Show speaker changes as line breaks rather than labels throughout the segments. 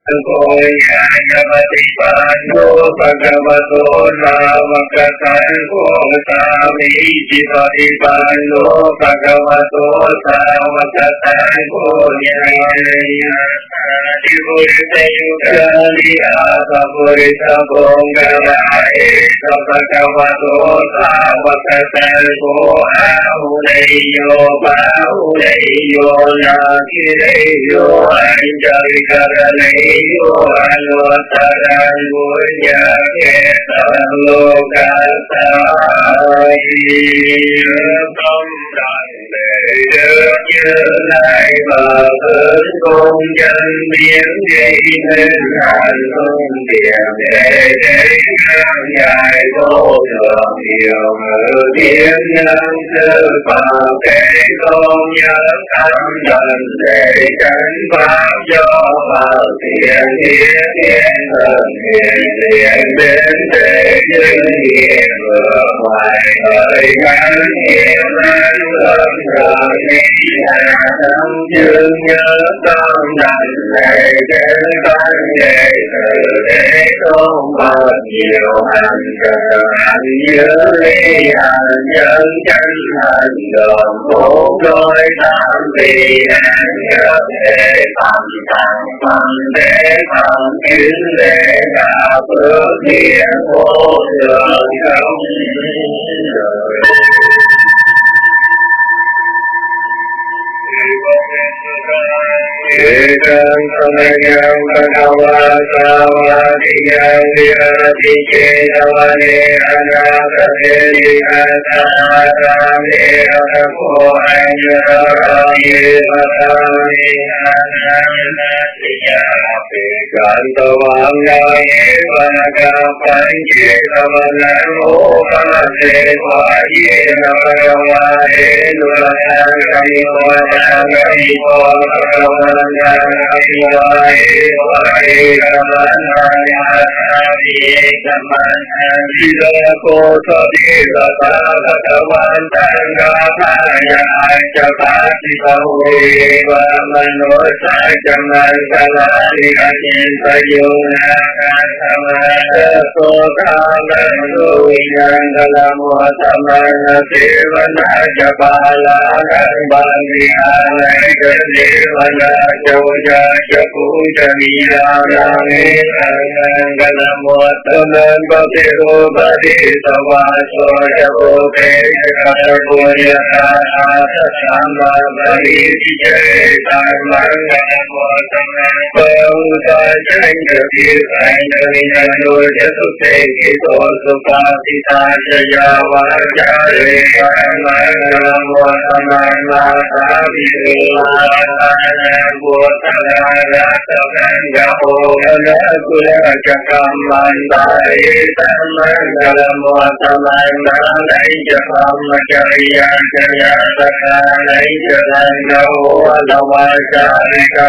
Cô nhà bà tì bà nô bà gà bà tô nà bà gà tàn cô sa mi chi bà tì bà nô bà gà bà tô sa bà gà tàn cô nhà ti bồ đề yu ca li a sa bồ đề sa bông gà la e sa bà gà bà tô sa bà gà tàn cô a hu đề yo ba hu đề yo na ki đề yo an jai ca le yo alo taran bunya keta loka sai tâm đàn để được như lai và hơn công dân biến đi nên hàn không tiền để ngang dài vô thường nhiều ngữ biến nhân sư và cái công nhân tâm đàn để tránh pháp do vào thiện thiên thần hiền liền đến để dưng hiền vừa ngoài đời ngắn hiền an lâm rồi đi tâm dương nhớ tâm đành để đến văn nghệ từ để tôn bậc nhiều hành trần hành nhớ ly hành nhân chân hành đồn bốn đôi tam vì an nhớ để tâm tăng tâm để tâm kiến để cả bước thiện vô thường không đời. Ekam samayam bhagava savadiyam vihati chetavane anakaseti asamane atako anjaraye matane ananatiya Kantavangaya vanaka panchetavanamo pamase vaye navaravaye nuranagami vanagami Châu gia cha phú cha ni la la ni la la mo ta nan ba te ro ba di sa va so cha phú te cha cha phú ya ta ta sa ma ba di chi che ta ma la mo ta pa u ta chen cha ti sai na ni na no cha su te ki so su pa ti ta cha ya va cha re ta ma la mo ta ma la ta vi la ta Bồ Tát La Sa Gan Ga Ho Na Kula Chakam Mandai Samangala Mo Samangala Lai Chakam Chariya Chariya Saka Lai Chakanga Ho Alawa Charika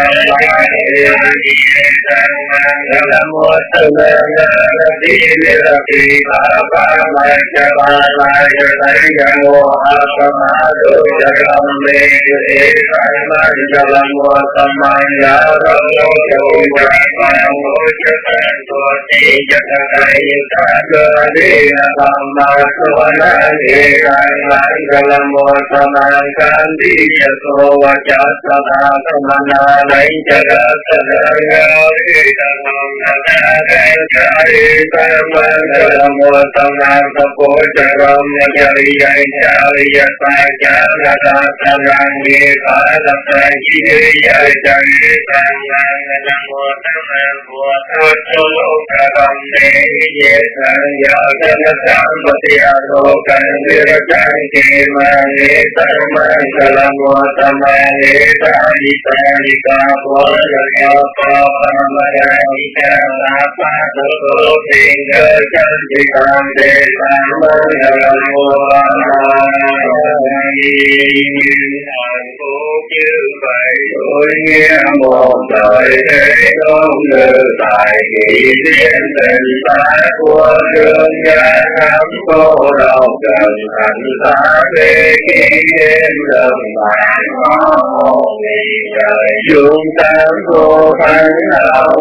Samangala Mo Samangala Dili Rapi Baba Machabala Lai Gamo Asamado Chakam Mekhe Samangala Mo Samaya Ramo Chauja Pamo Chakan Tuati Chakakai Chakadina Samma Suvana Dekan Mangala Mo Samangkanti Chaso Vachasana Samana Lai Chakasana Vita Samana Chari Samangala Mo Samanta Pocharam Chariya Chariya Sajana Sarangi Pada Sanjiriya Jari Samangala Mo Samanta Pocharam Dehiye Sanjana Sambati Alokan Virajanti Mani Samangala Mo Samani Tani Tani Kapolaya Papamarani Chana Pato Singha Chanti Kante Samangala Mo Như vậy đối nghĩa một đời thế không ngờ tại nghị thiên tình ta của thương gia thắm cô đầu cần thành ta về khi đêm lần bài có một ngày trời dung tam vô thắng đạo an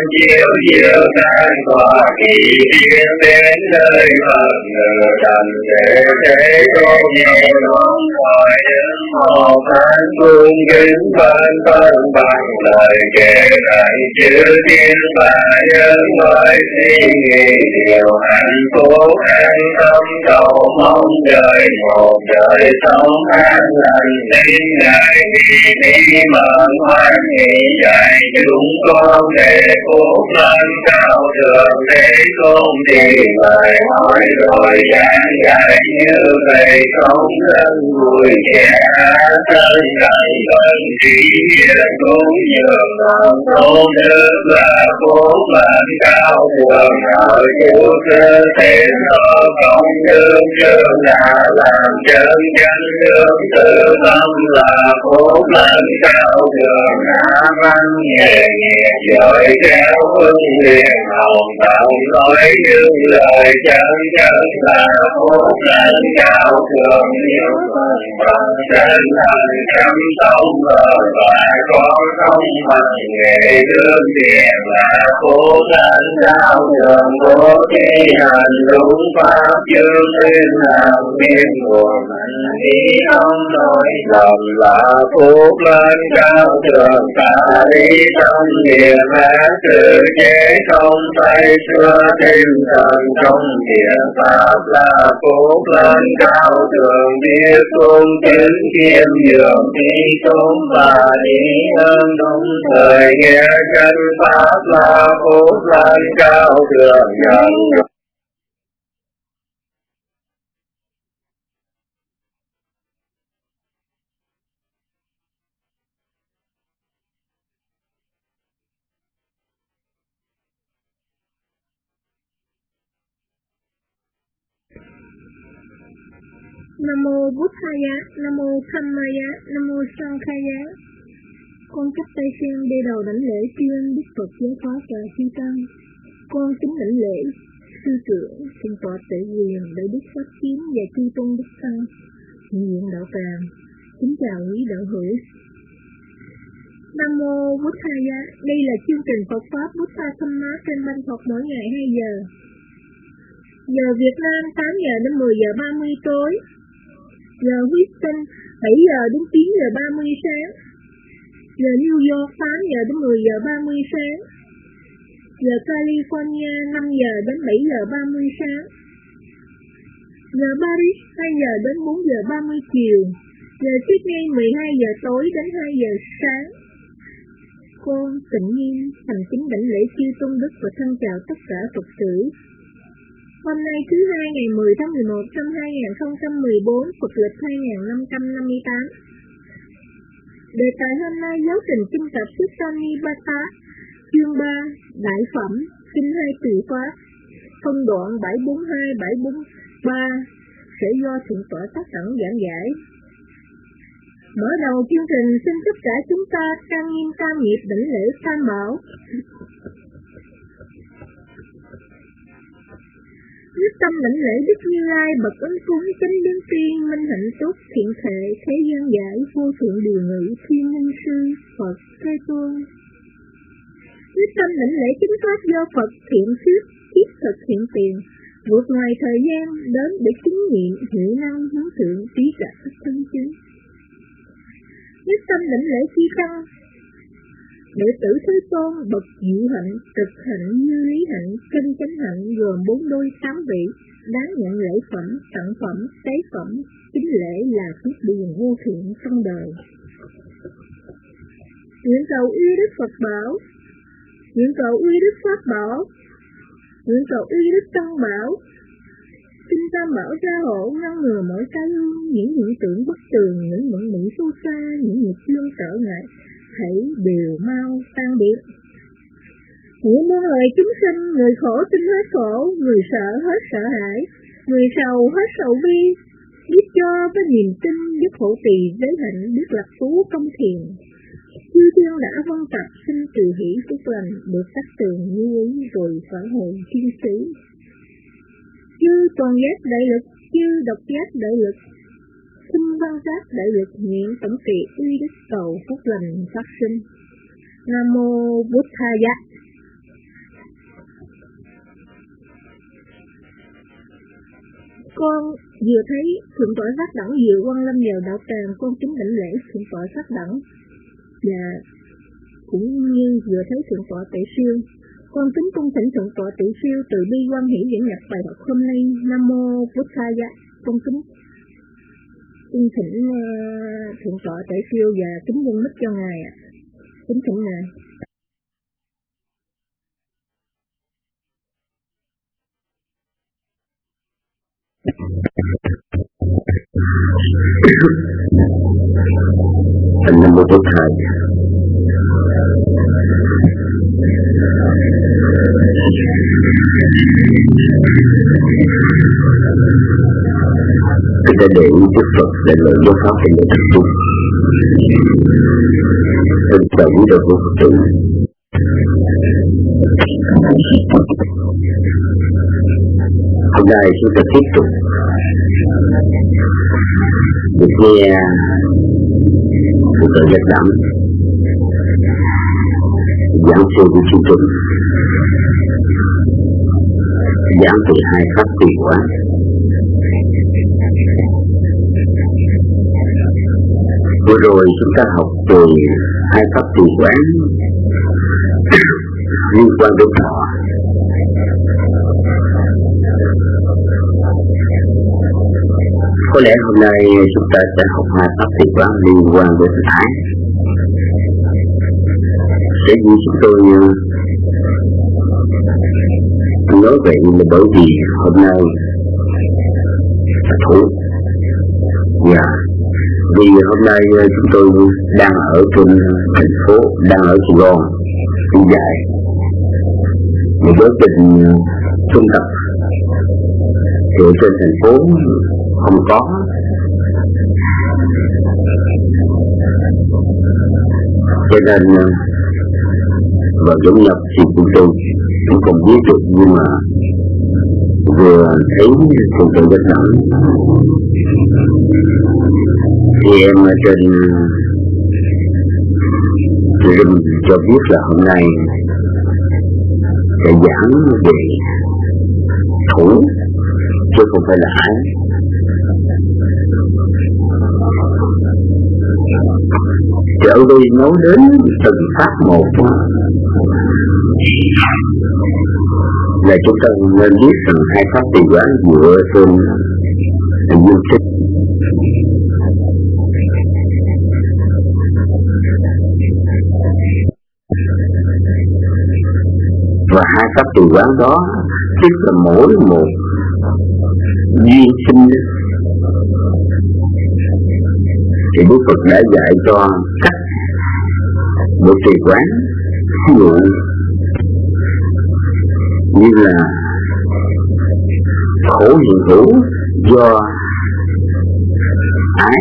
chiếu diệu tan tỏa kỳ tiến đến nơi Phật ngự trần thế tôn nhiều lòng hỏi đến một phán cung kính vân vân bằng lời kể rằng chư thiên và nhân loại suy nghĩ điều hạnh phúc an tâm cầu mong đời một đời sống an lành đến ngày đi mừng hoan hỷ dạy chúng con để phúc lên cao thượng để tôn thì lời hỏi rồi giảng dạy như vậy không rất vui vẻ thân cảnh vận trí hiền cũng nhường lòng tôn đức là phúc lên cao thượng ở chủ cơ thế nó không đương chương đã làm chân chân đương tự tâm là phúc lên cao thượng đã văn nhẹ nhẹ giỏi theo huân liền hồng tạo nói những lời chân chân là phúc lên cao thượng nhiều phần bằng chân thành chăm tông và con không bằng nghề đương tiền là phúc lên cao thượng bố thí hành đúng pháp chương tuyên làm biên của mình ý không nói lầm là phúc lên cao thượng cả lý tâm địa mát sự chế không tay xưa thêm thần trong địa pháp là phúc lên cao thượng biết tôn kính khiêm nhường đi tôn và đi hơn đúng thời nghe chân pháp là phúc lên cao thượng nhận.
Nam mô Bụt Thaya, Nam mô Dhammaya, Nam mô Sankhaya. Con chắp tay sen đê đầu đảnh lễ tri ân Đức Phật giáo pháp và chư tăng. Con kính đảnh lễ sư trưởng, thượng tọa Tệ Quyền, đại đức Pháp Kiếm và chư tôn đức tăng. Nguyện đạo tràng. Kính chào quý đạo hữu. Nam mô Bụt Thaya. Đây là chương trình Phật pháp Bụt Tha Dhamma trên Ban Phật mỗi ngày 2 giờ. Giờ Việt Nam 8 giờ đến 10 giờ 30 tối. Giờ Houston 7 giờ đến 9 giờ 30 sáng. Giờ New York 8 giờ đến 10 giờ 30 sáng. Giờ California 5 giờ đến 7 giờ 30 sáng. Giờ Paris 2 giờ đến 4 giờ 30 chiều. Giờ Sydney 12 giờ tối đến 2 giờ sáng. Con tịnh nhiên thành kính đảnh lễ chư tôn đức và thân chào tất cả Phật tử. Hôm nay thứ hai ngày 10 tháng 11 năm 2014, Phật lịch 2558. Đề tài hôm nay giáo trình kinh tập Sutta chương 3, Đại phẩm, kinh 2 từ pháp, phân đoạn 742-743, sẽ do Thượng tọa Tác Tận giảng giải. Mở đầu chương trình, xin tất cả chúng ta trang nghiêm tam nghiệp đảnh lễ Tam Bảo. Nhất tâm lãnh lễ Đức Như Lai bậc ân cúng chánh biến tiên minh hạnh túc thiện thể thế gian giải vô thượng điều ngự thiên nhân sư Phật Thế Tôn. Nhất tâm lãnh lễ chính pháp do Phật thiện thuyết thiết thực hiện tiền vượt ngoài thời gian đến để chứng nghiệm hiệu năng hướng thượng trí cả thân chứng. Nhất tâm lãnh lễ chi tăng đệ tử Thế Tôn bậc diệu hạnh, cực hạnh, như lý hạnh, kinh chánh hạnh gồm 4 đôi 8 vị, đáng nhận lễ phẩm, tặng phẩm, tế phẩm, kính lễ là phước điền vô thượng trong đời. Nguyện cầu uy đức Phật bảo, nguyện cầu uy đức Pháp bảo, nguyện cầu uy đức Tăng bảo, xin Tam bảo gia hộ ngăn ngừa mọi tai ương, những hiện tượng bất tường, những mẫn mị sâu xa, những nghiệp duyên trở ngại hãy đều mau tan biến. Nguyện muôn lời chúng sinh, người khổ tin hết khổ, người sợ hết sợ hãi, người sầu hết sầu bi, biết cho với niềm tin, biết hộ trì giới hạnh, biết lạc phú công thiền. Chư thiên đã vân tập sinh từ hỷ phúc lành, được tác tường như ý rồi phản hồi thiên sứ. Chư toàn giác đại lực, chư độc giác đại lực, sinh văn giác đại lực, nguyện tổng kỳ uy đức cầu phúc lành phát sinh. Nam mô Bụt Thaya. Con vừa thấy Thượng tọa Giác Đẳng vừa Quang Lâm vào đạo tràng, con kính đảnh lễ Thượng tọa Giác Đẳng, và cũng như vừa thấy Thượng tọa Tuệ Siêu. Con kính cung thỉnh Thượng tọa Tuệ Siêu từ bi quan hỷ diễn nhập bài học hôm nay. Nam mô Bụt Thaya. Con kính cung thỉnh Thượng tọa Tuệ Siêu và kính dân mít cho ngài ạ. Kính thỉnh ngài.
Nam mô Bụt Thaya. Chúng ta để Đức Phật để lời giáo pháp trên đời thực chung, tinh tấn được của Phật tử. Hôm nay chúng ta tiếp tục được nghe Thượng tọa Giác Đẳng giảng sư của chương trình, giảng từ hai pháp tùy quán. Vừa rồi chúng ta học từ hai pháp tùy quán liên quan đến thọ. Có lẽ hôm nay chúng ta sẽ học hai pháp tùy quán liên quan đến ái. Sẽ vì chúng tôi nói vậy là bởi vì hôm nay là thủ, và vì hôm nay chúng tôi đang ở trên thành phố, đang ở Sài Gòn đi dạy một quá trình trung tập, thì trên thành phố không có, cho nên vào giống nhập thì chúng tôi cũng không biết được, nhưng mà vừa thấy Thượng tọa Giác Đẳng thì em ở trên rừng cho biết là hôm nay sẽ giảng về thủ chứ không phải là ái. Thì ở đây nói đến từng pháp một là chúng ta nên biết rằng hai pháp tùy quán dựa trên duyên thích. Và hai pháp tùy quán đó tức là mỗi một duyên sinh thì Đức Phật đã dạy cho cách một tùy quán. Ví dụ như là khổ hiện hữu do ái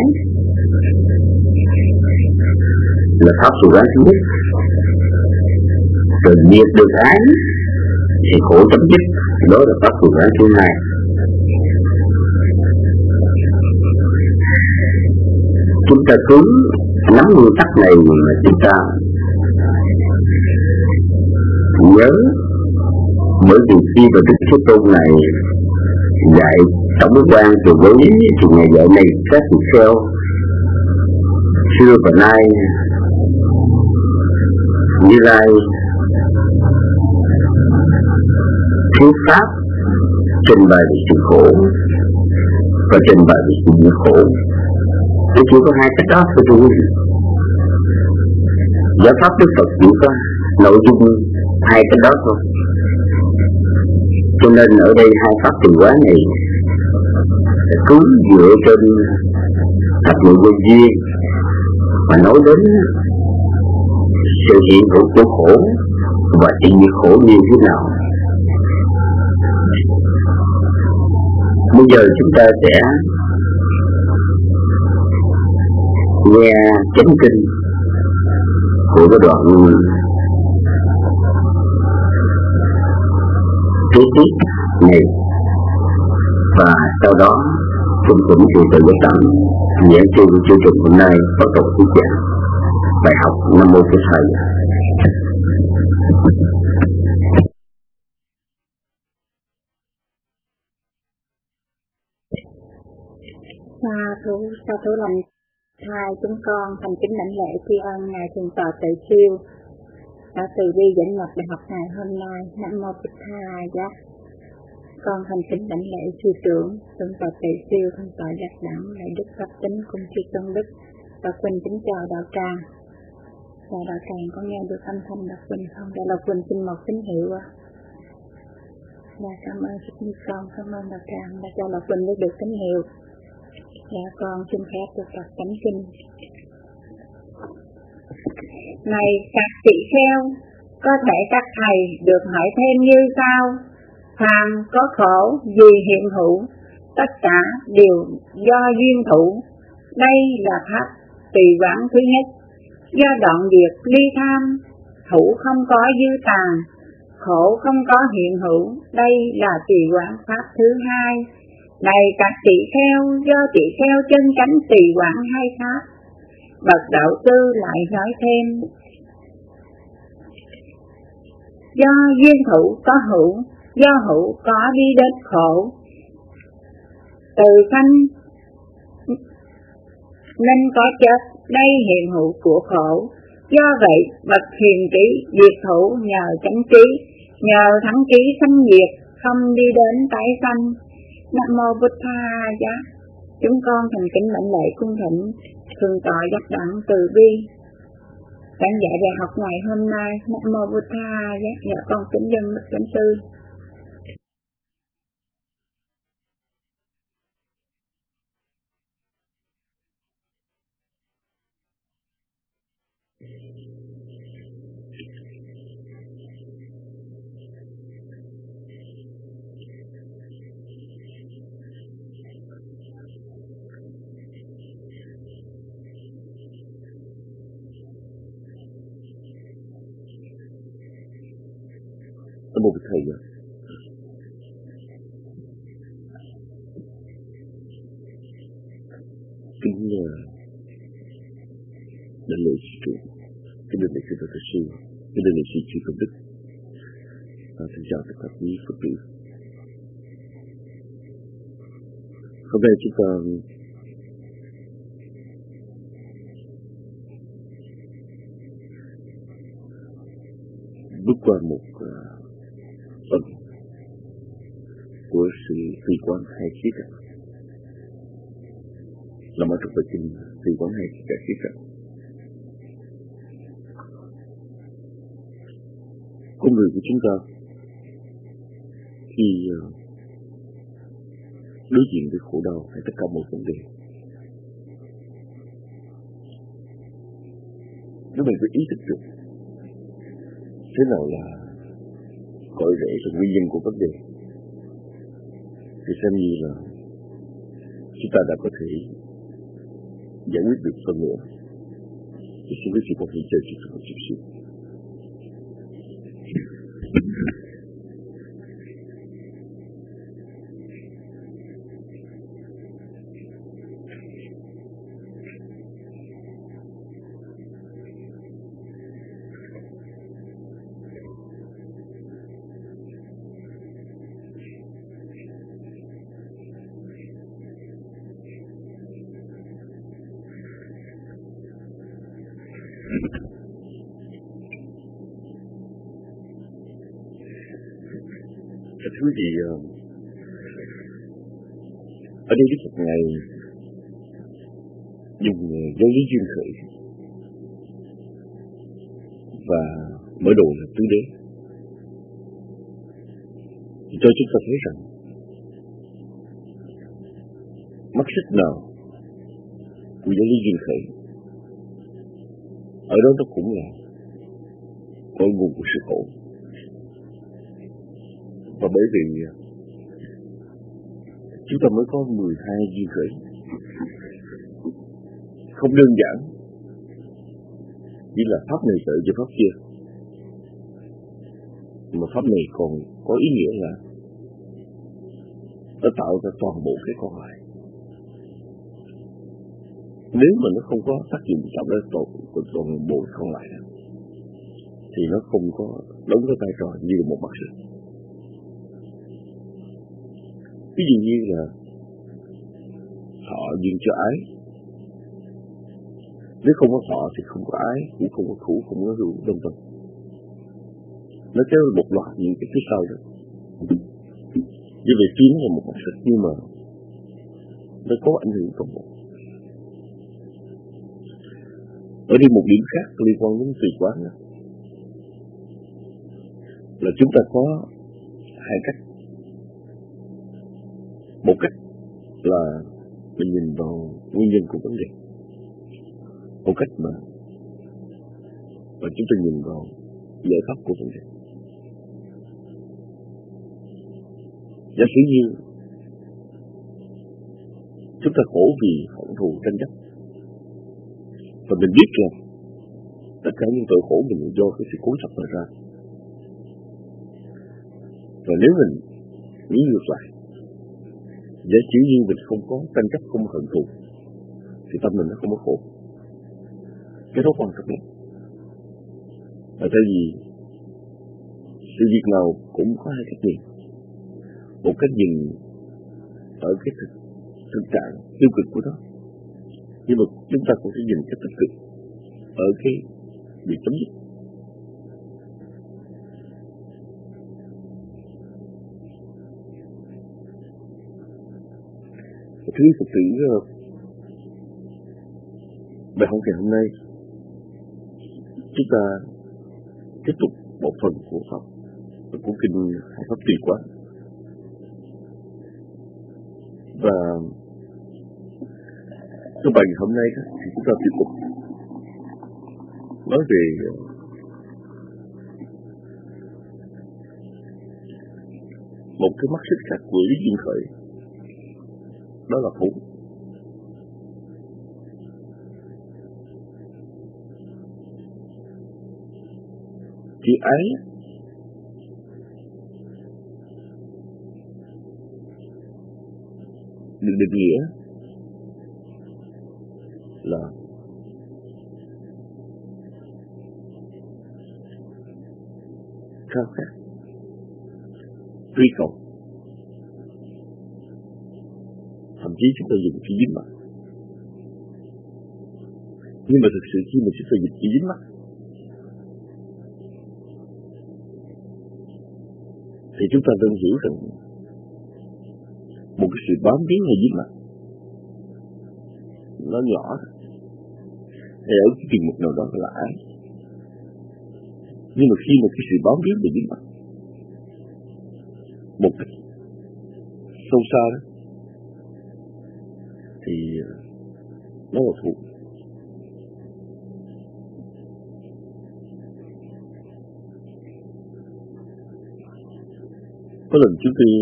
là pháp tùy quán thứ nhất, rồi diệt được ái thì khổ chấm dứt, đó là pháp tùy quán thứ hai. Chúng ta cứ nắm nguyên tắc này mà chúng ta nhớ, bởi vì khi mà Đức Thế Tôn này dạy tổng quan từ với thì ngày dạy này các vị kheo xưa và nay, Như Lai thuyết pháp trình bày về sự khổ và trình bày về sự diệt khổ. Thì chỉ có hai cách đó thôi thưa quý vị. Giáo pháp Đức Phật chỉ có nội dung hai cách đó thôi. Cho nên ở đây hai pháp tùy quán này cứ dựa trên hạt lượng vô duyên mà nói đến sự hiện hữu của khổ và sự diệt khổ như thế nào. Bây giờ chúng ta sẽ nghe chánh kinh của cái đoạn kế tiếp này, và sau đó chúng cũng Thượng tọa Giác Đẳng giảng sư của chương trình hôm nay bắt đầu thuyết giảng bài học Nam mô Bụt Thaya.
sa thú lành thai chúng con thành kính lãnh lễ tri ân ngài thượng tọa Tuệ Siêu đã từ bi dẫn nhập đại học ngày hôm nay. Nam mô Bụt Tha Giác. Con thành kính lãnh lễ sư trưởng thượng tọa Tuệ Siêu, thượng tọa Giác Đẳng, đại đức pháp tính cùng chư tôn đức. Đạo Quỳnh kính chào đạo tràng. Và đạo tràng có nghe được âm thanh đạo Quỳnh không? Đạo Quỳnh xin một tín hiệu. Dạ, cảm ơn sư con, cảm ơn đạo tràng đã cho đạo Quỳnh được tín hiệu. Dạ, con xin phép được đọc chánh kinh. Này các tỷ kheo, có thể các thầy được hỏi thêm như sau: phàm có khổ gì hiện hữu, tất cả đều do duyên thủ. Đây là pháp tùy quán thứ nhất. Do đoạn diệt ly tham, thủ không có dư tàn, khổ không có hiện hữu. Đây là tùy quán pháp thứ hai. Này các tỷ kheo, do tỷ kheo chân chánh tùy quán hai pháp. Bậc đạo sư lại nói thêm: do duyên thủ có hữu, do hữu có đi đến khổ. Từ sanh nên có chết, đây hiện hữu của khổ. Do vậy bậc hiền trí diệt thủ nhờ chánh trí, nhờ thắng trí sanh diệt, không đi đến tái sanh. Nam mô Bụt Tha Giác. Chúng con thành kính lãnh lễ cung thỉnh thượng tọa Giác Đẳng từ bi giảng dạy đại học ngày hôm nay. Nam mô Bụt Tha Giác. Dạ, con kính dân đức chánh sư.
Một thầy kính lãnh lễ sư trưởng, kính lãnh lễ sư Tuệ Siêu, kính lãnh lễ sư Chư Tôn Đức. Xin chào tất cả quý Phật tử. Hôm nay chúng ta bước qua một phần của sự tùy quán hai khía cạnh, nằm ở trong bài kinh tùy quán hai khía cạnh. Con người của chúng ta khi đối diện với khổ đau hay tất cả mọi vấn đề, nếu mình có ý thức được thế nào là cội rễ và nguyên nhân của vấn đề, thì xem như là chúng ta đã có thể giải quyết được phần nữa. Thì xin quý vị có thể chờ chút một chút xíu. Thưa quý vị, ở đây Đức Phật Ngài dùng giáo lý duyên khởi và mở đầu là tứ đế, cho chúng ta thấy rằng mắt xích nào của giáo lý duyên khởi ở đó nó cũng là cội nguồn của sự khổ. Và bởi vì chúng ta mới có 12 duyên khởi, không đơn giản chỉ là pháp này trợ cho pháp kia, mà pháp này còn có ý nghĩa là nó tạo ra toàn bộ cái còn lại. Nếu mà nó không có tác dụng tạo ra toàn bộ còn lại thì nó không có đóng cái vai trò như một bác sĩ. Ví dụ như là thọ duyên cho ái. Nếu không có thọ thì không có ái, cũng không có thủ, không có hữu, vân vân. Nó kéo một loạt những cái phía sau đó. Như vậy kiến là một mặt sắc, nhưng mà nó có ảnh hưởng cộng một. Ở đây một điểm khác liên quan đến tùy quán đó, là chúng ta có hai cách. Một cách là mình nhìn vào nguyên nhân của vấn đề. Một cách mà chúng ta nhìn vào giải pháp của vấn đề. Giả sử như chúng ta khổ vì hận thù tranh chấp, và mình biết rằng tất cả những tội khổ mình do cái sự cố chấp mà ra. Và nếu mình nghĩ ngược lại, giả sử như mình không có tranh chấp, không có hận thù, thì tâm mình nó không có khổ. Cái đó quan trọng lắm. Và tại vì sự việc nào cũng có hai cách nhìn. Một cách nhìn ở cái thực trạng tiêu cực của nó, nhưng mà chúng ta cũng sẽ nhìn cái tích cực ở cái việc chấm dứt. Thưa Phật tử, bài học ngày hôm nay chúng ta tiếp tục một phần của Pháp của kinh Hải Pháp Tùy Quán. Và trong bài hôm nay thì chúng ta tiếp tục nói về một cái mắt xích khác của lý duyên khởi, đó là khổ. Chữ ái được định nghĩa là khao khát, truy cầu, thậm chí chúng ta dùng chữ dính mắc. Nhưng mà thực sự khi mà chúng ta dịch chữ dính mắc thì chúng ta nên hiểu rằng một cái sự bám víu hay dính mắc nó nhỏ, hay ở cái chừng mực nào đó là ái. Nhưng mà khi mà cái sự bám víu và dính mắc một cách sâu xa đó thì nó là thù. Có lần trước khi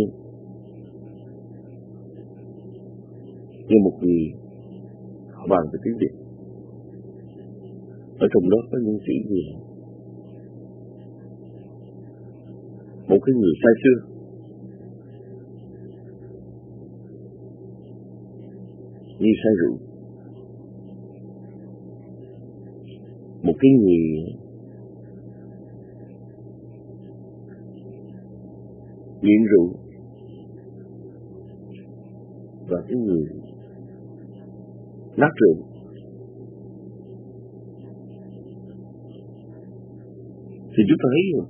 nghe một người bàn về tiếng Việt, ở trong đó có những chữ gì một cái người say xưa như say rượu, một cái người nghiện rượu, và cái người nát rượu. Thì chúng ta thấy rồi,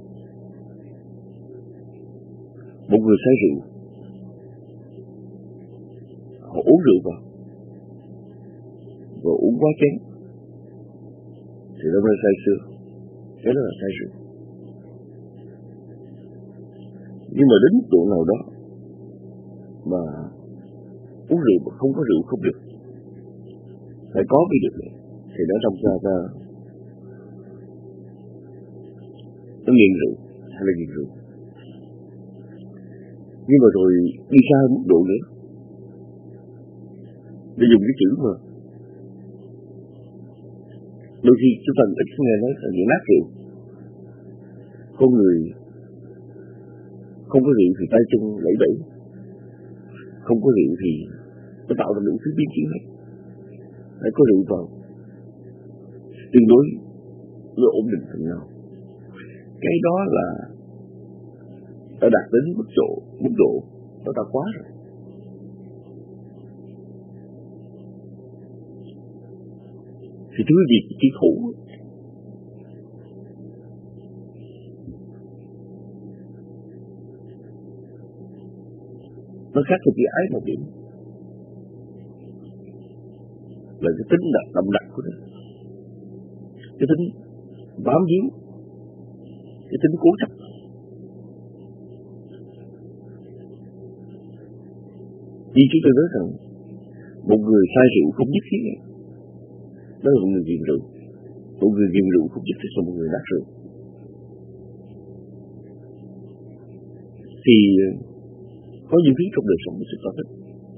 một người say rượu, họ uống rượu vào và uống quá chén thì nó mới say sưa, cái đó là say rượu. Nhưng mà đến độ nào đó mà uống rượu mà không có rượu không được, phải có cái được này, thì nó trong ra nó nghiện rượu hay là nghiện rượu. Nhưng mà rồi đi xa mức độ nữa, để dùng cái chữ mà đôi khi chúng ta ít nghe nói là nghiện nát rượu. Con người không có rượu thì tay chân lẫy bẫy, không có rượu thì nó tạo ra đủ thứ biến chứng hết. Phải có rượu vào tương đối nó ổn định phần nào. Cái đó là đã đạt đến mức độ nó đã quá rồi. thì thứ gì chỉ thủ. Nó khác với chữ ái một điểm là cái tính đậm đặc của nó, cái tính bám víu, cái tính cố chấp. Vì chúng tôi nói rằng một người say rượu không nhất thiết đó là một người nghiện rượu, một người nghiện rượu không nhất thiết là một người nát rượu. Thì có những thứ trong đời sống của sự có thích.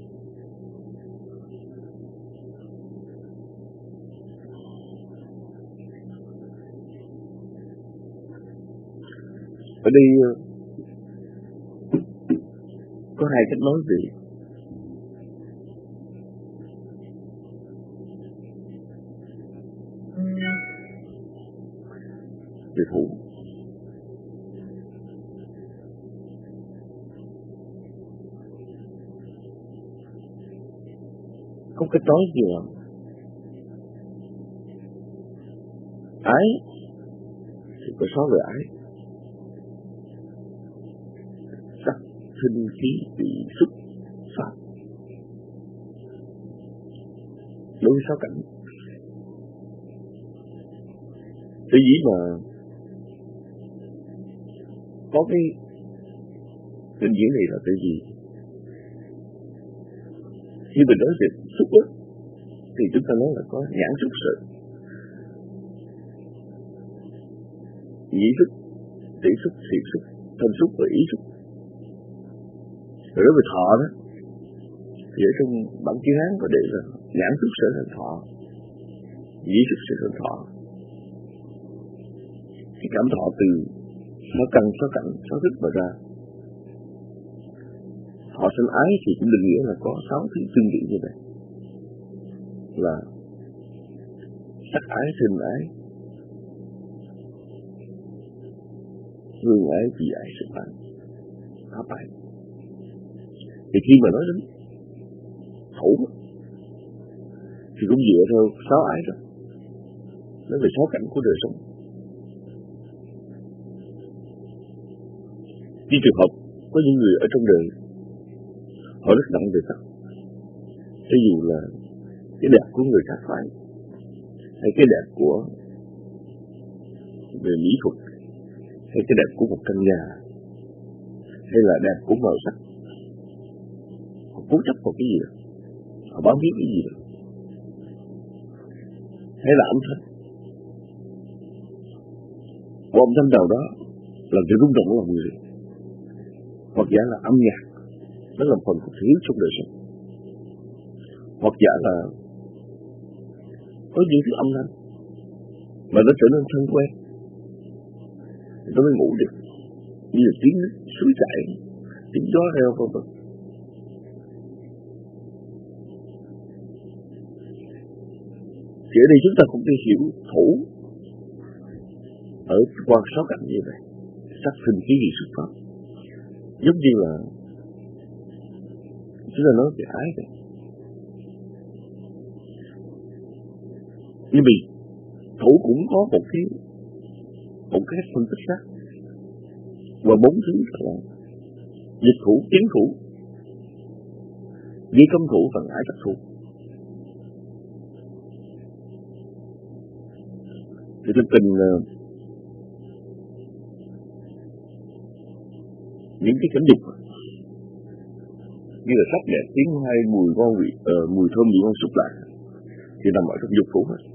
Ở đây có hai cách nói về thủ. Có cách nói gì là ái thì có sáu về ái: sắc, thinh, khí, vị, xúc, pháp. Đối với sáu cảnh. Cái gì mà có cái định nghĩa này là cái gì? Khi mình nói về xúc á, thì chúng ta nói là có nhãn xúc sở, nhĩ xúc, tỷ xúc, thiệt xúc, thân xúc và ý xúc. Rồi đối với thọ đó, thì ở trong bản chữ Hán có để là nhãn xúc sở thành thọ, nhĩ xúc sở thành thọ. Thì cảm thọ từ sáu căn, sáu cảnh, sáu thức mà ra. Họ sinh ái thì cũng định nghĩa là có sáu thứ tương tự như vậy, là sắc ái, thinh ái, hương ái, vị ái, xúc ái, pháp ái. Thì khi mà nói đến thủ thì cũng dựa theo sáu ái đó, nói về sáu cảnh của đời sống. Như trường hợp có những người ở trong đời họ rất nặng về sắc, ví dụ là cái đẹp của người khác phái, hay cái đẹp của về mỹ thuật, hay cái đẹp của một căn nhà, hay là đẹp của màu sắc. Họ cố chấp vào cái gì đó, họ bám víu cái gì đó, hay là âm thanh. Một âm thanh nào đó làm cho rung động lòng người, hoặc giả là âm nhạc, nó là phần thiết yếu trong đời sống, hoặc giả là có những thứ âm thanh mà nó trở nên thân quen, thì nó mới ngủ được, như là tiếng nước suối chảy, tiếng gió reo vân vân. Thì ở đây chúng ta cũng đi hiểu thủ ở qua sáu cảnh như vậy, sắc, thinh, khí, vị, xúc, pháp. Giống như là chúng ta nói về ái vậy. Nhưng vì thủ cũng có một cái phân tích khác, và bốn thứ là dịch thủ, kiến thủ, vi cấm thủ và ái chấp thủ. Thì tôi tình những cái cảnh dục như là sắc đẹp, tiếng hay, mùi ngon vị, mùi thơm vị ngon xúc lại thì nằm ở trong dục thủ hết.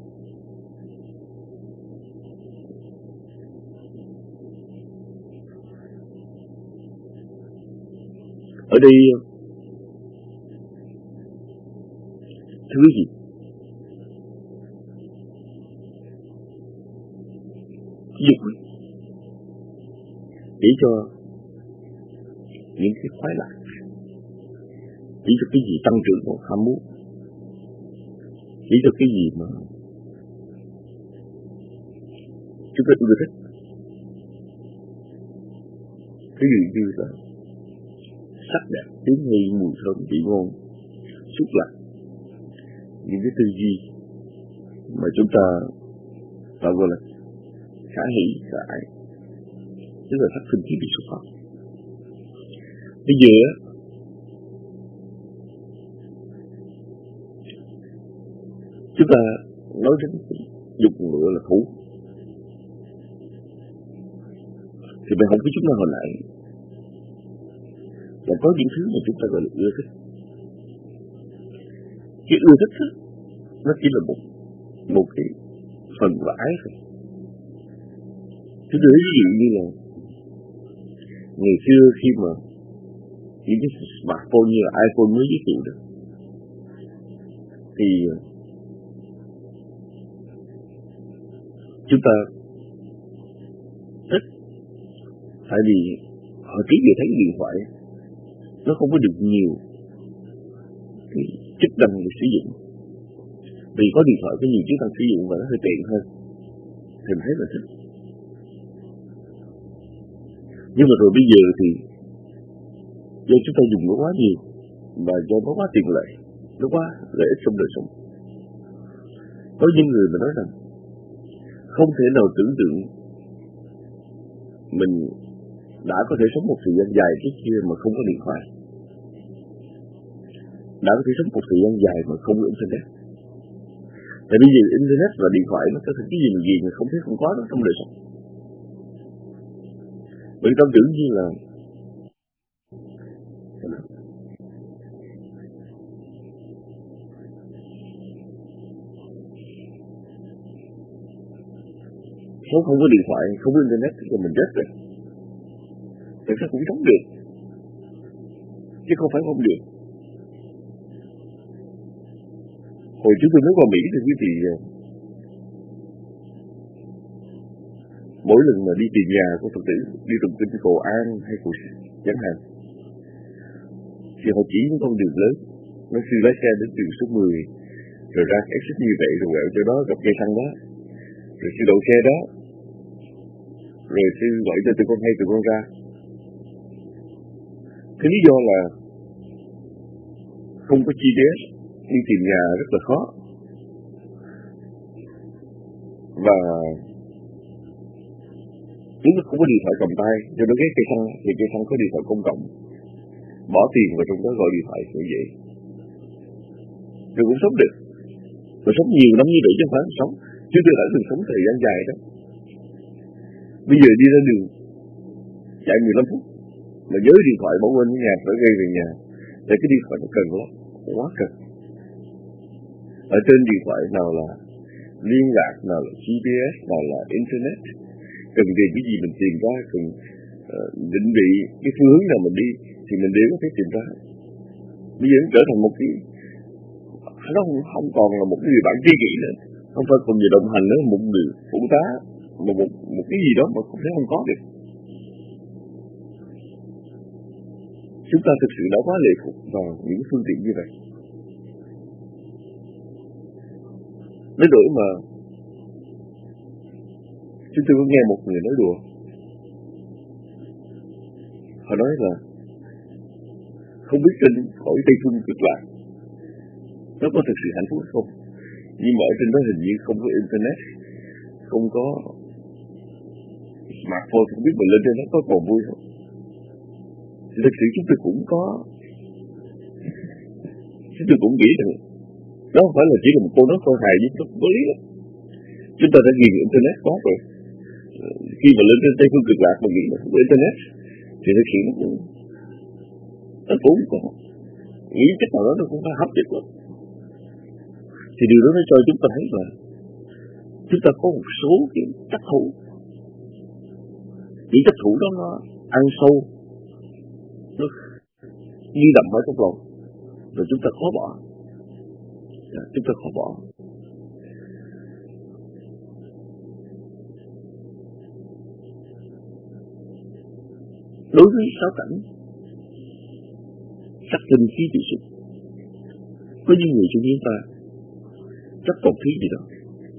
Ở đây thứ gì dục để cho những cái khoái lạc, chỉ cho cái gì tăng trưởng một ham muốn, chỉ cho cái gì mà chúng ta ưa thích. Ví dụ như là sắc đẹp, tiếng hay, mùi thơm vị ngon xúc lạc, những cái tư duy mà chúng ta gọi là khả hỷ, khả ái, tức là sắc sinh khí bị xuất phát. Bây giờ chúng ta nói đến dục ngựa là thú, thì mình không có chúng ta hồi nãy là có những thứ mà chúng ta gọi là ưa thích. Cái ưa thích đó, nó chỉ là một cái phần của ái thôi. Chúng tôi ví dụ như là ngày xưa khi mà những cái smartphone như là iPhone mới giới thiệu đó, thì chúng ta thích, tại vì hồi trước giờ thấy điện thoại nó không có được nhiều cái chức năng để sử dụng, vì có điện thoại có nhiều chức năng sử dụng và nó hơi tiện hơn, thì mình thấy là thích. Nhưng mà rồi bây giờ thì do chúng ta dùng nó quá nhiều và do nó quá tiện lợi, nó quá lợi ích trong đời sống. Có những người mà nói rằng không thể nào tưởng tượng mình đã có thể sống một thời gian dài trước kia mà không có điện thoại, đã có thể sống một thời gian dài mà không có internet. Tại bây giờ internet và điện thoại nó có thể cái gì mà không thể không có nó trong đời sống. Bởi tâm tưởng như là nếu không có điện thoại, không có internet thì mình chết rồi. Tại sao cũng sống được, chứ không phải không được. Hồi trước tôi mới qua Mỹ thì quý vị, mỗi lần mà đi tìm nhà của Phật tử, đi tụng kinh cầu an hay cầu chẳng hạn, thì họ chỉ những con đường lớn, nó sư lái xe đến đường số 10, rồi ra exit như vậy, rồi quẹo cho đó gặp cây xăng đó, rồi sư đậu xe đó, rồi sư gọi cho tụi con hay tụi con ra. Cái lý do là không có GPS, đi tìm nhà rất là khó. Và nếu nó không có điện thoại cầm tay, cho nó ghé cây xăng, thì cây xăng có điện thoại công cộng, bỏ tiền vào trong đó gọi điện thoại như vậy, rồi cũng sống được. Rồi sống nhiều năm như vậy chứ không phải sống, chứ tôi đã từng sống thời gian dài đó. Bây giờ đi ra đường chạy 15 phút mà nhớ điện thoại bỏ quên ở nhà, phải gây về nhà, để cái điện thoại nó cần lắm, quá cần. Ở trên điện thoại nào là liên lạc, nào là GPS, nào là internet, cần tìm cái gì mình tìm ra, cần định vị cái phương hướng nào mình đi thì mình đều có thể tìm ra. Bây giờ nó trở thành một cái, nó không còn là một cái người bạn tri kỷ nữa, không phải còn người đồng hành nữa, một người phụ tá, một cái gì đó mà không thể không có được. Chúng ta thực sự đã quá lệ thuộc vào những phương tiện như vậy. Đến nỗi mà chúng tôi có nghe một người nói đùa. Họ nói là không biết trên cõi Tây Phương Cực Lạc nó có thực sự hạnh phúc không? Nhưng mà ở trên đó hình như không có internet, không có smartphone, không biết mình lên trên đó có còn vui không? Thì thực sự chúng tôi cũng có, chúng tôi cũng nghĩ rằng đó không phải là chỉ là một câu nói câu hài, nhưng nó cũng có lý lắm. Chúng ta đã ghiền internet có rồi. Khi mà lên trên Tây Phương Cực Lạc mà nghĩ là không có internet thì thực sự nó cũng có nghĩ chắc nào đó nó cũng phải hấp dẫn lắm. Thì điều đó nó cho chúng ta thấy là chúng ta có một số cái chất thủ, những chất thủ đó nó ăn sâu, nó ghi đậm ở trong lòng, rồi chúng ta khó bỏ. Chúng ta khó bỏ. Đối với sáu cảnh sắc tinh khí bị sụp, có những người trong chúng ta rất còn khí gì đó.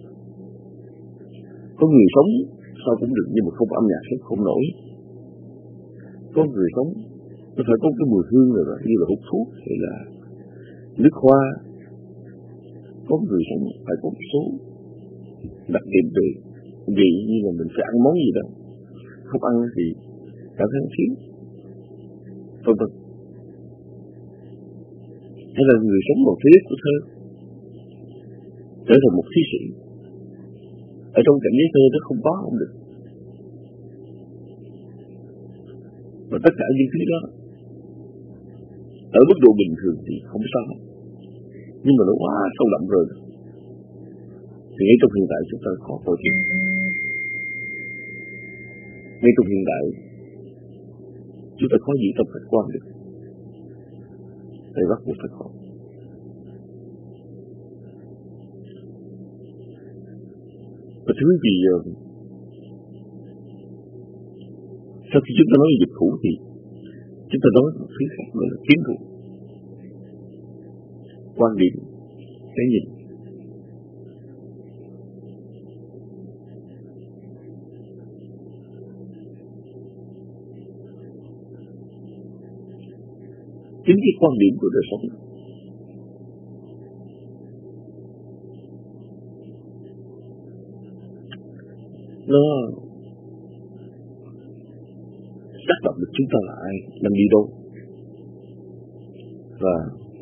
Có người sống sao cũng được nhưng mà không âm nhạc sống không nổi. Có người sống nó phải có cái mùi hương rồi đó, như là hút thuốc hay là nước hoa. Có người sống phải có một số đặt điểm về vị như là mình phải ăn món gì đó, không ăn thì cảm thấy thiếu, vân vân. Hay là người sống một thế của thơ, trở thành một thi sĩ, ở trong cảnh giới thơ nó không có không được. Và tất cả những thứ đó ở mức độ bình thường thì không sao, nhưng mà nó quá sâu đậm rồi thì ngay trong hiện tại chúng ta khó coi chuyện. Ngay trong hiện tại chúng ta khó gì trong khách quan được, thầy bắt buộc phải khó. Và thứ gì sau khi chúng ta nói về dịch thủ thì chúng ta nói một thứ khác nữa là kiến thủ, quan điểm, cái nhìn. Chính cái quan điểm của đời sống nó xác định được chúng ta là ai, đang đi đâu và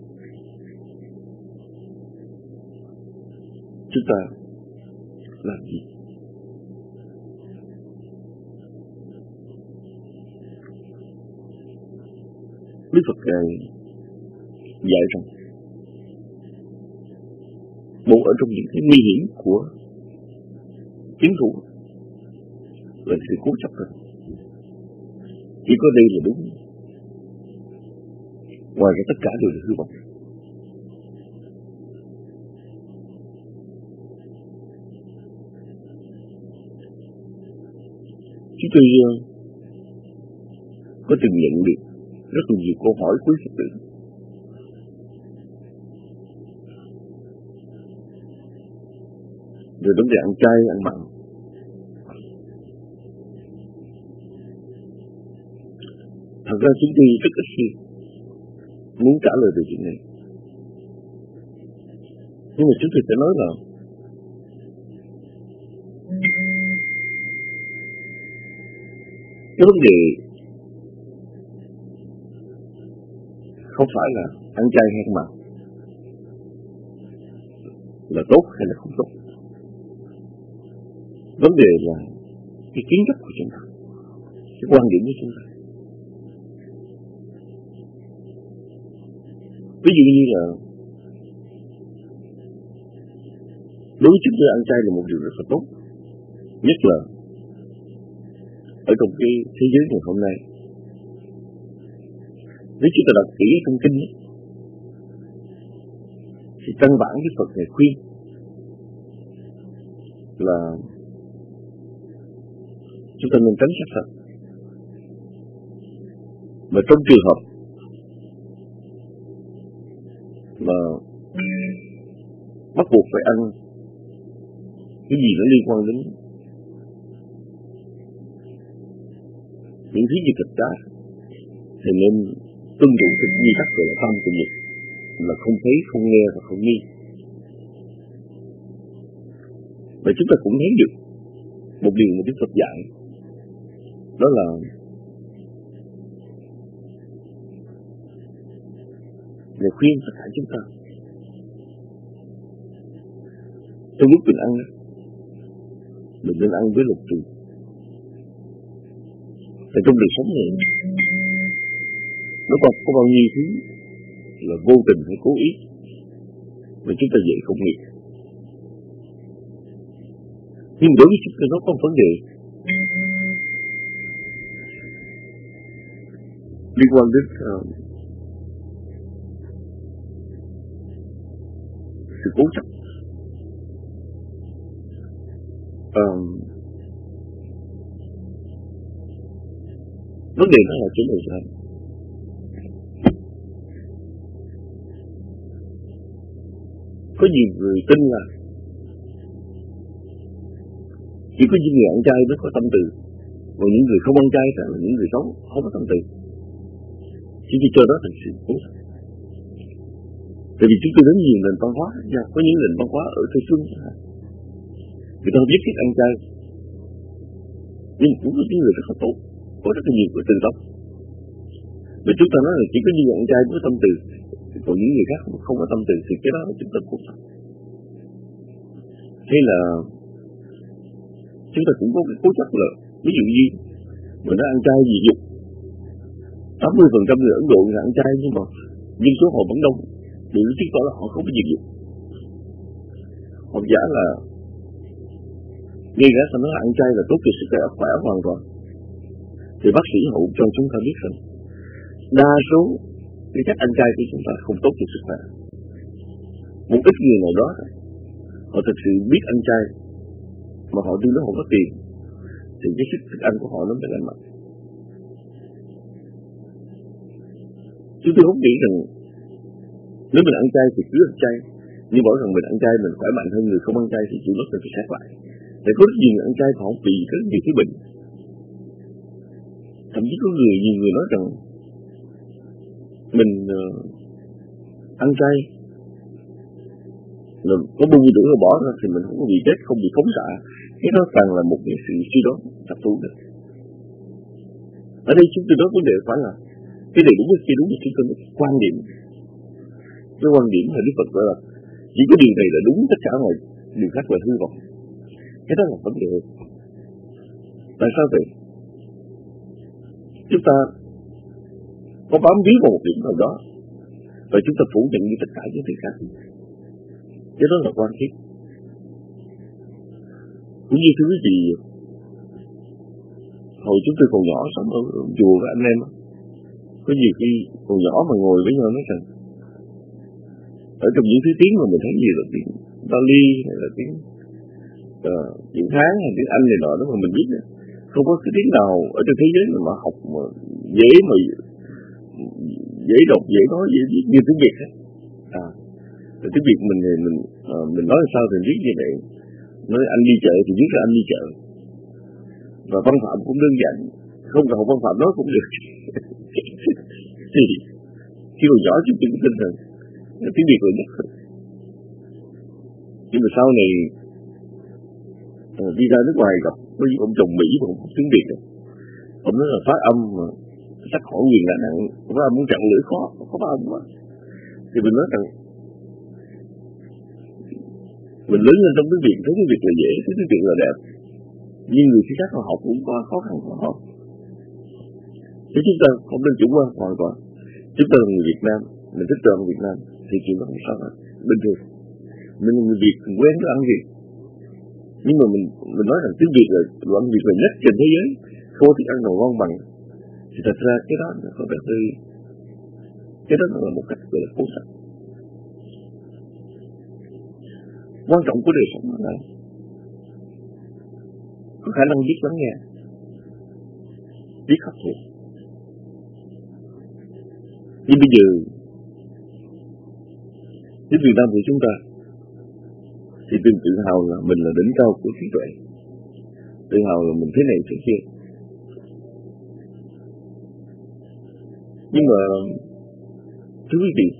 chúng ta làm gì. Đức Phật dạy rằng một ở trong những cái nguy hiểm của chiến thủ là sự cố chấp rồi. Chỉ có đây là đúng, ngoài ra tất cả đều là hư vọng. Chúng tôi có từng nhận được rất là nhiều câu hỏi của Phật tử về vấn đề ăn chay, ăn mặn. Thật ra chúng tôi rất ít khi muốn trả lời về chuyện này, nhưng mà chúng tôi sẽ nói là cái vấn đề không phải là ăn chay hay ăn mặn là tốt hay là không tốt. Vấn đề là cái kiến thức của chúng ta, cái quan điểm của chúng ta. Ví dụ như là đối với chúng tôi ăn chay là một điều rất là tốt, nhất là ở trong cái thế giới ngày hôm nay. Nếu chúng ta đọc kỹ trong kinh thì căn bản Đức Phật này khuyên là chúng ta nên tránh sát sạch. Mà trong trường hợp mà bắt buộc phải ăn cái gì nó liên quan đến những thứ như thịt cá thì nên tuân thủ cái quy tắc gọi là tâm của mình, là không thấy, không nghe và không nghi. Và chúng ta cũng thấy được một điều mà Đức Phật dạy, đó là Ngài khuyên tất cả chúng ta trong lúc mình ăn, mình nên ăn với luật trì. Tại trong đời sống này nó còn có bao nhiêu thứ là vô tình hay cố ý mà chúng ta dễ không nghĩ. Nhưng đối với chúng ta nó có một vấn đề liên quan đến sự cố chấp. Vấn đề đó là chỗ này là có nhiều người tin là chỉ có những người ăn chay mới có tâm từ, còn những người không ăn chay là những người xấu không có tâm từ. Chỉ cho đó thành sự cố chấp. Tại vì chúng tôi đến nhiều nền văn hóa, có những nền văn hóa ở Tây Phương Người ta biết thích ăn chay, nhưng cũng có những người rất là tốt, có rất là nhiều người từ tóc. Và chúng ta nói là chỉ có những người ăn chay mới có tâm từ, còn những người khác không có tâm từ thì cái đó là chúng ta cố chấp. Hay là chúng ta cũng có cái cố chấp là ví dụ như mình đã ăn chay gì dục, 80% người Ấn Độ là ăn chay nhưng mà dân số họ vẫn đông, điều đó chứng tỏ là họ không có diệt dục. Họ giả là ngay cả sao nói ăn chay là tốt cho sức khỏe hoàn toàn, thì bác sĩ họ cho chúng ta biết rằng đa số cái cách ăn chay của chúng ta không tốt cho sức khỏe. Một ít người nào đó họ thực sự biết ăn chay mà họ đưa nó không có tiền thì cái sức thức ăn của họ nó mới lành mạnh. Chúng tôi không nghĩ rằng nếu mình ăn chay thì cứ ăn chay, nhưng bảo rằng mình ăn chay mình khỏe mạnh hơn người không ăn chay thì chịu mất mình phải xét lại. Tại có rất nhiều người ăn chay họ bị rất nhiều cái bệnh. Thậm chí có nhiều người nói rằng mình ăn chay rồi có bao nhiêu tuổi rồi bỏ ra thì mình không có bị chết, không bị phóng xạ. Cái đó toàn là một cái sự suy đoán thập thủ được. Ở đây chúng tôi nói vấn đề phải là cái này đúng hay đúng thì chúng tôi nói quan điểm. Cái quan điểm là Đức Phật gọi là chỉ có điều này là đúng, tất cả mọi điều khác là hư vọng. Cái đó là vấn đề. Tại sao vậy? Chúng ta có bám víu vào một điểm nào đó và chúng ta phủ nhận như tất cả những thứ khác. Cái đó là quan thiết. Cũng như thưa quý vị, hồi chúng tôi còn nhỏ sống ở chùa với anh em, có nhiều khi còn nhỏ mà ngồi với nhau nói rằng ở trong những thứ tiếng mà mình thấy gì là tiếng Bali hay là tiếng Hán hay tiếng Anh này nọ đó mà mình biết nữa. Không có cái tiếng nào ở trên thế giới mà học mà dễ đọc, dễ nói, dễ viết như tiếng Việt hết. Rồi tiếng Việt mình nói sao thì viết như vậy. Nói anh đi chợ thì viết là anh đi chợ. Và văn phạm cũng đơn giản, không cần học văn phạm nói cũng được. Thì khi còn nhỏ chúng tôi cũng tin rằng tiếng Việt là nhất. Nhưng mà sau này đi ra nước ngoài gặp với ông chồng Mỹ mà không tiếng Việt, ông nói là phát âm mà sắc khổ quyền là nặng, phát âm muốn chặn lưỡi khó phát âm quá. Thì mình nói rằng mình lớn lên trong tiếng Việt, thấy tiếng Việt là dễ, thấy tiếng Việt là đẹp, nhưng người khác họ học cũng có khó khăn của họ. Thế chúng ta không nên chủ quan hoàn toàn. Chúng ta là người Việt Nam, mình thích đồ ăn Việt Nam thì chuyện đó không sao hết, bình thường. Mình là người Việt, mình quen với ăn Việt. Nhưng mà mình nói rằng tiếng Việt là đồ ăn Việt là nhất trên thế giới, không có thức ăn nào ngon bằng. Thì thật ra cái đó là có vẻ hơi, cái đó là một cách gọi là cố chấp. Quan trọng của đời sống là có khả năng biết lắng nghe, biết khắc phục. Nhưng bây giờ cái Việt Nam của chúng ta thì tự hào là mình là đỉnh cao của trí tuệ, tự hào là mình thế này thế kia. Nhưng mà thưa quý vị,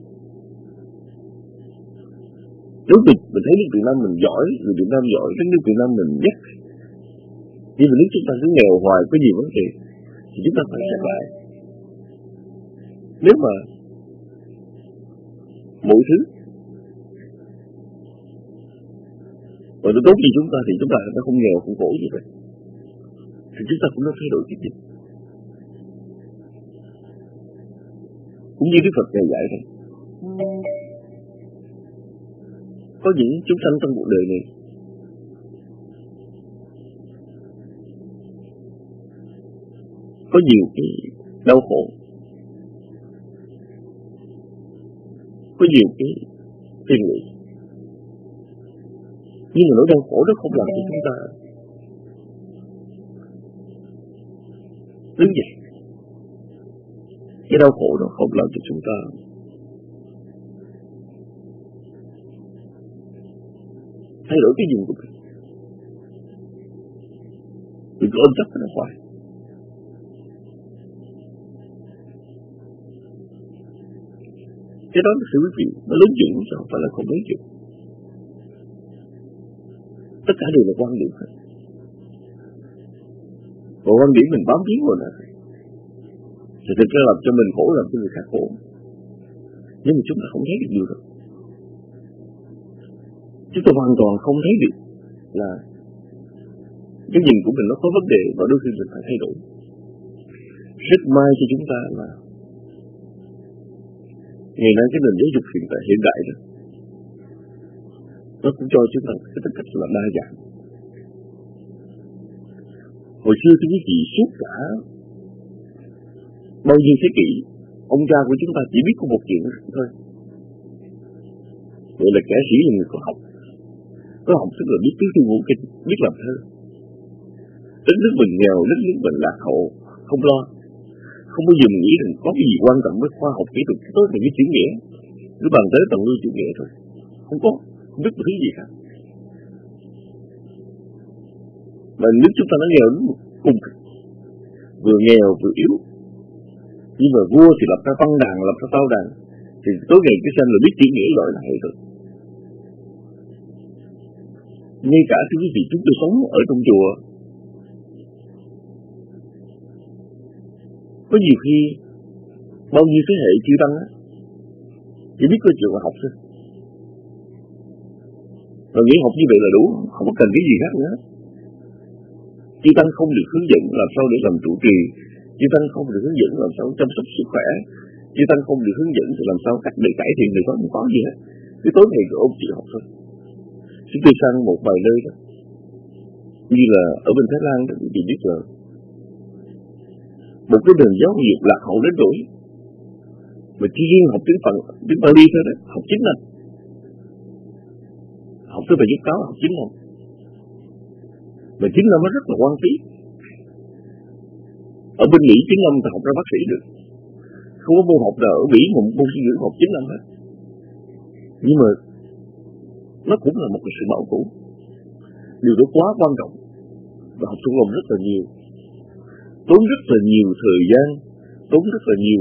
nếu mình thấy nước Việt Nam mình giỏi, người Việt Nam giỏi, cái nước Việt Nam mình nhất, nhưng mà nếu chúng ta cứ nghèo hoài có nhiều vấn đề thì chúng ta phải xét lại. Nếu mà mỗi thứ và nó tốt như chúng ta thì chúng ta nó không nghèo, không khổ như vậy, thì chúng ta cũng đã thay đổi cái gì. Cũng như Đức Phật Ngài dạy rằng có những chúng sanh trong cuộc đời này có nhiều cái đau khổ, có nhiều cái phiền lụy, nhưng mà nỗi đau khổ đó không làm cho chúng ta đứng dậy. Cái đau khổ đó không làm cho chúng ta thay đổi cái nhìn của mình. Đừng có ôm chấp nó hoài. Cái đó là sự quý vị, nó lớn chuyện chứ không phải là không lớn chuyện. Tất cả đều là quan điểm hết. Và quan điểm mình bám víu vào nó thì thực ra làm cho mình khổ, làm cho người khác khổ. Nhưng mà chúng ta không thấy được điều đó. Chúng ta hoàn toàn không thấy được là cái nhìn của mình nó có vấn đề và đôi khi mình phải thay đổi. Rất may cho chúng ta là ngày nay cái nền giáo dục hiện đại đó, nó cũng cho chúng ta cái tính cách là đa dạng. Hồi xưa thưa quý vị, suốt cả bao nhiêu thế kỷ, ông cha của chúng ta chỉ biết có một chuyện thôi. Vậy là kẻ sĩ là người có học. Có học tức là biết tứ thư ngũ kinh, biết làm thơ. Đến nước mình nghèo, đến nước mình lạc hậu, không lo. Không bao giờ mình nghĩ rằng có cái gì quan trọng với khoa học kỹ thuật, tối là cái chữ nghĩa. Cứ bàn tới tầng lưu chữ nghĩa thôi. Không có, không biết một thứ gì cả. Mà nước chúng ta nó nghèo đến cùng, vừa nghèo vừa yếu. Nhưng mà vua thì lập ra văn đàn, lập ra tao đàn, thì tối ngày cái sanh là biết chữ nghĩa gọi là hay rồi. Ngay cả cái quý vị chúng tôi sống ở trong chùa, có nhiều khi bao nhiêu thế hệ chư tăng á, chỉ biết có chuyện học thôi. Và nghĩ học như vậy là đủ, không có cần cái gì khác nữa. Chư tăng không được hướng dẫn làm sao để làm trụ trì, chư tăng không được hướng dẫn làm sao chăm sóc sức khỏe, chư tăng không được hướng dẫn làm sao cách để cải thiện người đó, không có gì hết. Cái tối ngày ôm chịu học thôi. Chúng tôi sang một vài nơi đó, như là ở bên Thái Lan đó, thì biết rồi. Một cái nền giáo dục lạc hậu đến nỗi mà chỉ riêng học tiếng Pali thôi đó, học 9 năm. Học tới bài viết cáo học 9 năm. Mà 9 năm nó rất là quan phí. Ở bên Mỹ 9 năm thì học ra bác sĩ được. Không có môn học nào ở Mỹ mà môn sinh dưỡng học 9 năm hết. Nhưng mà nó cũng là một cái sự bảo thủ. Điều đó quá quan trọng. Và học trong lòng rất là nhiều. Tốn rất là nhiều thời gian, tốn rất là nhiều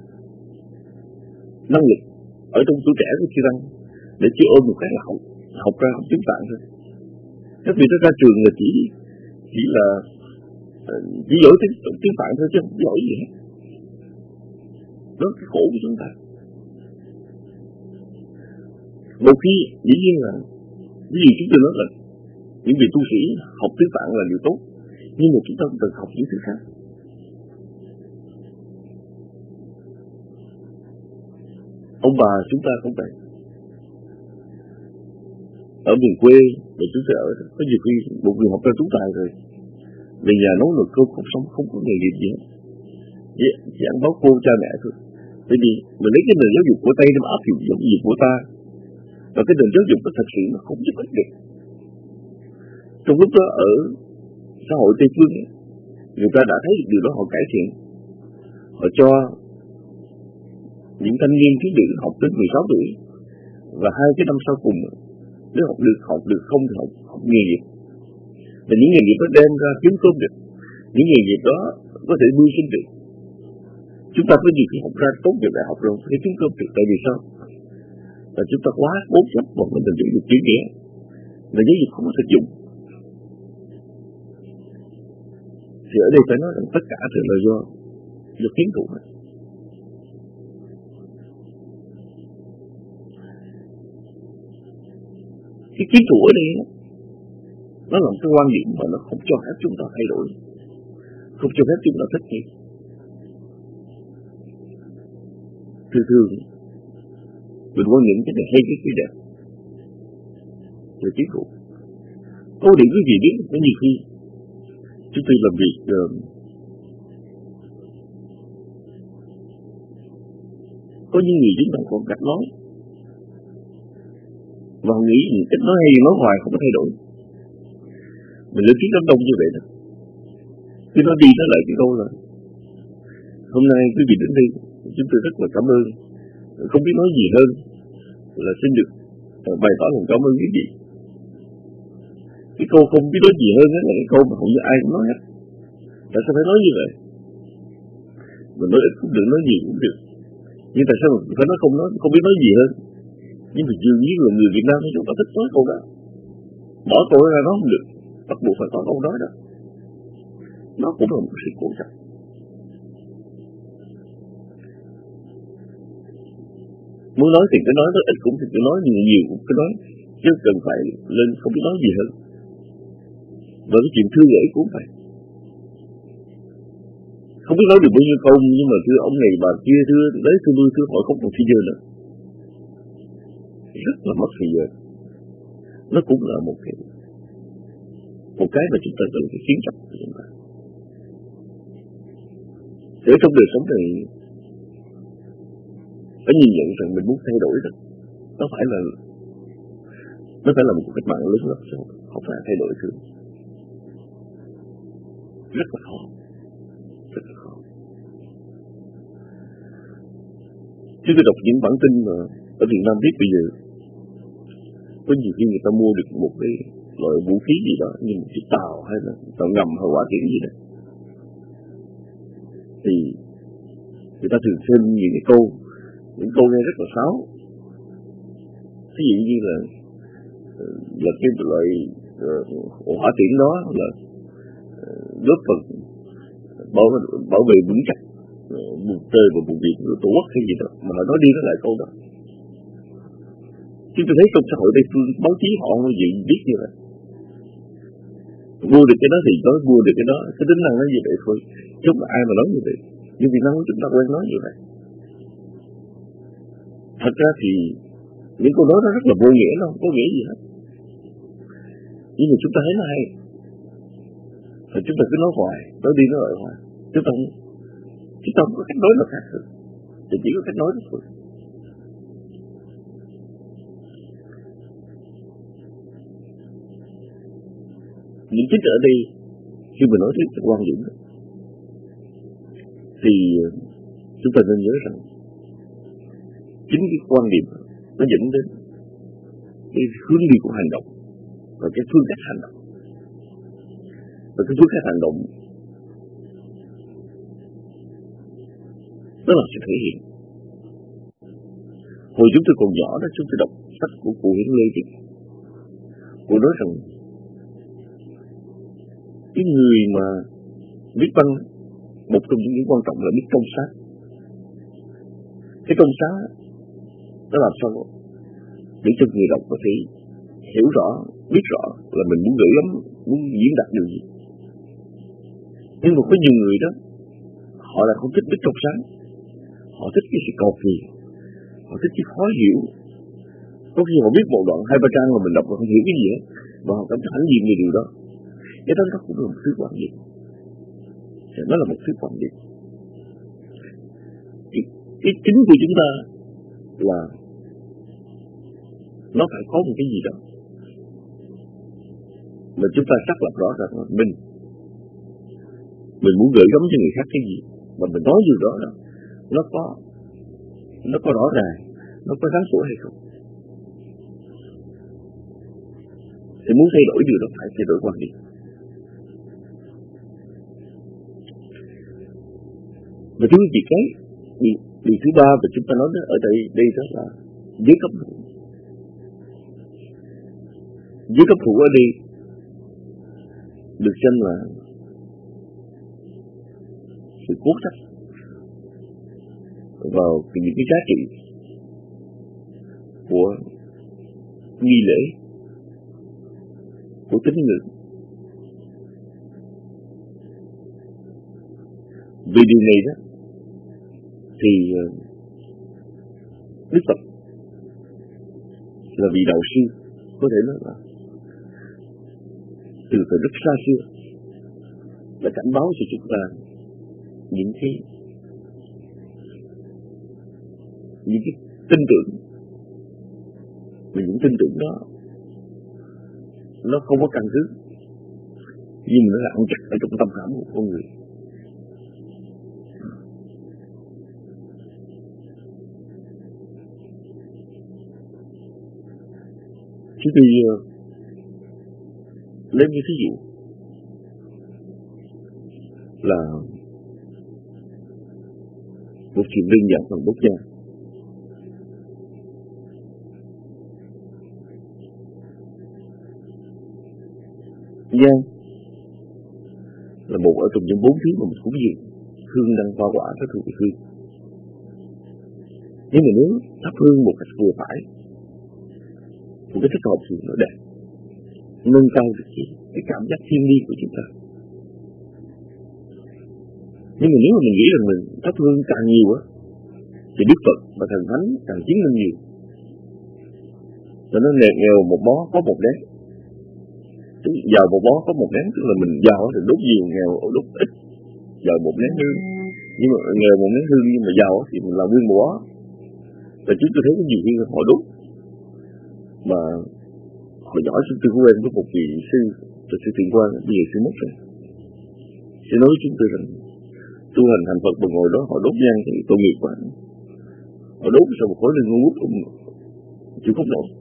năng lực ở trong tuổi trẻ của chư tăng để chỉ ôm một cái là học ra học chứng tạng thôi. Các vị nó ra trường là chỉ giỏi tiếng Phạn thôi chứ không giỏi gì hết. Đó là cái khổ của chúng ta. Một khi dĩ nhiên là ví dụ chúng tôi nói là những vị tu sĩ học tiếng Phạn là điều tốt, nhưng mà chúng ta cũng cần học những thứ khác. Ông bà chúng ta cũng vậy. Ở miền quê để chúng tôi ở, có nhiều khi một người học ra trúng tài rồi, về nhà nấu nồi cơm không sống, không có nghề nghiệp gì hết, chỉ ăn báo cô cha mẹ thôi. Bởi vì mình lấy cái nền giáo dục của Tây để áp dụng giáo dục của ta, và cái nền giáo dục nó thật sự nó không giúp ích được. Trong lúc đó ở xã hội Tây phương ấy, người ta đã thấy được điều đó, họ cải thiện, họ cho những thanh niên thiếu nữ học đến 16 tuổi và 2 cái năm sau cùng nếu học được không thì học nghề nghiệp. Và những nghề nghiệp đó đem ra kiếm cơm được, những nghề nghiệp đó có thể mưu sinh được. Chúng ta có nhiều khi học ra tốt nghiệp đại học rồi phải kiếm cơm được, tại vì sao? Và chúng ta quá cố chấp vào cái nền giáo dục chữ nghĩa, và giáo dục không có thực dụng. Thì ở đây phải nói rằng tất cả đều là do kiến thủ. Cái kiến thủ ở đây nó là một cái quan điểm mà nó không cho phép chúng ta thay đổi, không cho phép chúng ta thích nghi. Thường mình quan niệm cái này hay cái đẹp là kiến thủ. Có điểm quý vị biết có nhiều khi chúng tôi làm việc có những người chúng ta còn cách nói và họ nghĩ cách nói hay nói hoài không có thay đổi. Mình lên tiếng đám đông như vậy đó, cứ nói đi nói lại cái câu là hôm nay quý vị đến đây chúng tôi rất là cảm ơn, không biết nói gì hơn là xin được bày tỏ lòng cảm ơn quý vị. Cái câu không biết nói gì hơn là cái câu mà hầu như ai cũng nói hết. Tại sao phải nói như vậy? Mình nói ít cũng được, nói nhiều cũng được, nhưng tại sao mình phải nói không biết nói gì hơn? Nhưng mà dường như là người Việt Nam chúng ta thích nói câu đó. bỏ tôi ra nó không được, bắt buộc phải có câu nói đó. Nó cũng là một sự cố chấp. Muốn nói thì cái nói nó ít cũng thì cái nói nhiều cũng cái nói, chứ cần phải lên không biết nói gì hơn. Và cái chuyện thương gửi cũng vậy. Không biết nói được bao nhiêu câu, nhưng mà thưa ông này bà kia, thưa đấy thưa hỏi không còn thời giờ nữa. Rất là mất thời giờ. Nó cũng là một cái mà chúng ta cần phải khiến chặt của chúng ta. Để trong đời sống này phải nhìn nhận rằng mình muốn thay đổi đó. Nó phải là một cách mạng lớn lắm, không phải thay đổi thường. Rất là khó. Rất là khó. Chứ tôi đọc những bản tin mà ở Việt Nam viết bây giờ, có nhiều khi người ta mua được một cái loại vũ khí gì đó, như một chiếc tàu hay là tàu ngầm hay hỏa tiễn gì đó, thì người ta thường xem những câu nghe rất là sáo. Ví dụ như là cái loại hỏa tiễn đó là góp phần bảo vệ vững chắc vùng trời và vùng biển của Tổ quốc hay gì đó, mà họ nói đi nói lại câu đó. Chúng tôi thấy trong xã hội đây báo chí họ gì biết như vậy. Mua được cái đó thì nói mua được cái đó, cái tính năng nó như vậy thôi. Chứ không ai mà nói như vậy. Nhưng Việt Nam của chúng ta quen nói như vậy. Thật ra thì những câu nói đó rất là vô nghĩa, nó không có nghĩa gì hết. Nhưng mà chúng ta thấy nó hay. Và chúng ta cứ nói hoài, nói đi nói lại hoài. Chúng ta không có cách nói nào khác được. Thì chỉ có cách nói đó thôi. Những chính ở đây, khi mình nói đến quan điểm đó, thì chúng ta nên nhớ rằng chính cái quan điểm nó dẫn đến cái hướng đi của hành động và cái phương cách hành động. Và cái phương cách hành động đó là sự thể hiện. Hồi chúng tôi còn nhỏ đó, chúng tôi đọc sách của cụ Hiến Lê thì cụ nói rằng cái người mà biết văn, một trong những điểm quan trọng là biết trong sát. Cái trong sát nó làm sao để cho người đọc có thể hiểu rõ, biết rõ là mình muốn gửi gắm, muốn diễn đạt điều gì. Nhưng mà có nhiều người đó, họ là không thích biết trong sáng. Họ thích cái sự cầu kỳ, họ thích cái khó hiểu. Có khi họ biết một đoạn 2-3 trang mà mình đọc mà không hiểu cái gì hết, và họ cảm thấy hãnh diện về điều đó. Cái đó cũng là một thứ quan điểm. Nó là một thứ quan điểm. Cái chính của chúng ta là nó phải có một cái gì đó mà chúng ta xác lập rõ ràng là mình muốn gửi gắm cho người khác cái gì, và mình nói điều đó nó có rõ ràng, nó có sáng sủa hay không. Thì muốn thay đổi điều đó phải thay đổi quan điểm. Và thứ gì cái điều thứ ba mà chúng ta nói ở đây đó là giới cấp thủ. Giới cấp thủ ở đây được xem là sự cố chấp vào những cái giá trị của nghi lễ, của tín ngưỡng. Vì điều này đó thì Đức Phật là vị đạo sư, có thể nói là từ thời rất xa xưa đã cảnh báo cho chúng ta những cái tin tưởng, và những tin tưởng đó nó không có căn cứ, nhưng nó là ăn chặt ở trong tâm khảm của con người. Chúng tôi lấy như ví dụ là một chuyện đơn giản bằng đốt nhang. nhang là một ở trong những 4 thứ mà mình cúng dường. Hương đăng hoa quả nó thuộc về hương. Nhưng mà nếu thắp hương một cách vừa phải, một cái thích hợp thì nó đẹp, nâng cao được cái cảm giác thiên liêng của chúng ta. Nhưng mà nếu mà mình nghĩ rằng mình thắp hương càng nhiều á, thì Đức Phật và Thần Thánh càng chứng minh nhiều. Cho nó nghèo một bó có một nén, giàu một bó có một nén, tức là mình giàu thì đốt nhiều, nghèo đốt ít, giàu một nén hương. Nhưng mà nghèo một nén hương nhưng mà giàu thì mình làm nguyên một bó. Và chúng tôi thấy có nhiều khi họ đốt mà hồi nhỏ chúng tôi có quen với một vị sư, từ sư Thiện Quang, bây giờ sư mất rồi. Sư nói chúng tôi rằng tu hành thành Phật mà ngồi đó họ đốt nhang thì tội nghiệp quá. Họ đốt sau một khối lên ngu ngút cũng chịu không nổi.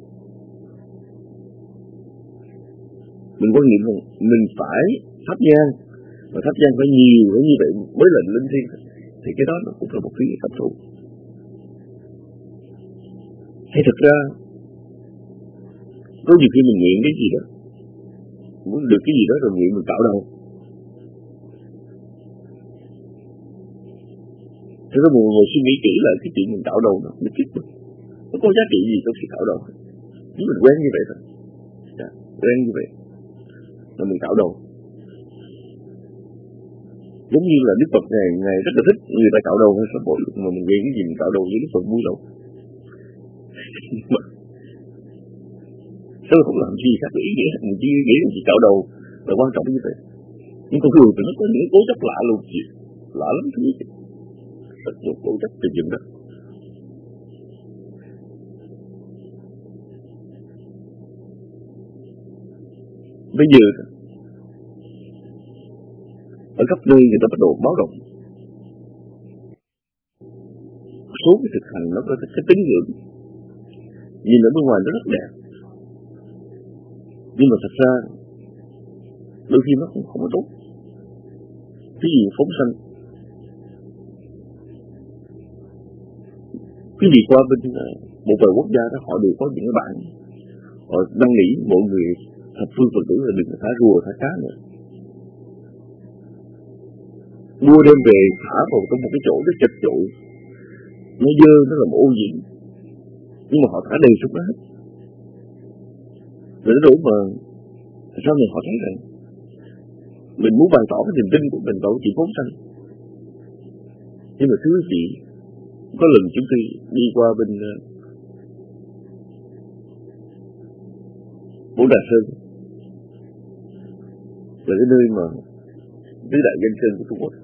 Mình quan niệm rằng mình phải thắp nhang, và thắp nhang phải nhiều, phải như vậy mới là linh thiêng, thì cái đó nó cũng là một cái tập thủ. Hay thực ra có nhiều khi mình nguyện cái gì đó, muốn được cái gì đó rồi nguyện mình tạo đâu. Thế có một người suy nghĩ kỹ là cái chuyện mình tạo đầu nó chết mất. Nó có giá trị gì trong sự tạo đầu. Nếu mình quen như vậy thôi. Quen như vậy là mình tạo đầu. Giống như là Đức Phật Ngài rất là thích người ta tạo đầu hay sao bộ, mà mình nghe cái gì mình tạo đầu với Đức Phật vui đầu. Sao không làm gì khác ý nghĩa, mình chỉ nghĩ là gì tạo đầu là quan trọng như vậy. Nhưng con người thì nó có những cố chấp lạ luôn gì, lạ lắm thứ gì. Rất nhiều cố chấp từ dựng đó. Bây giờ ở khắp nơi người ta bắt đầu báo động. Số cái thực hành nó có cái tín ngưỡng, nhìn ở bên ngoài nó rất đẹp, nhưng mà thật ra đôi khi nó cũng không có tốt. Cái gì phóng sanh, quý vị qua bên một vài quốc gia đó họ đều có những cái bạn họ năn nỉ mọi người thập phương Phật tử là đừng thả rùa thả cá nữa, mua đem về thả vào trong một cái chỗ rất chật chội, nó dơ, nó là một ô nhiễm, nhưng mà họ thả đầy xuống đó hết. Rồi đủ mà sau này họ thấy rằng mình muốn bày tỏ cái niềm tin của mình vào chuyện phóng sanh. Nhưng mà thưa chị, có lần chúng tôi đi qua bên Bố Đà Sơn, là cái nơi mà tứ đại danh sơn của Trung Quốc.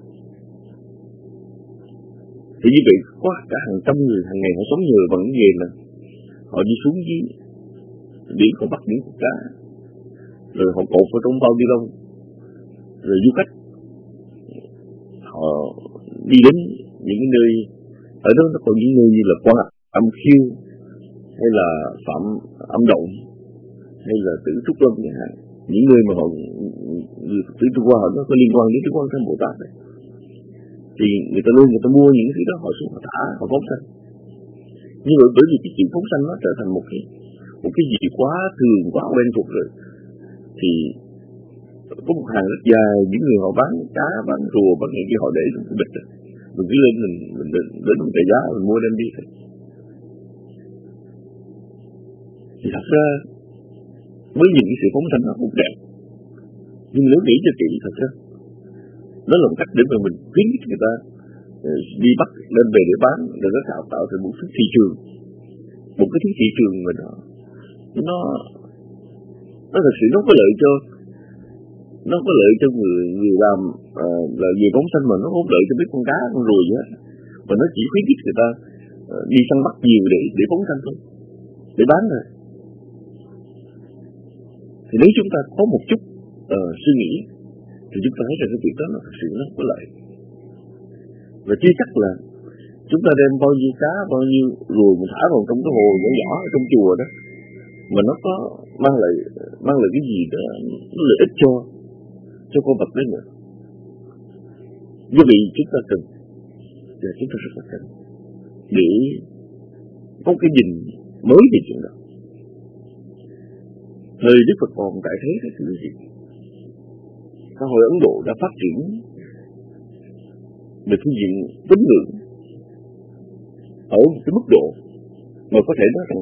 Thì như vậy có cả hàng trăm người hàng ngày họ sống nhờ bằng cái nghề là họ đi xuống dưới biển họ bắt những con cá, rồi họ cột vào trong bao ni lông, rồi du khách họ đi đến những cái nơi ở đó, nó có những nơi như là Quan Âm Khiêu hay là Phạm Âm Động hay là Tử Trúc Lâm chẳng hạn, những nơi mà họ người Phật tử Trung Hoa họ nó có liên quan đến Trung Quan Thanh Bồ Tát này. Thì người ta lên người ta mua những thứ đó họ xuống họ thả họ phóng sanh. Nhưng mà bởi vì cái chuyện phóng sanh nó trở thành một cái gì quá thường quá quen thuộc rồi, thì có một hàng rất dài những người họ bán cá bán rùa bán những cái họ để trong cái bịch rồi mình cứ lên mình đến một cái giá mình mua đem đi thôi. Thì thật ra với những cái sự phóng sanh nó cũng đẹp, nhưng nếu nghĩ cho kỹ thật ra nó là một cách để mà mình khuyến khích người ta đi bắt lên về để bán, rồi nó tạo thành một thứ thị trường, một cái thứ thị trường mà nó thật sự nó có lợi cho người làm là người phóng sanh, mà nó không lợi cho mấy con cá con ruồi gì hết, mà nó chỉ khuyến khích người ta đi săn bắt nhiều để phóng sanh thôi, để bán thôi. Thì nếu chúng ta có một chút suy nghĩ thì chúng ta thấy rằng cái việc đó nó thật sự nó có lợi. Và chưa chắc là chúng ta đem bao nhiêu cá, bao nhiêu ruồi mình thả vào trong cái hồ nhỏ nhỏ ở trong chùa đó mà nó có mang lại cái gì đó nó lợi ích cho con vật đấy nữa. Như vậy chúng ta cần, và chúng ta rất là cần để có cái nhìn mới về chuyện đó. Thời Đức Phật còn tại thế cái thứ gì xã hội Ấn Độ đã phát triển về phương diện tín ngưỡng ở một cái mức độ mà có thể nói rằng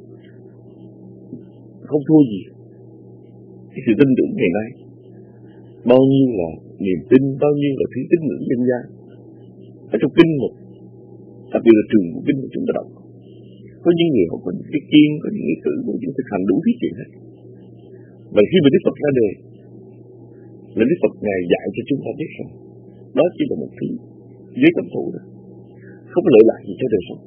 không thua gì cái sự tin tưởng ngày nay. Bao nhiêu là niềm tin, bao nhiêu là thứ tín ngưỡng dân gian ở trong kinh một, đặc biệt là trường của kinh mà chúng ta đọc. Có những người họ có những cái kiên, có những cái cử, có những thực hành đủ thứ chuyện hết. Và khi mà Đức Phật ra đời, là Đức Phật Ngài dạy cho chúng ta biết rằng đó chỉ là một thứ giấy cấm thủ thôi, không có lợi lạc gì cho đời sống.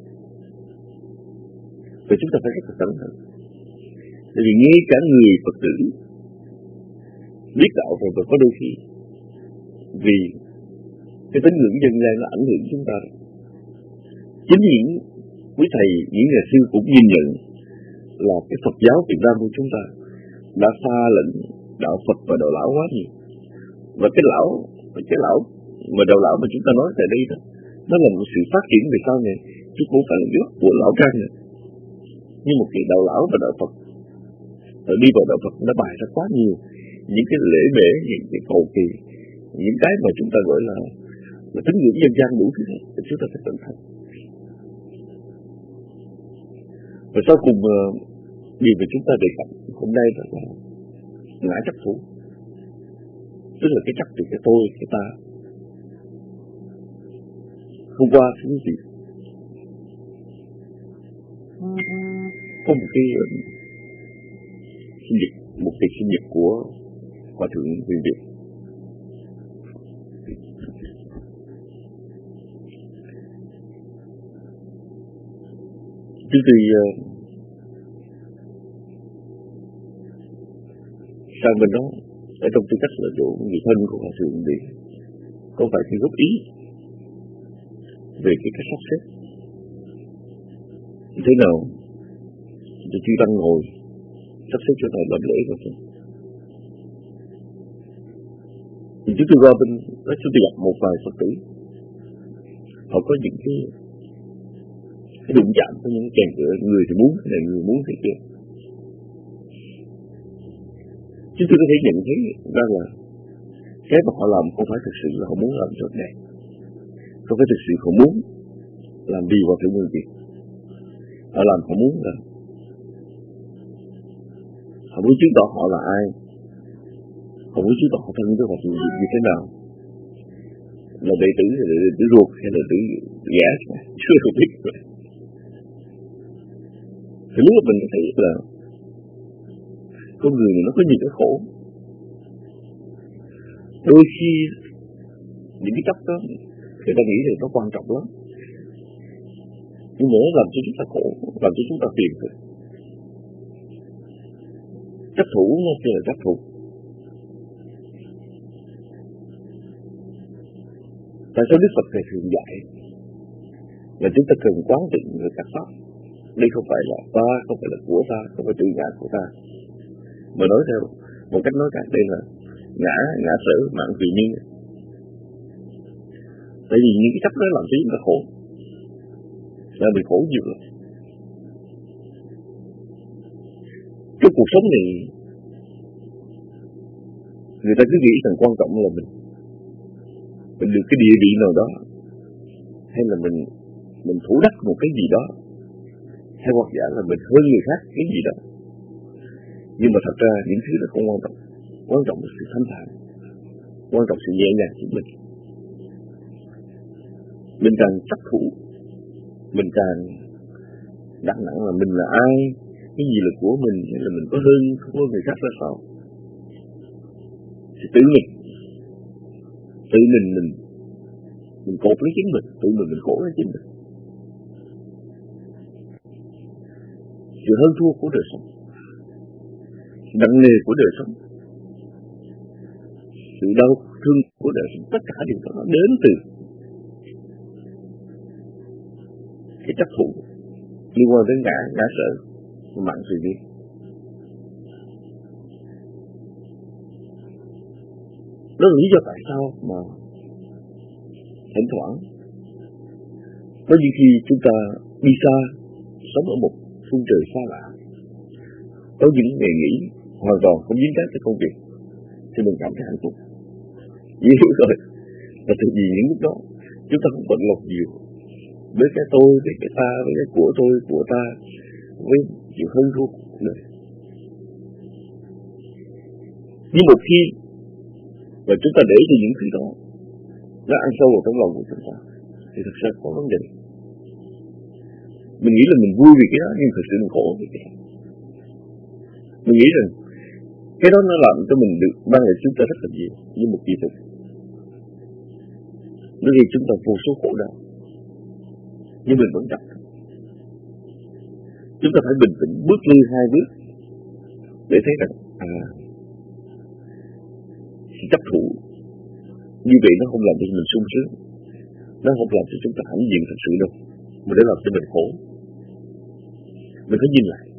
Và chúng ta phải rất là cẩn thận. Tại vì ngay cả người Phật tử biết đạo rồi và có đôi khi vì cái tín ngưỡng dân gian nó ảnh hưởng chúng ta. Chính những quý thầy, những nhà sư cũng nhìn nhận là cái Phật giáo Việt Nam của chúng ta đã pha lẫn đạo Phật và đạo lão quá nhiều. Và cái lão mà đạo lão mà chúng ta nói tại đây đó, nó là một sự phát triển về sau này, chứ không phải là nước của lão Trang này. Nhưng một cái đạo lão và đạo Phật đi vào đạo Phật nó bày ra quá nhiều những cái lễ bể, những cái cầu kỳ, những cái mà chúng ta gọi là tín ngưỡng dân gian đủ thứ này, chúng ta phải cẩn thận. Và sau cùng điều mà chúng ta đề cập hôm nay là ngã chấp thủ, tức là cái chấp từ cái tôi, cái ta. Hôm qua thưa quý vị có một cái một tiệc sinh nhật của Hòa thượng Huyền Việt. Trước khi sang bên đó, ở trong tư cách là chỗ người thân của Hòa thượng thì có vài cái góp ý về cái cách sắp xếp thế nào để chư tăng ngồi sắp xếp cho thầy làm lễ của tôi. Thì chúng tôi qua bên đó, chúng tôi gặp một vài Phật tử, họ có những cái đụng chạm, có những kèn cửa, người thì muốn thế này, người muốn thế kia. Chúng tôi có thể nhận thấy ra là cái mà họ làm không phải thực sự là họ muốn làm cho đẹp, không phải thực sự họ muốn làm vì Hòa thượng Người Việt. Họ làm họ muốn là họ muốn chứng tỏ họ là ai, họ muốn chứng tỏ họ thân với Hòa thượng Người Việt như thế nào, là đệ tử hay là đệ tử ruột hay là đệ tử giả, chưa không biết. Thì lúc mà mình thấy là con người này nó có nhiều cái khổ. Đôi khi những cái chấp đó người ta nghĩ là nó quan trọng lắm, nhưng mà nó làm cho chúng ta khổ, làm cho chúng ta phiền thôi. Chấp thủ nó chỉ là chấp thủ. Tại sao Đức Phật Thầy thường dạy là chúng ta cần quán tịnh về các pháp. Đây không phải là ta, không phải là của ta, không phải tự ngã của ta. Mà nói theo một cách nói khác, đây là ngã sở mạng tùy nhiên. Tại vì những cái chấp đó làm cho chúng ta khổ, là mình khổ nhiều lắm. Trong cuộc sống này, người ta cứ nghĩ rằng quan trọng là mình được cái địa vị nào đó, hay là mình thủ đắc một cái gì đó, hay hoặc giả là mình hơn người khác cái gì đó. Nhưng mà thật ra những thứ đó không quan trọng. Quan trọng là sự thanh thản, quan trọng sự nhẹ nhàng của mình. Mình càng chấp thủ, mình càng đặt nặng là mình là ai, cái gì là của mình, hay là mình có hơn không có người khác là sao. Thì tự mình cột lấy chính mình, tự mình khổ lấy chính mình. Sự hơn thua của đời sống, nặng nề của đời sống, sự đau thương của đời sống, tất cả điều đó nó đến từ cái chấp thủ liên quan đến ngã sở mạng sự đi. Đó là lý do tại sao mà thỉnh thoảng có những khi chúng ta đi xa, sống ở một phương trời xa lạ, có những ngày nghỉ hoàn toàn không dính dáng tới công việc, thì mình cảm thấy hạnh phúc. nhiều rồi. Và từ vì những lúc đó chúng ta không bận lòng nhiều với cái tôi, với cái ta, với cái của tôi, của ta, với chuyện hơn thua này. Nhưng một khi mà chúng ta để cho những thứ đó nó ăn sâu vào trong lòng của chúng ta thì thật sự có vấn đề. Mình nghĩ là mình vui vì cái đó, nhưng thật sự mình khổ vì cái đó. Mình nghĩ rằng cái đó nó làm cho mình được mang lại chúng ta rất là nhiều, như một kỳ thực. Nó gây chúng ta vô số khổ đau, nhưng mình vẫn chấp. Chúng ta phải bình tĩnh bước lui 2 bước để thấy rằng sự chấp thủ như vậy nó không làm cho mình sung sướng, nó không làm cho chúng ta hãnh diện thật sự đâu, mà để làm cho mình khổ. Mình phải nhìn lại.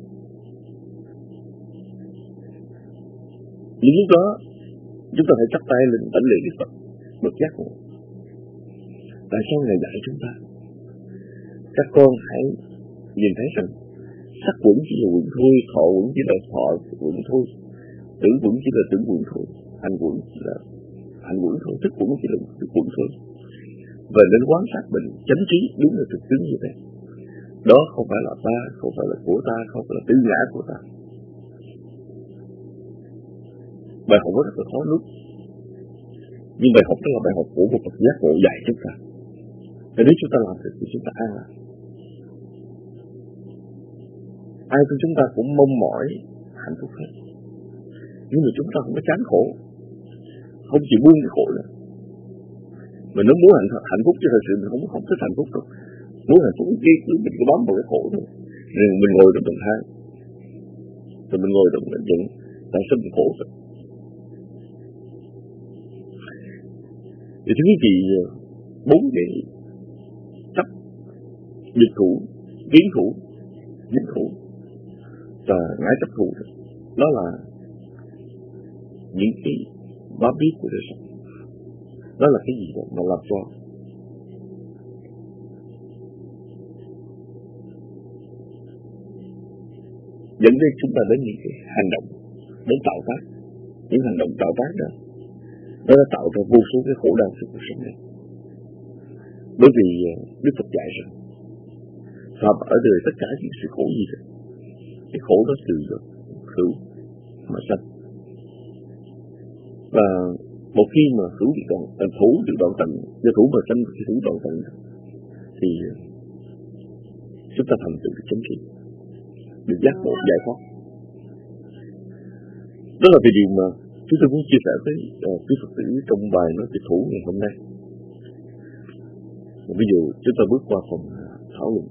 Những lúc đó chúng ta phải chắp tay lên đảnh lễ Đức Phật bậc giác ngộ. Tại sao Ngài dạy chúng ta? Các con hãy nhìn thấy rằng sắc quẩn chỉ là quẩn thôi, thọ quẩn chỉ là thọ quẩn thôi, tưởng quẩn chỉ là tưởng quẩn thôi, hành quẩn chỉ là hành quẩn thôi, thức quẩn chỉ là thức quẩn thôi. Và nên quan sát mình chánh trí đúng là thực tướng như thế. Đó không phải là ta, không phải là của ta, không phải là tư ngã của ta. Bài học rất là khó nuốt, nhưng bài học đó là bài học của một Phật giác ngộ dạy chúng ta. Và nếu chúng ta làm được thì chúng ta an lạc. Ai trong chúng ta cũng mong mỏi hạnh phúc hết, nhưng mà chúng ta không có chán khổ, không chịu buông cái khổ nữa. Mình nó muốn hạnh phúc chứ thật sự mình không thích hạnh phúc đâu. Muốn hạnh phúc kia cứ mình cứ bám vào cái khổ thôi. Rồi mình ngồi trong tầng 2, rồi mình ngồi trong tầng giận, tại sao mình khổ vậy? Thì thưa quý vị, 4 cái chấp, biệt thủ, kiến thủ, dính thủ và ngã chấp thủ, đó là những cái bám biết của đời sống. Đó là cái gì đó mà làm cho dẫn đến chúng ta đến những cái hành động, đến tạo tác. Những hành động tạo tác đó nó đã tạo ra vô số cái khổ đau trong cuộc sống này. Bởi vì Đức Phật dạy rằng phạm ở đời tất cả những sự khổ gì rồi, cái khổ đó từ hữu mà sanh. Và một khi mà thủ được đoạn tận, do thủ mà sanh cái thủ đoạn tận thì chúng ta thành tựu được chánh trí, được giác ngộ giải thoát. Đó là cái điều mà chúng tôi muốn chia sẻ với quý Phật tử trong bài nói về thủ ngày hôm nay. Ví dụ chúng ta bước qua phần thảo luận,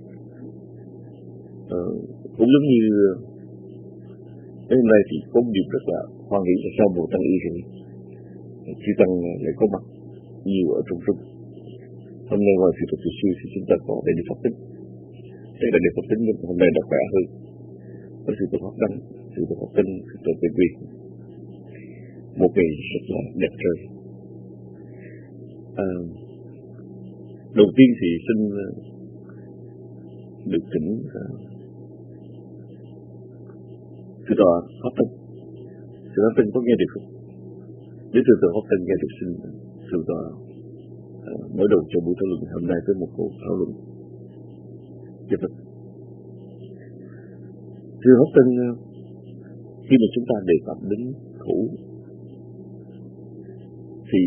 cũng giống như ngày hôm nay thì có một điều rất là hoan hỷ là sau mùa tăng y thì chư tăng lại có mặt nhiều ở trong trung. Hôm nay ngoài sự thực sư thì chúng ta có đại đức Phật Tính. Đây là đại đức Phật Tính hôm nay đã khỏe hơn. Có sự tự Pháp Đăng, sự tự Pháp Tinh, sự tự Tây Quy. Một ngày rất là đẹp trời. Đầu tiên thì xin được thỉnh sư tọa Pháp Tinh. Sư Pháp Tinh có nghe được không? Nếu sư tọa Pháp Tinh nghe được, xin sư tọa mở đầu cho buổi thảo luận hôm nay với một cuộc thảo luận. Sư Pháp Tinh, khi mà chúng ta đề cập đến thủ thì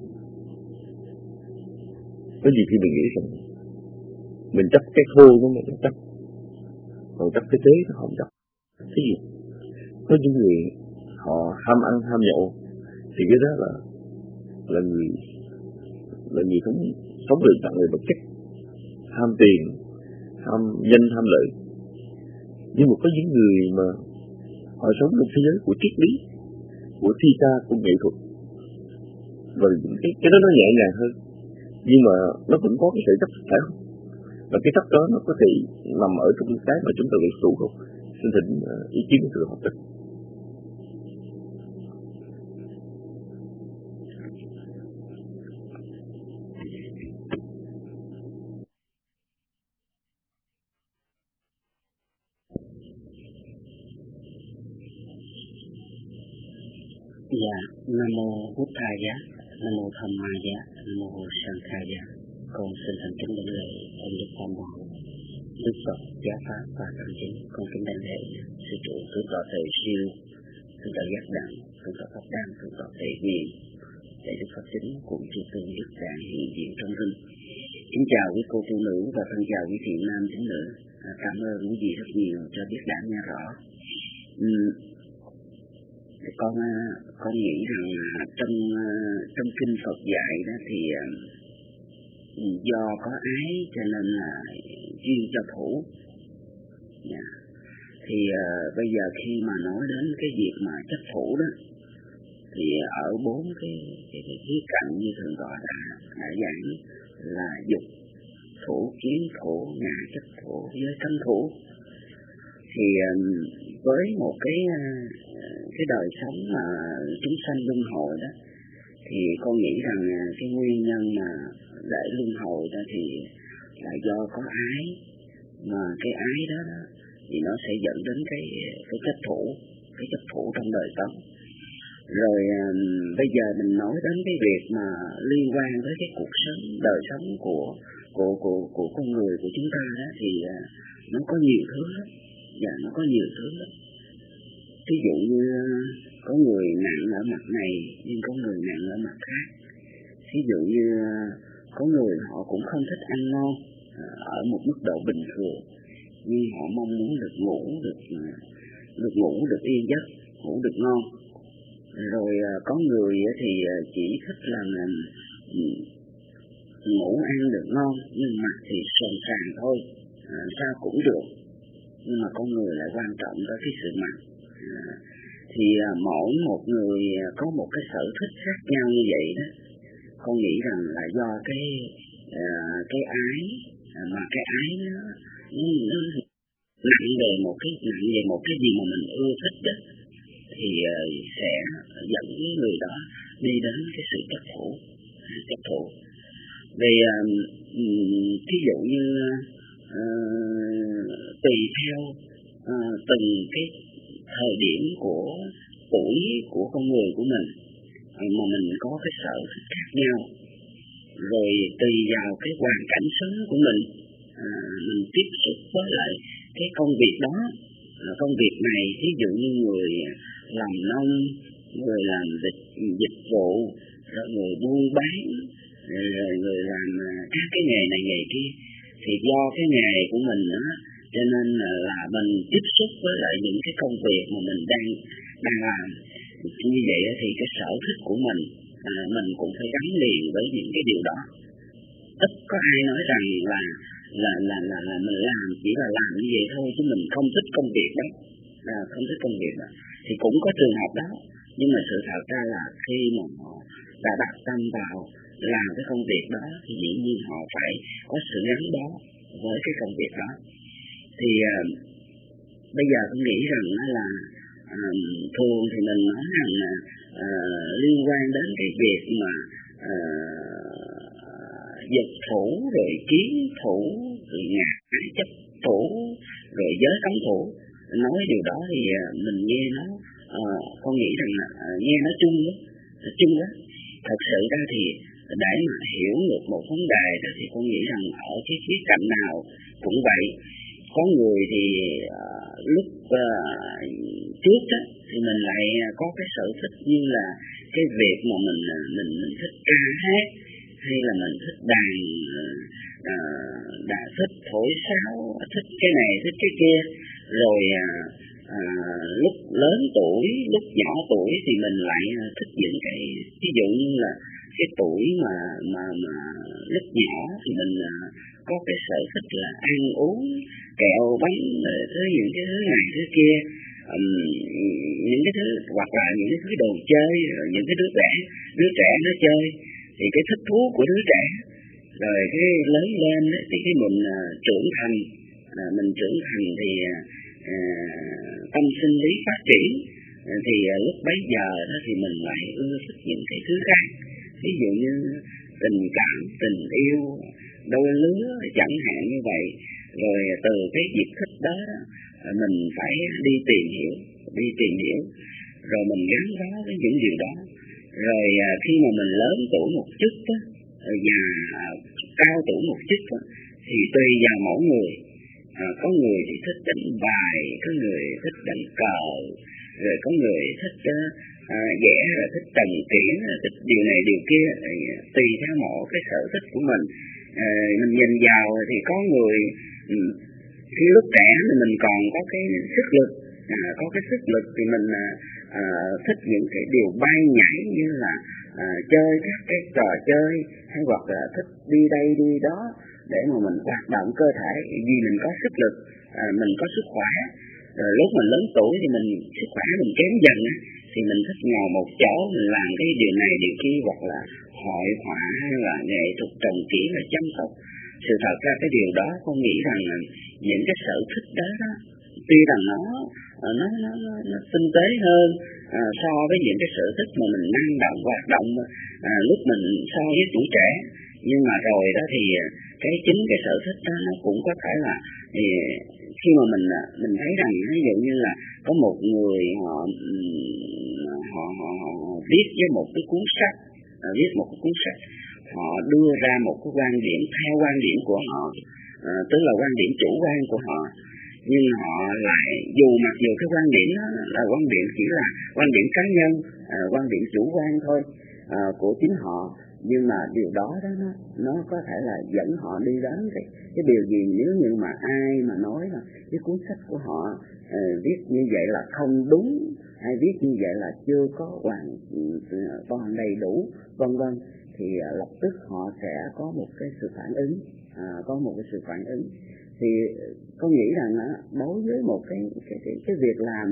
có nhiều khi mình nghĩ rằng mình chấp cái thô nó mới chấp, còn chấp cái tế nó không chấp. Cái gì? Có những người họ ham ăn ham nhậu thì cái đó là người sống đời tặng người vật chất, ham tiền, ham danh, ham lợi. Nhưng mà có những người mà họ sống trong thế giới của triết lý, của thi ca, của nghệ thuật, và cái đó nó nhẹ nhàng hơn, nhưng mà nó vẫn có cái sự chấp, phải không? Và cái chấp đó nó có thể nằm ở trong cái mà chúng ta bị trụ không? Xin thỉnh ý kiến của Thượng Học Tinh.
Dạ, Nam Mô Bụt Thầy. Nam mô Tham Ma Giá, Nam mô Sang Kha Giá. Con xin thành kính đảnh lễ ông Đức Tam Bảo, Đức Phật Giá Pháp và Tam Chính. Con kính đảnh lễ sư trụ thượng tọa Thầy Siêu, thượng tọa Giác Đặng, thượng tọa Pháp Đăng, thượng tọa Thầy Viên, Đại Đức Pháp Chính cùng chư tôn đức đại hiện diện trong rừng. Kính chào quý cô phụ nữ và thân chào quý thiện nam tín nữ. Cảm ơn quý vị rất nhiều cho biết đã nghe rõ. Con nghĩ rằng trong kinh Phật dạy đó thì do có ái cho nên là duyên cho thủ. Thì bây giờ khi mà nói đến cái việc mà chấp thủ đó thì ở bốn cái khía cạnh như thường gọi là giảng là dục thủ, kiến thủ, ngã chấp thủ, giới cấm thủ. Thì với một cái đời sống mà chúng sanh luân hồi đó thì con nghĩ rằng cái nguyên nhân mà để luân hồi đó thì là do có ái, mà cái ái đó thì nó sẽ dẫn đến cái chấp thủ trong đời sống. Rồi bây giờ mình nói đến cái việc mà liên quan với cái cuộc sống, đời sống của con người của chúng ta đó thì nó có nhiều thứ lắm. Nó có nhiều thứ lắm. Ví dụ như có người nặng ở mặt này nhưng có người nặng ở mặt khác. Ví dụ như có người họ cũng không thích ăn ngon ở một mức độ bình thường, nhưng họ mong muốn được ngủ được yên giấc, ngủ được ngon. Rồi có người thì chỉ thích là ngủ ăn được ngon nhưng mặt thì sồn sàn thôi, sao cũng được. Nhưng mà con người lại quan trọng tới cái sự mặt. Thì mỗi một người có một cái sở thích khác nhau như vậy đó. Con nghĩ rằng là do cái ái, mà cái ái nó nặng về một cái gì mà mình ưa thích đó, thì sẽ dẫn người đó đi đến cái sự chấp thủ. Vì ví dụ như tùy theo từng cái thời điểm của tuổi của con người của mình mà mình có cái sở thích khác nhau. Rồi tùy vào cái hoàn cảnh sống của mình tiếp xúc với lại cái công việc đó. Công việc này ví dụ như người làm nông, người làm dịch vụ, rồi người buôn bán, rồi người làm các cái nghề này nghề kia. Thì do cái nghề của mình đó, cho nên là mình tiếp xúc với lại những cái công việc mà mình đang làm. Như vậy thì cái sở thích của mình cũng phải gắn liền với những cái điều đó. Ít có ai nói rằng là mình làm chỉ là làm như vậy thôi, chứ mình không thích công việc đó, thì cũng có trường hợp đó. Nhưng mà sự thật ra là khi mà họ đã đặt tâm vào làm cái công việc đó thì dĩ nhiên họ phải có sự gắn bó với cái công việc đó. Thì bây giờ tôi nghĩ rằng là thường thì mình nói rằng là liên quan đến cái việc mà dục thủ, rồi kiến thủ, rồi ngã chấp thủ, rồi giới cấm thủ. Nói điều đó thì mình nghe nó con nghĩ rằng là nghe nó chung đó. Thật sự ra thì để mà hiểu được một vấn đề đó thì con nghĩ rằng ở cái khía cạnh nào cũng vậy. Có người thì lúc trước đó thì mình lại có cái sở thích như là cái việc mà mình thích ca hát, hay là mình thích đàn, thích thổi sáo, thích cái này thích cái kia. Rồi lúc lớn tuổi, lúc nhỏ tuổi thì mình lại thích những cái ví dụ như là cái tuổi mà lúc nhỏ thì mình có cái sở thích là ăn uống kẹo bánh, những cái thứ này thứ kia, những cái thứ hoặc là những cái thứ đồ chơi, những cái đứa trẻ nó chơi thì cái thích thú của đứa trẻ. Rồi cái lớn lên thì cái mình trưởng thành, thì tâm sinh lý phát triển, thì lúc bấy giờ đó thì mình lại ưa thích những cái thứ khác. Ví dụ như tình cảm, tình yêu, đôi lứa chẳng hạn như vậy. Rồi từ cái việc thích đó mình phải đi tìm hiểu, rồi mình gắn bó với những điều đó. Rồi khi mà mình lớn tuổi một chút á, và cao tuổi một chút á, thì tùy vào mỗi người. Có người thì thích đánh bài, có người thích đánh cờ, rồi có người thích vẽ, rồi thích trồng kiển, thích điều này điều kia, tùy theo mỗi cái sở thích của mình. Mình nhìn vào thì có người khi lúc trẻ thì mình còn có cái sức lực, thì mình thích những cái điều bay nhảy như là chơi các cái trò chơi, hay hoặc là thích đi đây đi đó để mà mình hoạt động cơ thể, vì mình có sức lực, mình có sức khỏe. Rồi lúc mình lớn tuổi thì mình sức khỏe mình kém dần á, thì mình thích ngồi một chỗ mình làm cái điều này điều kia, hoặc là hội họa hay là nghệ thuật trồng kiển là chăm sóc. Sự thật ra cái điều đó con nghĩ rằng những cái sở thích đó tuy rằng nó tinh tế hơn so với những cái sở thích mà mình năng động hoạt động lúc mình so với tuổi trẻ, nhưng mà rồi đó thì cái chính cái sở thích đó nó cũng có thể là khi mà mình thấy rằng ví dụ như là có một người họ viết với một cái cuốn sách, họ đưa ra một cái quan điểm theo quan điểm của họ, tức là quan điểm chủ quan của họ, nhưng họ lại dù mặc dù cái quan điểm đó là quan điểm chỉ là quan điểm cá nhân, quan điểm chủ quan thôi của chính họ, nhưng mà điều đó nó có thể là dẫn họ đi đến cái điều gì. Nếu như mà ai mà nói là cái cuốn sách của họ viết như vậy là không đúng, hay viết như vậy là chưa có toàn đầy đủ, vân vân, thì lập tức họ sẽ có một cái sự phản ứng, thì con nghĩ rằng đối với một cái việc làm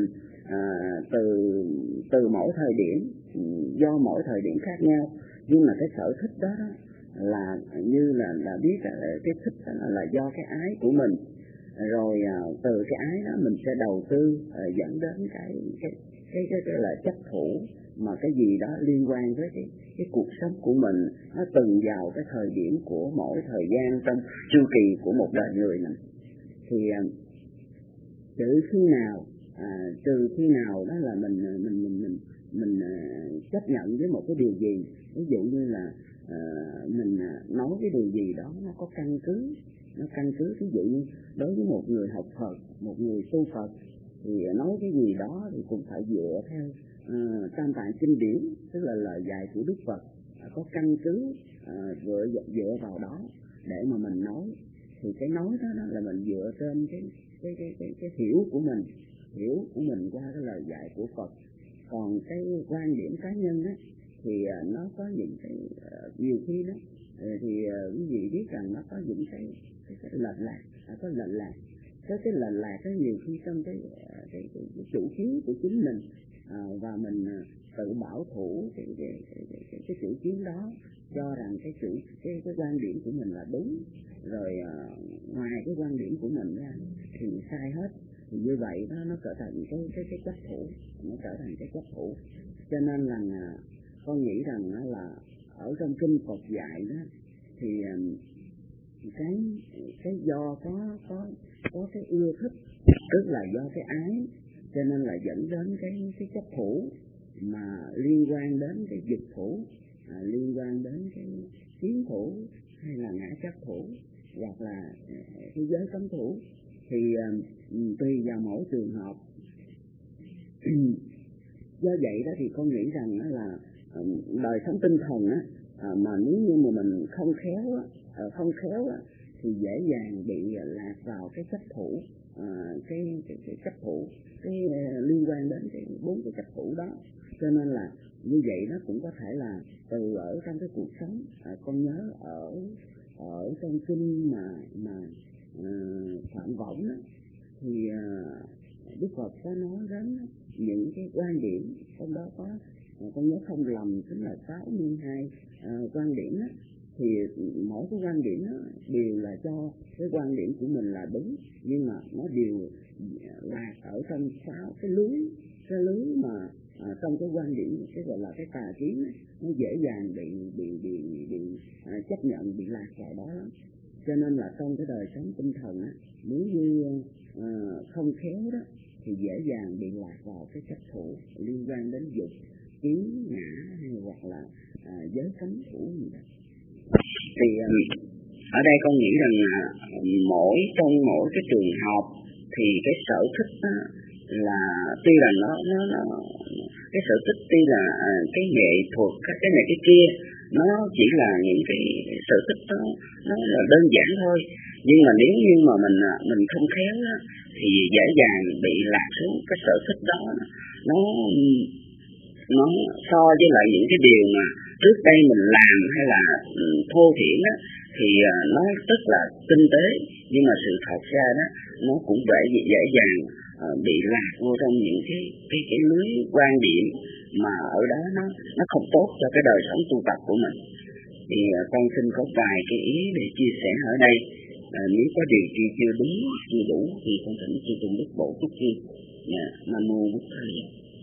từ mỗi thời điểm, do mỗi thời điểm khác nhau, nhưng mà cái sở thích đó là như là biết cái thích đó là do cái ái của mình, rồi từ cái ái đó mình sẽ đầu tư dẫn đến cái là chấp thủ, mà cái gì đó liên quan với cái cuộc sống của mình, nó từng vào cái thời điểm của mỗi thời gian trong chu kỳ của một đời người này. Thì trừ khi nào đó là mình chấp nhận với một cái điều gì, ví dụ như là mình nói cái điều gì đó nó có căn cứ, ví dụ như đối với một người học Phật, một người tu Phật, thì nói cái gì đó thì cũng phải dựa theo tam tạng kinh điển, tức là lời dạy của Đức Phật, có căn cứ dựa vào đó để mà mình nói. Thì cái nói đó là mình dựa trên cái hiểu của mình qua cái lời dạy của Phật. Còn cái quan điểm cá nhân á thì nó có những cái nhiều khi đó thì quý vị biết rằng nó có những cái lệch lạc, có lệch lạc. Cái lệch lạc đó nhiều khi trong cái chủ kiến của chính mình, và mình tự bảo thủ cái chủ kiến đó, cho rằng cái quan điểm của mình là đúng, rồi ngoài cái quan điểm của mình ra thì sai hết. Thì như vậy đó nó trở thành cái chấp thủ, cho nên là con nghĩ rằng là ở trong kinh Phật dạy đó thì cái do có cái ưa thích, tức là do cái ái, cho nên là dẫn đến cái chấp thủ, mà liên quan đến cái dục thủ, liên quan đến cái kiến thủ hay là ngã chấp thủ, hoặc là cái giới cấm thủ, thì tùy vào mỗi trường hợp. Do vậy đó thì con nghĩ rằng là đời sống tinh thần mà nếu như mà mình không khéo thì dễ dàng bị lạc vào cái chấp thủ, cái chấp thủ, cái liên quan đến cái 4 cái chấp thủ đó. Cho nên là như vậy nó cũng có thể là từ ở trong cái cuộc sống. Con nhớ ở trong kinh mà Phạm Võng đó, thì Đức Phật có nói đến những cái quan điểm, trong đó có, con nhớ không lầm chính là 62 quan điểm đó. Thì mỗi cái quan điểm đó đều là cho cái quan điểm của mình là đúng, nhưng mà nó đều lạc ở trong 6 cái lưới mà trong cái quan điểm, cái gọi là cái tà kiến, nó dễ dàng bị chấp nhận, bị lạc vào đó lắm. Cho nên là trong cái đời sống tinh thần nếu như không khéo đó thì dễ dàng bị lạc vào cái chấp thủ liên quan đến dục, chí ngã hay hoặc là giới cấm thủ gì đó. Thì ở đây con nghĩ rằng trong mỗi cái trường học thì cái sở thích đó là tuy là nó cái sở thích tuy là cái nghệ thuật cái này cái kia nó chỉ là những cái sở thích đó nó là đơn giản thôi, nhưng mà nếu như mà mình không khéo đó, thì dễ dàng bị lạc xuống cái sở thích đó. Nó so với lại những cái điều mà trước đây mình làm hay là thô thiển á thì nó rất là tinh tế, nhưng mà sự thật ra đó nó cũng dễ dàng bị lạc vô trong những cái lưới quan điểm mà ở đó nó không tốt cho cái đời sống tu tập của mình. Thì con xin có vài cái ý để chia sẻ ở đây. Nếu có điều gì chưa đúng chưa đủ thì con thỉnh sư Tùng Đức bổ túc chi. Nam mô Bụt Thầy.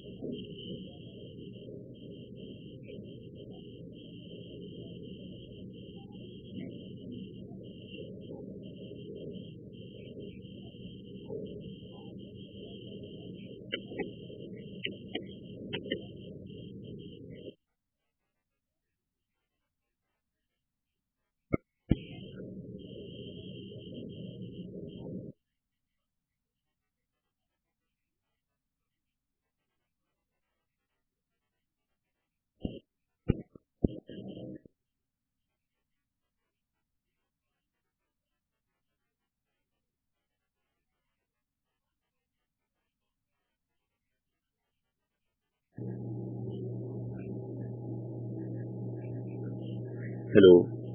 Hello.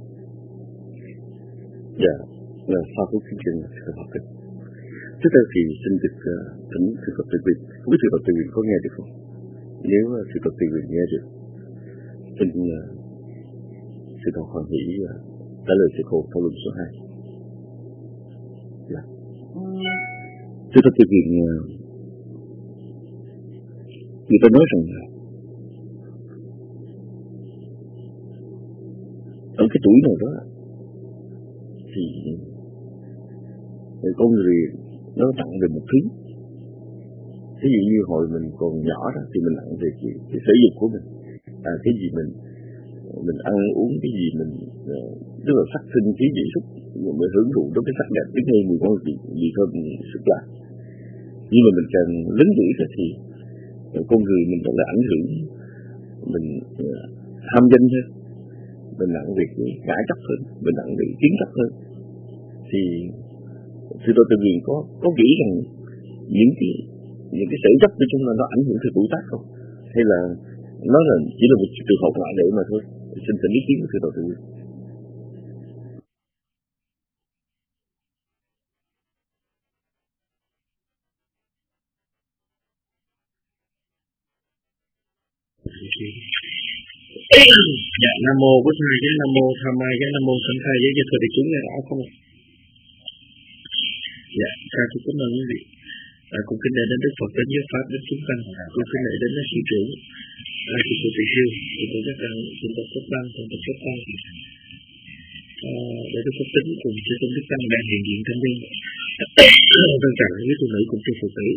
Dạ, sau cuộc chương trình sẽ học được. Trước đây thì xin được thỉnh sư Phật Từ Quyền. Không biết sư Phật Từ Quyền có nghe được không? Nếu sư Phật Từ Quyền nghe được, xin sư Phật hoan hỷ trả lời sự khổ thảo luận số 2. Dạ. Sư Phật Từ Quyền, người ta nói rằng ở cái tuổi nào đó thì con người nó tặng về một thứ. Ví dụ như hồi mình còn nhỏ đó thì mình tặng về cái sở dục của mình, cái gì mình ăn uống, cái gì mình rất là sắc sinh trí vị xúc, mình hưởng thụ đối cái sắc đẹp tiếng nghe mùi ngon gì thôi xúc lạc. Nhưng mà mình càng lớn tuổi đó thì con người mình rất là ảnh hưởng, mình tham danh hơn, mình nặng việc ngã chấp hơn, mình nặng việc kiến chấp hơn. Thì sư tôi tự nhiên có nghĩ rằng những cái sở chấp của chúng ta nó ảnh hưởng tới tuổi tác không, hay là nó là chỉ là một trường hợp ngoại lệ mà thôi. Xin ý kiến của sư tôi tự nhiên.
Dạ, Nam mô Bụt Thầy với Nam mô Tham Mai với Nam mô Sanh Thầy với Giới Thừa Đại Chúng nghe rõ không? Dạ, cha tôi cảm ơn quý vị. Cùng kính lễ đến Đức Phật, đến Giới Pháp, đến chúng tăng, cùng kính lễ đến sư trưởng, sư phụ Tỳ Siêu, thì tôi rất rằng xin tập cấp tăng, xin tập cấp tăng. Để Đức Phật tính cùng sư Tôn Đức Tăng đang hiện diện thân biên. Vâng chào quý tu nữ cùng sư phụ tử.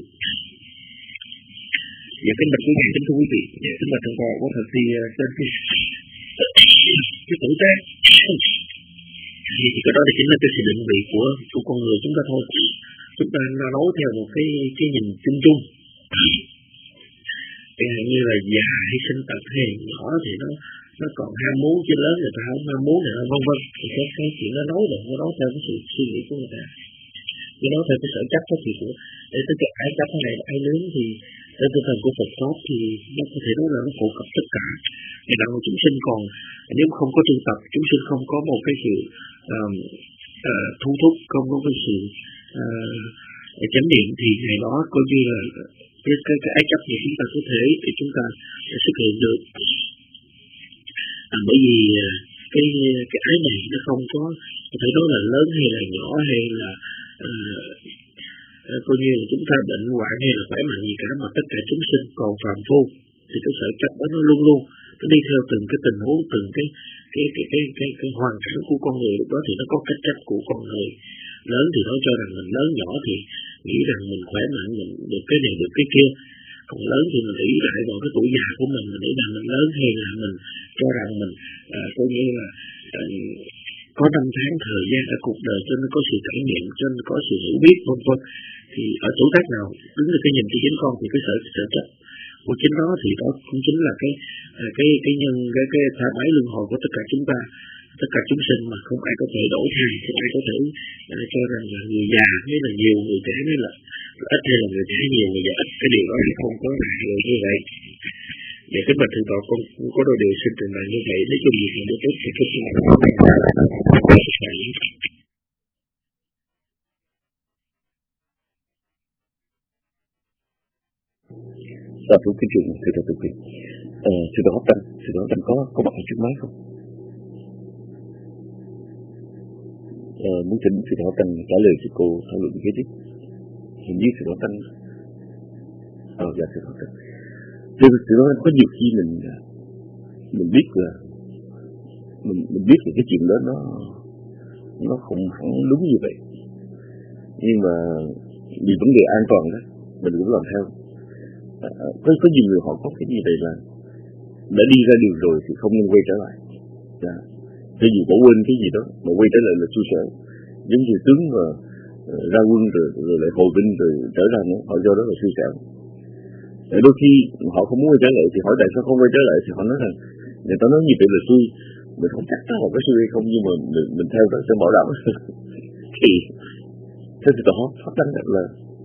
Dạ, kính bạch quý vị, kính thưa quý vị, kính bạch thượng tọa có thật thì trên cái tuổi tác thì cái đó thì chính là cái sự định vị của con người chúng ta thôi. Chúng ta nói theo một cái nhìn chung chung. Chẳng hạn như là già hay sinh tật hay nhỏ thì nó còn ham muốn, chứ lớn người ta không ham muốn này vân vân. Thì cái chuyện nó nói được, nó nói theo cái sự suy nghĩ của người ta. Nó nói theo cái sở chấp đó thì để tới cái ái chấp này ai lớn thì trên tinh thần của Phật pháp thì nó có thể nói là nó phổ cập tất cả. Thì đạo chúng sinh còn nếu không có tu tập, chúng sinh không có một cái sự thu thúc, không có cái sự chánh niệm thì ngày đó coi như là cái ái chấp này chúng ta có thể thì chúng ta sẽ xuất hiện được. Bởi vì cái ái này nó không có thể nói là lớn hay là nhỏ hay là coi như là chúng ta bệnh hoạn hay là khỏe mạnh gì cả, mà tất cả chúng sinh còn phàm phu thì cái sở chấp đó nó luôn luôn nó đi theo từng cái tình huống, từng cái hoàn cảnh của con người. Lúc đó thì nó có cách chấp của con người. Lớn thì nói cho rằng mình lớn, nhỏ thì nghĩ rằng mình khỏe mạnh, mình được cái này được cái kia.
Còn lớn thì mình nghĩ lại vào cái tuổi già của mình nghĩ rằng mình lớn, hay là mình cho rằng mình coi như là có năm tháng thời gian ở cuộc đời cho nên có sự trải nghiệm, cho nên có sự hiểu biết vân vân. Thì ở tuổi tác nào đứng được cái nhìn cho chính con thì cái sở trách của chính đó thì đó cũng chính là cái tha máy luân hồi của tất cả chúng ta, tất cả chúng sinh, mà không ai có thể đổi thay, không ai có thể cho rằng là người già mới là nhiều, người trẻ mới là ít, hay là người trẻ nhiều, người già ít. Cái điều đó thì không có điều như vậy. Để cái bậc thượng tọa con có đôi điều xin trình bày như vậy. Nói chung việc này tốt thì cái
Dạ thưa quý vị, thưa quý vị, thưa Đạo Tâm có mặt ở trước máy không? Muốn xin thưa Đạo Tâm trả lời cho cô thảo luận kế tiếp. Hình như thưa Đạo Tâm, dạ thưa Đạo Tâm. Thưa Đạo Tâm, có nhiều khi mình biết là mình biết là cái chuyện đó nó không hẳn đúng như vậy, nhưng mà vì vấn đề an toàn đó mình cũng làm theo. Có nhiều người họ có cái như vậy là đã đi ra đường rồi thì không nên quay trở lại. Thay vì bỏ quên cái gì đó mà quay trở lại là xui xẻo, giống như tướng mà ra quân rồi lại hồi binh rồi trở ra nữa, họ do đó là xui xẻo. Đôi khi họ không muốn quay trở lại thì hỏi tại sao không quay trở lại, thì họ nói rằng người ta nói như vậy là xui, mình không chắc đó họ có xui hay không, nhưng mà mình theo đó sẽ bảo đảm. Thì thế thì họ phát đánh là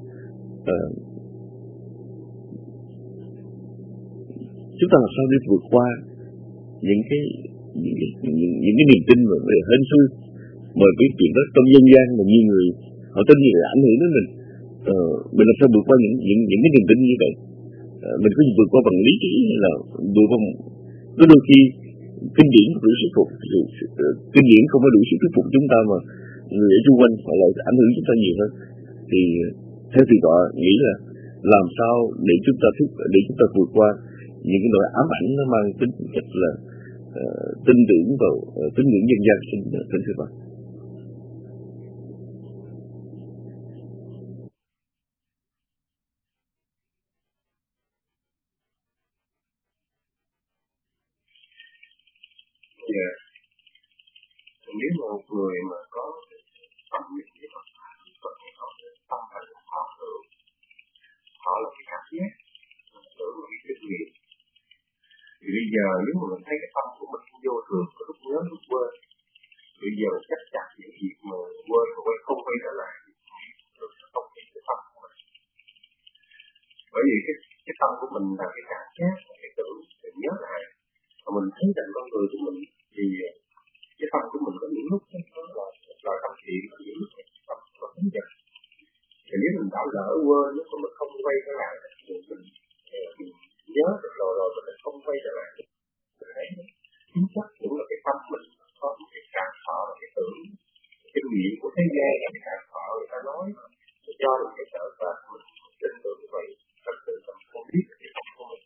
chúng ta làm sao để vượt qua những cái niềm tin mà hên xui mà cái chuyện đó trong dân gian mà nhiều người họ tin như vậy ảnh hưởng đến mình. Mình làm sao vượt qua những cái niềm tin như vậy? Mình có vượt qua bằng lý trí hay là vượt qua đôi khi kinh điển không đủ sức phục, kinh điển không có đủ sức thuyết phục chúng ta mà người ở xung quanh họ lại ảnh hưởng chúng ta nhiều hơn. Thì theo thầy Tọa nghĩ là làm sao để chúng ta vượt qua những cái nỗi ám ảnh nó mang tính chất là tin tưởng vào tín ngưỡng dân gian, xin thưa Tọa.
Nếu mà một người mà có tâm niệm với Phật pháp, họ tâm thành họ tưởng, họ là cái cảm giác, tưởng là cái kinh nghiệm. Thì bây giờ nếu mà mình thấy cái tâm của mình vô thường, có lúc nhớ lúc quên, bây giờ mình chắc chắn những việc mà quên và không quay trở lại, rồi sẽ không thấy cái tâm của mình. Bởi vì cái tâm của mình là cái cảm giác, cái tưởng, mình nhớ lại, và mình thấy rằng con người của mình thì cái tâm của mình có những lúc nó là tâm thiện, có những lúc tâm có tính giận. Thì nếu mình đã lỡ quên, nếu mà mình không quay trở lại, thì mình nhớ được rồi mình không quay trở lại. Mình thấy chính xác cũng là cái tâm mình có cái cảm thọ, cái tưởng, kinh nghiệm của thế gian, cái cảm thọ người ta nói, để cho được cái sợ và mình tin tưởng như vậy, thật sự mình không biết cái tâm của mình.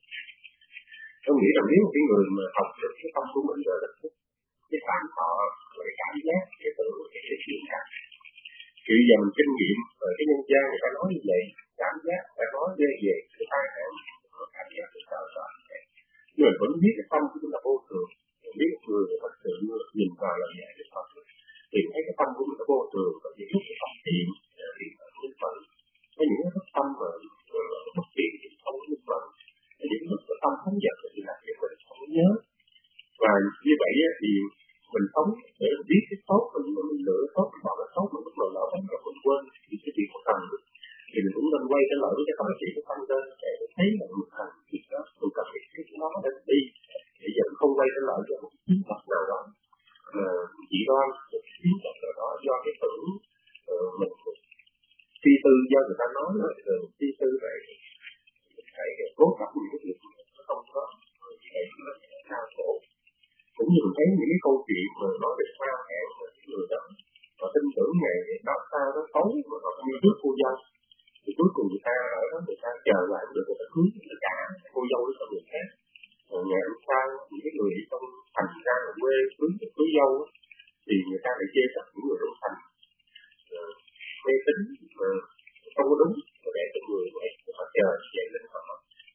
Tôi nghĩ rằng nếu cái người mà học được cái tâm của mình rồi, cái cảm thọ, cái cảm giác, cái tưởng, cái thiện cảm. Thì bây giờ mình kinh nghiệm ở cái nhân gian người ta nói như vậy, cảm giác người ta nói về cái tai nạn, cảm giác cái sợ sợ. Nhưng mình vẫn biết cái tâm của chúng ta vô thường, mình biết người thật sự nhìn vào là vậy cái Phật, thì thấy cái tâm của mình nó vô thường, và những lúc cái tâm thiện thì như vậy. Có những cái tâm mà bất thiện thì không như vậy. Những lúc cái tâm không giận thì là cái mình không nhớ. Và như vậy thì mình sống để biết cái tốt mình lựa tốt, mình bỏ cái tốt, mình lúc nào lỡ bánh rồi mình quên thì cái việc của tâm được. Thì mình cũng nên quay trở lại với cái tâm chỉ của tâm lên để thấy là mình thành việc đó, mình cần cái đó để đi. Để giờ không quay trở lại cho một chiến thuật nào đó, chỉ đoan một chiến thuật nào đó do cái tưởng mình suy tư do người ta nói rồi suy tư vậy phải cố gắng những cái việc nó không có vậy là sao khổ. Cũng như mình thấy những cái câu chuyện mà nói về sao hẹn người đó và tin tưởng ngày đó sao nó xấu mà họ như trước cô dâu, thì cuối cùng người ta ở đó người ta chờ lại được người ta cưới tất cả cô dâu với con người khác. Ngày hôm sau những cái người trong thành ra ở quê cưới dâu thì người ta lại chê trách những người trong thành mê tín không có đúng, để cho người vậy họ chờ vậy lên họ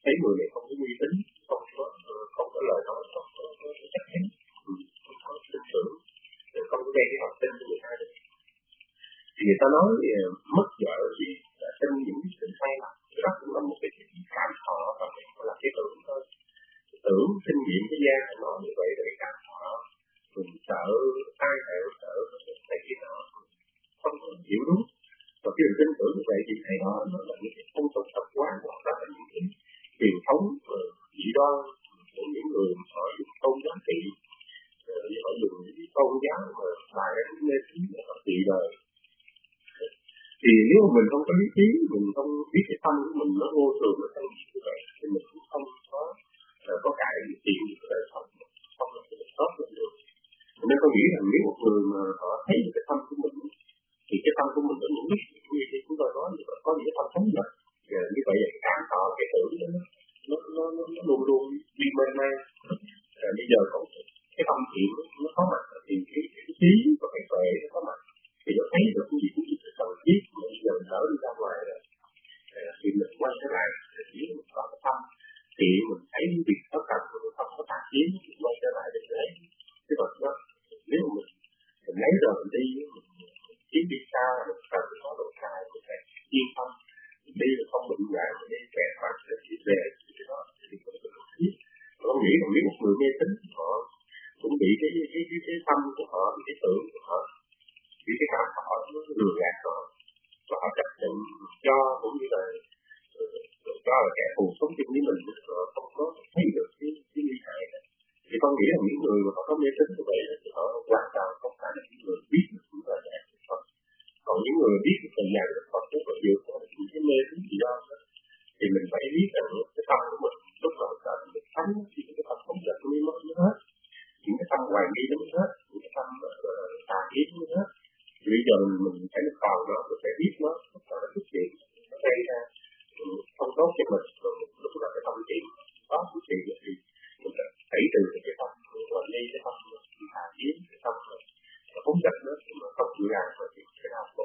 ta nói mất vợ thì là sinh những sự sai lầm, đó cũng là một cái cảm thọ và là cái tưởng thôi. Tưởng kinh nghiệm cái gian nó như vậy là cái cảm thọ, mình sợ ai sợ này kia nọ không hiểu đúng. Và khi mình tin tưởng như vậy thì thầy đó nó là những cái phong tục tập quán hoặc là những cái truyền thống dị đoan của những người họ dùng tôn giáo trị, họ dùng những tôn giáo mà lại mê tín để họ trị đời. Thì nếu mà mình không có lý trí, mình không biết cái tâm của mình nó vô thường, nó không biết như vậy thì mình cũng không có cải thiện được đời sống, không là cái tốt lên được. Nên tôi nghĩ rằng nếu một người mà họ thấy được cái tâm của mình thì cái tâm của mình nó những biết như chúng tôi nói, có những cái tâm thống nhất. Như vậy là cảm thọ cái tưởng nó luôn luôn đi bên mang. Bây giờ có cái tâm thiện nó có mặt thì cái trí và cái tuệ nó có mặt thì nó thấy được cái gì cũng được cần thiết. Mà bây giờ đỡ đi ra ngoài rồi thì mình quay trở lại thì mình có cái tâm thì mình thấy việc tất cả mình không có tạp chí thì quay trở lại để lấy cái vật đó. Nếu mà mình lấy rồi mình đi mình chiến đi xa mình cần phải có độ sai mình phải yên tâm mình đi là không bệnh hoạn mình đi kẹt hoặc là chỉ về cái đó thì mình phải cần thiết. Tôi nghĩ là nếu một người mê tín họ cũng bị cái tâm của họ, bị cái tưởng của họ, bị cái cảm họ nó lừa gạt họ và họ chấp nhận cho cũng như là cho là kẻ thù sống chung với mình họ không có thấy được cái nguy hại này. Thì con nghĩ là những người mà họ có mê tín như vậy thì họ hoàn toàn không phải là những người biết được những lời dạy của Phật. Còn những người biết được lời dạy của Phật rất là nhiều có những cái mê tín gì đó thì mình phải biết rằng cái tâm của mình lúc nào ta được thắng thì cái tâm không giật mới mất hết, những cái tâm hoài nghi nó mất hết, những cái tâm tà kiến nó mất hết. Thì bây giờ mình phải được còn nó, mình phải biết nó xuất hiện, nó gây ra không tốt cho mình. Lúc đó cái tâm thiện có xuất hiện thì mình phải tẩy trừ cái tâm hoài nghi, cái tâm tà kiến, cái tâm không giật nó thì mà không chịu làm thì sẽ đau khổ.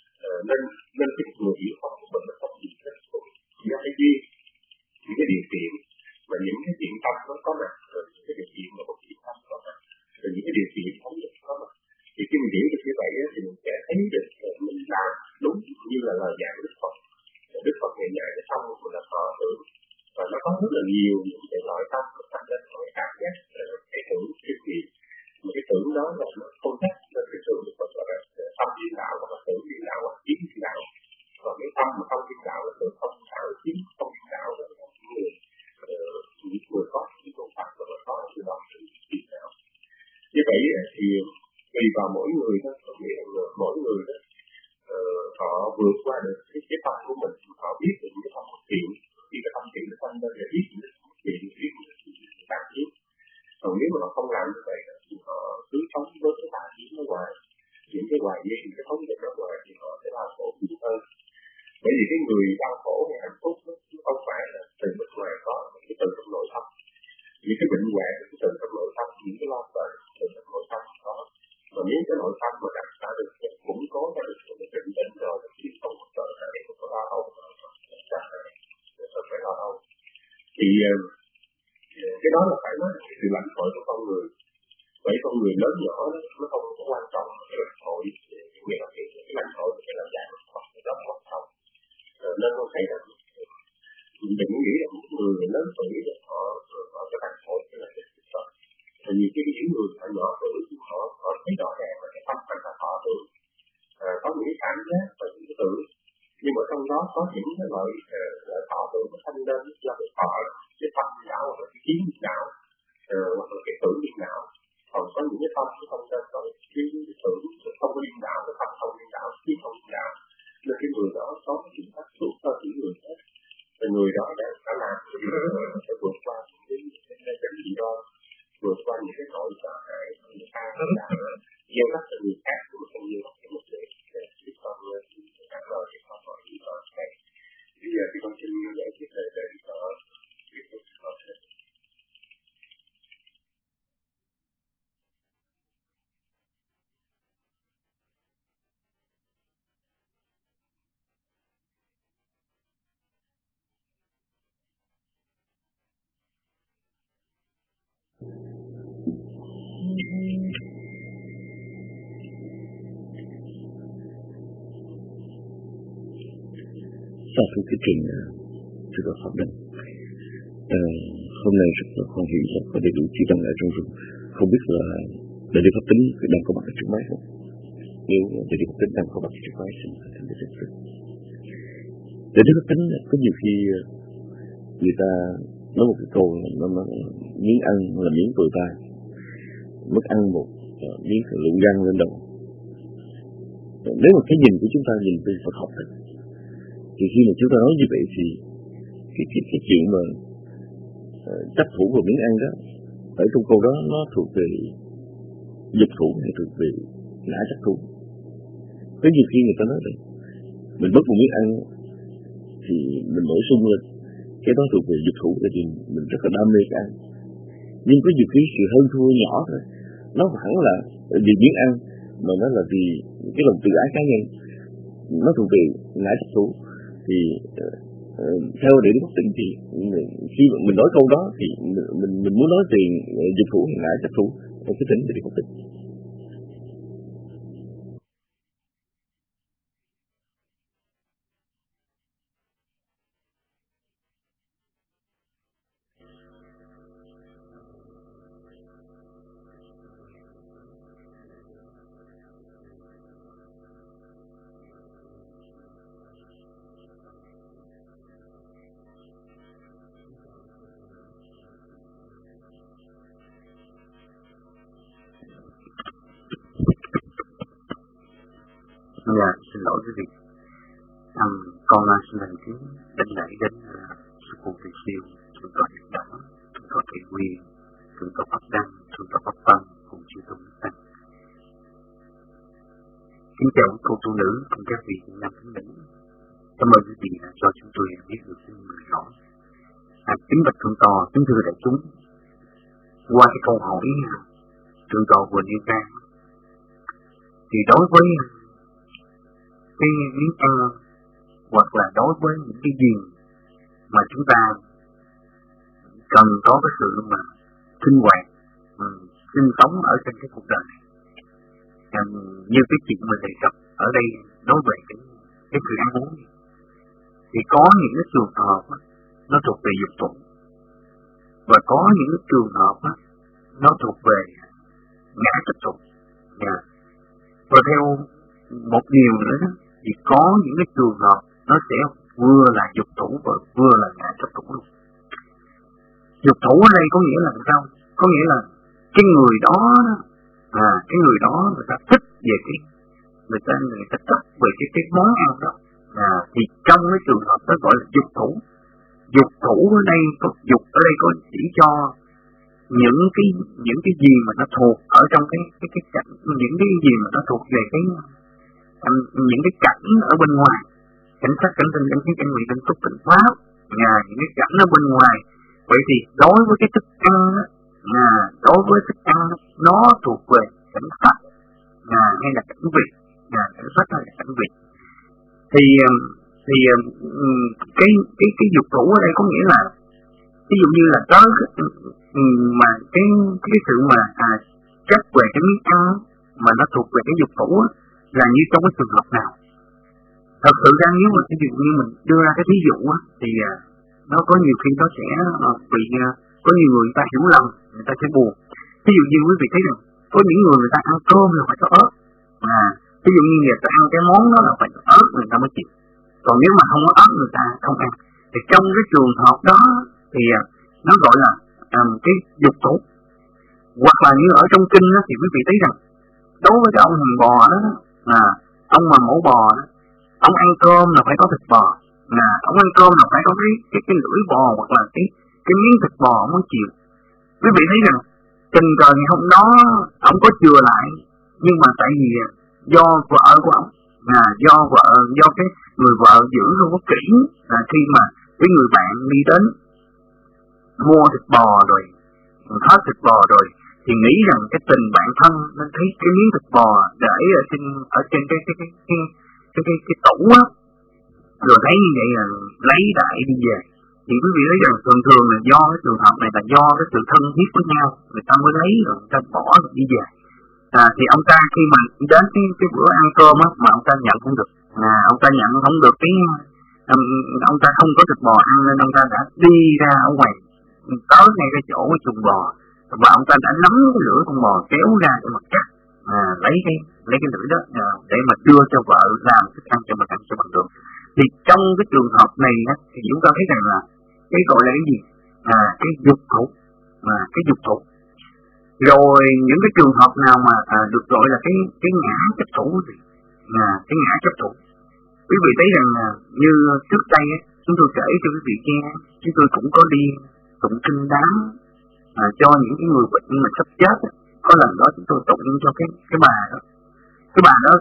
Nên cái người hiểu Phật của mình là không gì hết. Chỉ có cái duyên, những cái điều kiện và những cái thiện tâm nó có mặt, rồi những cái điều kiện mà một thiện tâm có mặt, rồi những cái điều kiện không được có mặt. Thì khi mình hiểu được như vậy thì mình sẽ thấy được mình làm đúng như là lời dạy của Đức Phật. Đức Phật ngày ngày cái tâm của mình là thọ tưởng và nó có rất là nhiều những cái loại tâm của tâm linh, loại cảm giác, cái tưởng, cái gì. Mà cái tưởng đó là nó không thích, nên cái tưởng được gọi là tâm điên đạo hoặc là tưởng điên đạo hoặc kiến điên đạo. Còn cái tâm mà không điên đạo là tưởng không điên đạo, kiến không điên đạo là những người có những công pháp và có sự đọc sự điên đạo. Như vậy thì tùy vào mỗi người đó, mỗi người đó họ vượt qua được cái tâm của mình, họ biết được những cái tâm bất thiện, khi cái tâm thiện nó tăng lên để biết những cái bất thiện, biết những cái tà kiến. Còn nếu mà họ không làm như vậy thì họ cứ sống với cái tà kiến ở ngoài, những cái hoài nghi, những cái thống nhất ở ngoài thì họ sẽ đau khổ nhiều hơn. Bởi vì cái người đau khổ hay hạnh phúc đó, không phải là từ bên ngoài có, mà cái từ trong nội tâm. Những cái bệnh hoạn cái từ trong nội tâm, những cái lo sợ từ trong nội tâm có. Mà nếu cái nội tâm mà đặt ra được củng cố ra được một cái định định rồi thì không có sợ hãi, không có lo âu, phải lo âu. Thì cái đó là phải nói sự lãnh hội của con người. Vậy con người lớn nhỏ đó, nó không có quan trọng cái lãnh hội, nghĩa là cái lãnh hội cái lời dạy của Phật nó rất quan trọng. Nên con thấy rằng mình đừng nghĩ là những người lớn tuổi họ cái lãnh hội cái là cái Phật. Và nhiều khi những người họ nhỏ tuổi họ thấy rõ ràng là cái tâm phải là họ tưởng có những cái cảm giác và những cái tưởng, nhưng mà trong đó có những cái loại họ tưởng nó thanh lên do cái họ cái tâm đạo hoặc là cái kiến đạo hoặc là cái tưởng điên đạo. Còn có những cái tâm không nên có cái tưởng không có điên đạo, cái tâm không điên đạo, kiến không điên đạo, nên cái người đó có cái kiểm soát suốt cho những người khác. Và người đó đã làm cái điều đó sẽ vượt qua cái gì đó, vượt qua những cái nỗi sợ hãi, những cái gieo rắc cho người khác cũng không gieo rắc cho một người. Thì con các lời thì con hỏi thì con thấy bây giờ thì con xin giải thích về đó
ta thuộc cái trình sự có pháp đăng. Hôm nay rất là hoan hỷ là có đầy đủ chư tăng ở trong rừng. Không biết là Đại Đức Pháp Tính đang có mặt ở trước máy không? Nếu Đại Đức Pháp Tính đang có mặt ở trước máy xin thành Đại Đức Pháp Tính. Đại Đức Pháp Tính có nhiều khi người ta nói một cái câu nó miếng ăn là miếng tồi tai, mất ăn một miếng lựu gan lên đầu. Nếu mà cái nhìn của chúng ta nhìn về Phật học này, thì khi mà chúng ta nói như vậy thì cái chuyện mà chấp thủ vào miếng ăn đó, ở trong câu đó nó thuộc về dục thủ hay thuộc về ngã chấp thủ. Có nhiều khi người ta nói rằng mình mất một miếng ăn thì mình nổi sung lên, cái đó thuộc về dục thủ, tại vì mình rất là đam mê cái ăn. Nhưng có nhiều khi sự hơn thua nhỏ thôi, nó hẳn là vì miếng ăn mà nó là vì cái lòng tự ái cá nhân, nó thuộc về ngã chấp thủ. Thì theo Đại Đức Pháp Tính thì khi mình nói câu đó thì mình muốn nói về dục thủ hay ngã chấp thủ theo cái tính Đại Đức Pháp Tính.
Dạ, xin lỗi quý vị. Con xin lần kính đánh lễ đến sư phụ Thầy Siêu, thượng tọa Nhật Đỏ, thượng tọa Thầy Nguyên, thượng tọa Pháp Đăng, thượng tọa Pháp Văn cùng chư tôn đức tăng. Kính chào cô tu nữ cùng các vị nam thính nữ. Cảm ơn quý vị đã cho chúng tôi biết được tin mình rõ. Kính bạch thượng tọa, kính thưa đại chúng, qua cái câu hỏi thượng tọa vừa nêu ra, thì đối với cái miếng ăn hoặc là đối với những cái gì mà chúng ta cần có cái sự mà sinh hoạt, sinh sống ở trên cái cuộc đời này, như cái chuyện mình đề cập ở đây đối với cái sự ăn uống, thì có những cái trường hợp nó thuộc về dục tụng, và có những cái trường hợp nó thuộc về ngã chấp tụng. Và theo một điều nữa đó, thì có những cái trường hợp nó sẽ vừa là dục thủ và vừa là ngã chấp thủ luôn. Dục thủ ở đây có nghĩa là sao? Có nghĩa là cái người đó, cái người đó người ta thích về cái người ta chấp về cái món ăn đó, thì trong cái trường hợp đó gọi là dục thủ. Dục thủ ở đây có dục ở đây có chỉ cho những cái gì mà nó thuộc ở trong cái cảnh, những cái gì mà nó thuộc về cái những cái cảnh ở bên ngoài, cảnh sát, cảnh tình, cảnh khí, cảnh nguyện, cảnh túc, cảnh pháp, những cái cảnh ở bên ngoài. Vậy thì đối với cái thức ăn, đối với thức ăn nó thuộc về cảnh pháp, hay là cảnh vị, cảnh pháp hay là cảnh vị. Thì cái dục thủ ở đây có nghĩa là ví dụ như là tới mà cái sự mà chấp về cái miếng ăn mà nó thuộc về cái dục thủ là như trong cái trường hợp nào. Thật sự ra nếu mà ví dụ như mình đưa ra cái ví dụ thì nó có nhiều khi nó sẽ bị có nhiều người ta hiểu lầm, người ta sẽ buồn. Ví dụ như quý vị thấy rằng có những người ta ăn cơm là phải có ớt, ví dụ như người ta ăn cái món đó là phải có ớt người ta mới chịu, còn nếu mà không có ớt người ta không ăn. Thì trong cái trường hợp đó thì nó gọi là cái dục thủ. Hoặc là như ở trong kinh đó, thì quý vị thấy rằng đối với cái ông hầm bò đó, ông mà mổ bò đó, ông ăn cơm là phải có thịt bò, ông ăn cơm là phải có cái lưỡi bò hoặc là cái miếng thịt bò ông mới chịu. Quý vị thấy rằng tình cờ ngày hôm đó ông có chừa lại, nhưng mà tại vì do vợ của ông, do cái người vợ giữ không có kỹ, là khi mà cái người bạn đi đến mua thịt bò rồi, hết thịt bò rồi, thì nghĩ rằng cái tình bạn thân nên thấy cái miếng thịt bò để ở trên cái tủ á, rồi thấy như vậy là lấy đại đi về. Thì quý vị thấy rằng thường là do cái trường hợp này là do cái sự thân thiết với nhau, người ta mới lấy rồi người ta bỏ rồi đi về. Thì ông ta khi mà đến cái bữa ăn cơm á, mà ông ta nhận không được, ông ta nhận không được ông ta không có thịt bò ăn nên ông ta đã đi ra ở ngoài tới ngay cái chỗ cái chuồng bò, và ông ta đã nắm cái lưỡi con bò kéo ra cho mà cắt, lấy cái lưỡi đó để mà đưa cho vợ làm thức ăn cho mình ăn cho bằng được. Thì trong cái trường hợp này thì chúng ta thấy rằng là cái gọi là cái gì, cái dục thụ, rồi những cái trường hợp nào mà được gọi là cái ngã chấp thủ, cái ngã chấp thủ. Quý vị thấy rằng như trước đây chúng tôi kể cho quý vị nghe, chúng tôi cũng có đi tụng kinh đám cho những cái người bệnh mà sắp chết. Có lần đó chúng tôi tụng cho cái bà đó. Cái bà đó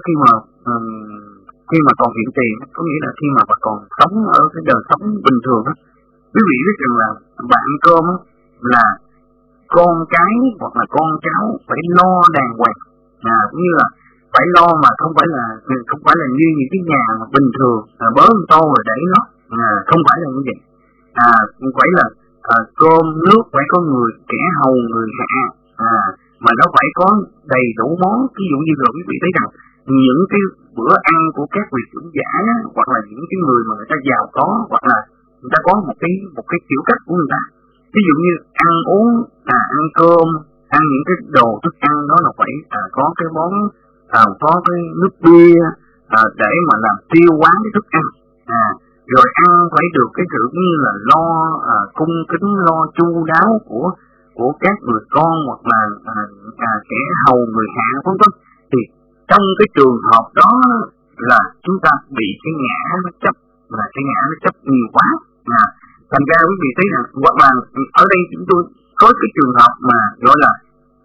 khi mà còn hiện tiền, có nghĩa là khi mà bà còn sống ở cái đời sống bình thường á, quý vị biết rằng là bà ăn cơm á, là con cái hoặc là con cháu phải lo đàng hoàng, cũng như là phải lo mà không phải là như những cái nhà mà bình thường bớ to rồi để nó, không phải là như vậy. Phải là cơm nước phải có người kẻ hầu người hạ, mà nó phải có đầy đủ món. Ví dụ như rồi quý vị thấy rằng những cái bữa ăn của các vị trưởng giả hoặc là những cái người mà người ta giàu có, hoặc là người ta có một cái kiểu cách của người ta. Ví dụ như ăn uống, ăn cơm, ăn những cái đồ thức ăn đó là phải có cái món, có cái nước bia để mà làm tiêu hóa cái thức ăn, rồi ăn phải được cái sự như là lo cung kính, lo chu đáo của các người con hoặc là kẻ hầu người hạ vân vân. Thì trong cái trường hợp đó là chúng ta bị cái ngã nó chấp, nhiều quá. Thành ra quý vị thấy rằng ở đây chúng tôi có cái trường hợp mà gọi là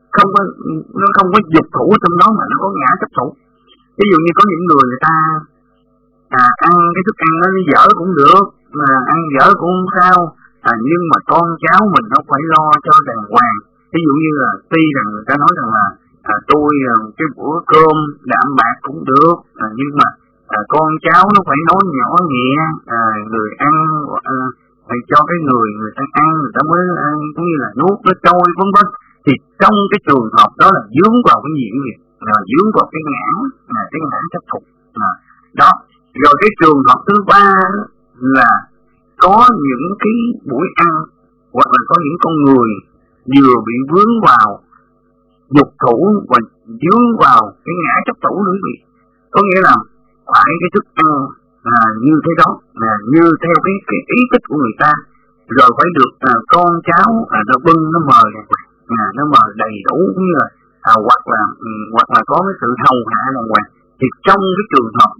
nó không có dục thủ trong đó mà nó có ngã chấp thủ. Ví dụ như có những người ta ăn cái thức ăn nó dở cũng được, ăn dở cũng không sao, nhưng mà con cháu mình nó phải lo cho đàng hoàng. Ví dụ như là tuy rằng người ta nói rằng là tôi cái bữa cơm đạm bạc cũng được, nhưng mà con cháu nó phải nói nhỏ nhẹ, người ăn cho cái người ta ăn, người ta mới ăn, cũng như là nuốt nó trôi vân vân. Thì trong cái trường hợp đó là dướng vào cái gì vậy? Dướng vào cái ngã chấp thụ. Đó. Rồi cái trường hợp thứ ba là có những cái buổi ăn hoặc là có những con người vừa bị vướng vào dục thủ và dướng vào cái ngã chấp thủ nữa quý vị. Có nghĩa là phải cái thức ăn như thế đó, như theo cái ý thích của người ta, rồi phải được con cháu nó bưng nó mời nó mời đầy đủ, cũng như là hoặc là có cái sự hầu hạ đàng hoàng. Thì trong cái trường hợp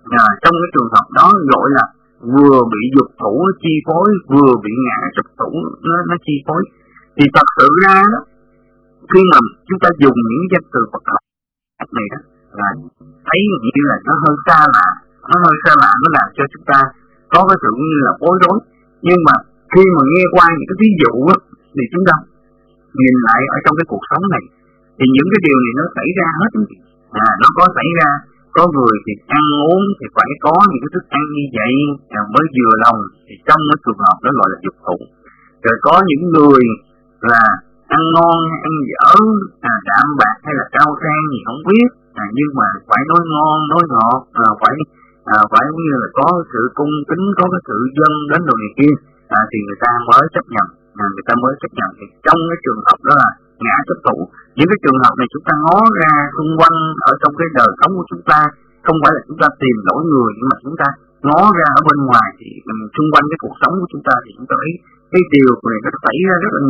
đó gọi là vừa bị dục thủ nó chi phối, vừa bị ngã chấp thủ nó chi phối. Thì thật sự ra đó, khi mà chúng ta dùng những danh từ Phật học này đó, là thấy như là nó hơi xa lạ, nó làm cho chúng ta có cái sự như là bối rối. Nhưng mà khi mà nghe qua những cái ví dụ đó, thì chúng ta nhìn lại ở trong cái cuộc sống này, thì những cái điều này nó xảy ra hết. Nó có xảy ra, có người thì ăn uống thì phải có những cái thức ăn như vậy mới vừa lòng, thì trong cái trường hợp đó gọi là dục thụ. Rồi có những người là ăn ngon ăn dở, đạm bạc hay là cao sang gì không biết, nhưng mà phải nói ngon nói ngọt, phải cũng như là có sự cung kính, có cái sự dâng đến đồ này kia, thì người ta mới chấp nhận. Thì trong cái trường hợp đó là ngã chấp thủ. Những cái trường hợp này chúng ta ngó ra xung quanh ở trong cái đời sống của chúng ta, không phải là chúng ta tìm lỗi người, nhưng mà chúng ta ngó ra ở bên ngoài thì xung quanh cái cuộc sống của chúng ta thì chúng ta thấy cái điều này nó xảy ra rất là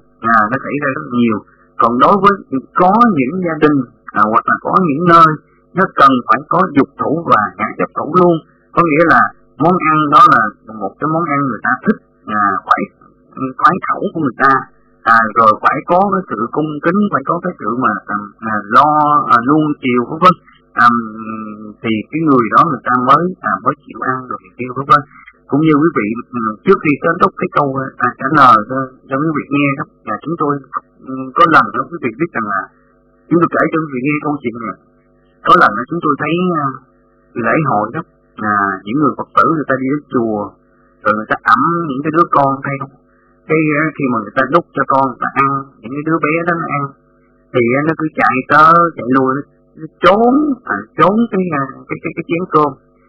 nhiều. Còn đối với có những gia đình hoặc là có những nơi nó cần phải có dục thủ và ngã chấp thủ luôn. Có nghĩa là món ăn đó là một cái món ăn người ta thích, phải khoái khẩu của người ta, rồi phải có cái sự cung kính, phải có cái sự mà lo nuông chiều vân vân, thì cái người đó người ta mới chịu ăn rồi kia vân vân. Cũng như quý vị trước khi kết thúc cái câu trả lời cho quý vị nghe đó, là chúng tôi có lần đó quý vị biết rằng là chúng tôi kể cho quý vị nghe câu chuyện này. Có lần đó chúng tôi thấy lễ hội đó, những người Phật tử người ta đi đến chùa, rồi người ta ẵm những cái đứa con theo. Cái khi mà người ta đút cho con người ta ăn, những cái đứa bé đó nó ăn, thì nó cứ chạy tới chạy lui, nó trốn cái chén cơm.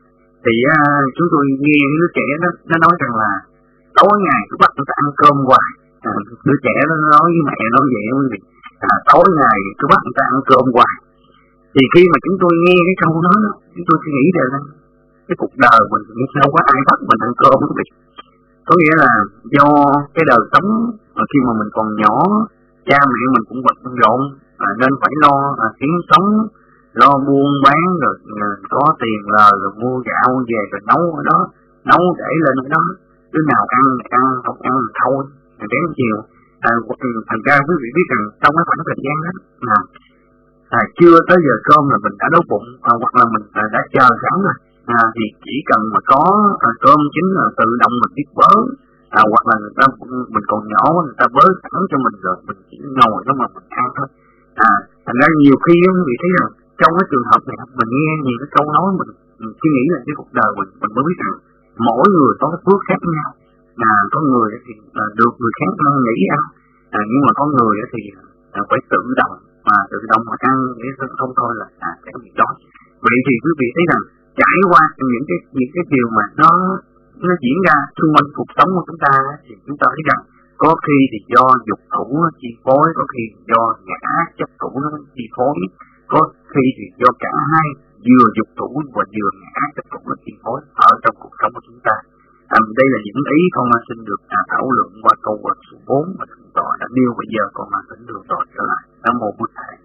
Thì chúng tôi nghe đứa trẻ đó, nó nói rằng là tối ngày cứ bắt người ta ăn cơm hoài. Đứa trẻ đó nó nói với mẹ nó vậy đó quý vị. Tối ngày cứ bắt người ta ăn cơm hoài. Thì khi mà chúng tôi nghe cái câu đó, chúng tôi suy nghĩ ra rằng cái cuộc đời mình sao có ai bắt mình ăn cơm quý vị. Có nghĩa là do cái đời sống khi mà mình còn nhỏ, cha mẹ mình cũng bận rộn nên phải lo kiếm sống, lo buôn bán rồi có tiền lời rồi mua gạo về rồi nấu ở đó, nấu để lên ở đó, đứa nào ăn không ăn thôi, đến chiều. Thành ra quý vị biết rằng trong cái khoảng thời gian đó chưa tới giờ cơm là mình đã đói bụng, hoặc là mình đã chờ sẵn rồi. Thì chỉ cần mà có cơm chín là tự động mình biết bớ, hoặc là mình còn nhỏ người ta bớ sẵn cho mình rồi mình chỉ ngồi đó mà mình ăn thôi. Thành ra nhiều khi quý vị thấy rằng trong cái trường hợp này mình nghe nhiều cái câu nói mình suy nghĩ là cái cuộc đời mình mới biết rằng mỗi người có cái phước khác nhau. Có người thì được người khác nghĩ ăn, nhưng mà có người thì phải tự động mà ăn để không thôi là sẽ bị đói. Vậy thì quý vị thấy rằng trải qua những cái điều mà nó diễn ra xung quanh cuộc sống của chúng ta thì chúng ta thấy rằng có khi thì do dục thủ nó chi phối, có khi do ngã chấp thủ nó chi phối, có khi thì do cả hai, vừa dục thủ và vừa ngã chấp thủ nó chi phối ở trong cuộc sống của chúng ta. Đây là những ý con xin được thảo luận qua câu số 4 mà thượng tọa đã nêu. Bây giờ con xin đường tọa trở lại. Nam mô Bụt Thầy.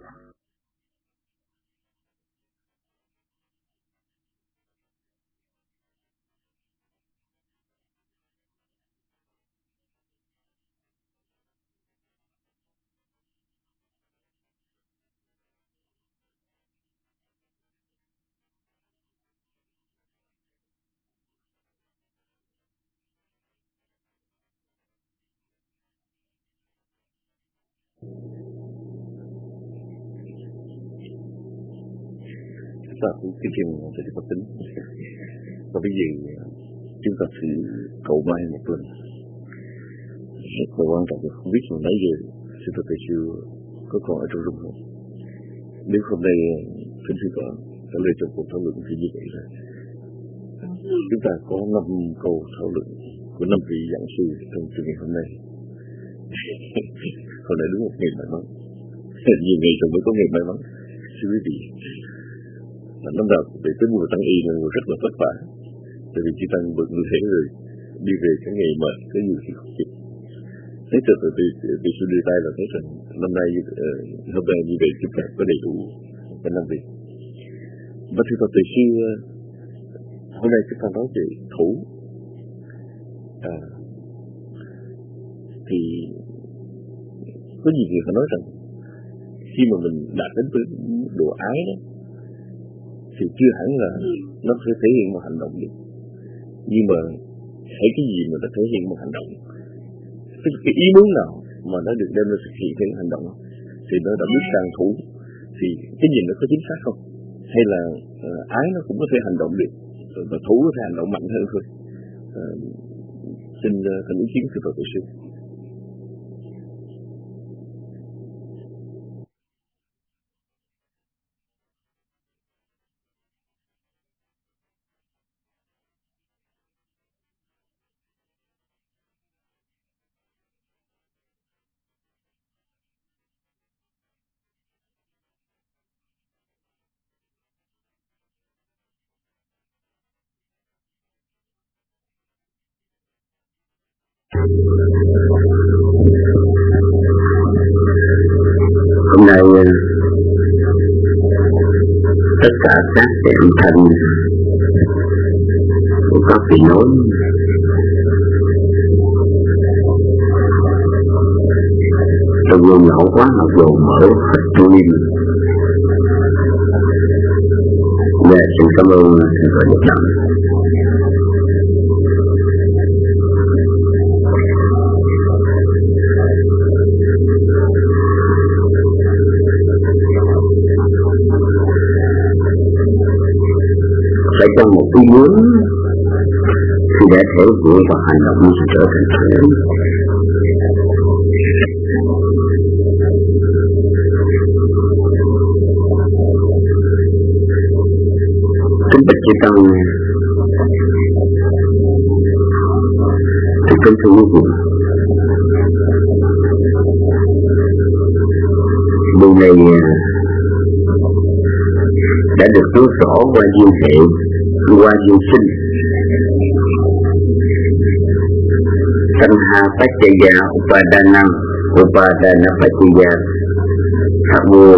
Cái chuyện thầy Phật tính. Và bây giờ chúng ta thử cầu may một lần. Rất là quan trọng, không biết hồi nãy giờ sư Phật Thầy chưa có còn ở trong rung không. Nếu hôm nay thỉnh sư Phật trả lời trong cuộc thảo luận thì như vậy là chúng ta có 5 câu thảo luận của 5 vị giảng sư trong chương trình hôm nay. Hôm nay đúng một ngày may mắn. Nhiều ngày rồi mới có ngày may mắn. Thưa quý vị, năm nào để tới mùa tăng y là mùa rất là vất vả, tại vì chỉ tăng bận như thế rồi đi về cái ngày mà có nhiều sự không kịp. Thế từ sự đưa tay là thấy rằng năm nay hôm nay như vậy chúng ta có đầy đủ cái năm việc. Và thưa Phật, từ xưa hôm nay chúng ta nói về thủ, thì có nhiều người họ nói rằng khi mà mình đạt đến với độ ái đó thì chưa hẳn là nó sẽ thể hiện một hành động được, nhưng mà hãy cái gì mà nó thể hiện một hành động, tức cái ý muốn nào mà nó được đem ra thực hiện theo hành động thì nó đã biết rằng thủ, thì cái gì nó có chính xác không, hay là ái nó cũng có thể hành động được và thủ có thể hành động mạnh hơn thôi. Xin thành ý kiến từ Phật sư.
Hôm nay tất cả các cái âm thanh của các vị nói trong vô nhỏ quá mà dồn mở Phật Trung Nghiêm. Xin cảm ơn Thầy Phật Nhật Đặng. Phải trong một ý muốn thì đã thể hiện và hành động sẽ trở thành sự. Kính bạch chư tăng, Kính thưa quý vị, điều này đã được nói rõ qua duyên hệ, qua duyên sinh. Sanha Pachaya Upadana Upadana Pachaya Thabo.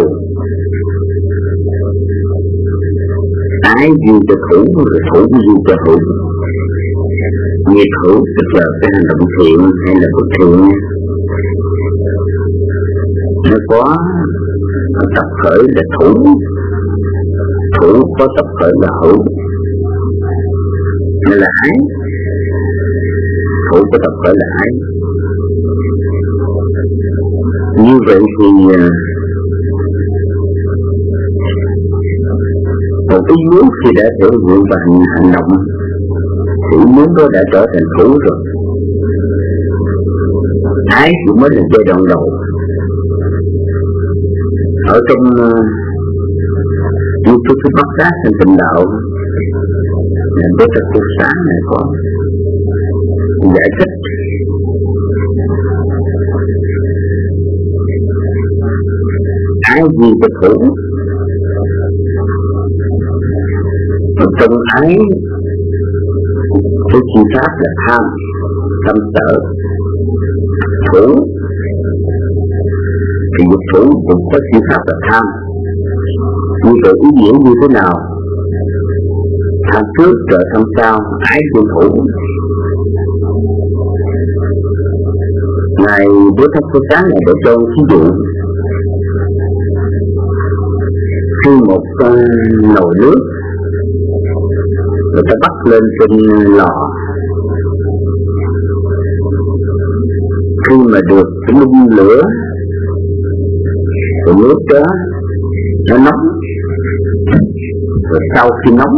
Ái duyên cho thủ, rồi thủ duyên cho hữu. Nghiệp hữu tức là cái hành động thiện hay là bất thiện, nó có tập khởi là thủ, thủ có tập khởi là hữu, nên là ái. Thủ có tập khởi là ái. Như vậy thì một ý muốn khi đã thể hiện và hành động thì ý muốn đó đã trở thành thủ rồi. Ái chỉ mới là giai đoạn đầu. Ở trong những cái bắt giác thành tịnh đạo là với các cuộc sáng này có giải thích ái gì cho thủ. Trong ái cái chi pháp là tham, tâm sở. Thủ thì dục thủ cũng có chi pháp là tham. Như vậy ý nghĩa như thế nào? Tham trước rồi tham sau, ái trên thủ. Ngài Bố Tháp Phước Sáng này để cho ví dụ, khi một nồi nước người ta bắt lên trên lò, khi mà được cái nung lửa thì nước đó nó nóng, rồi sau khi nóng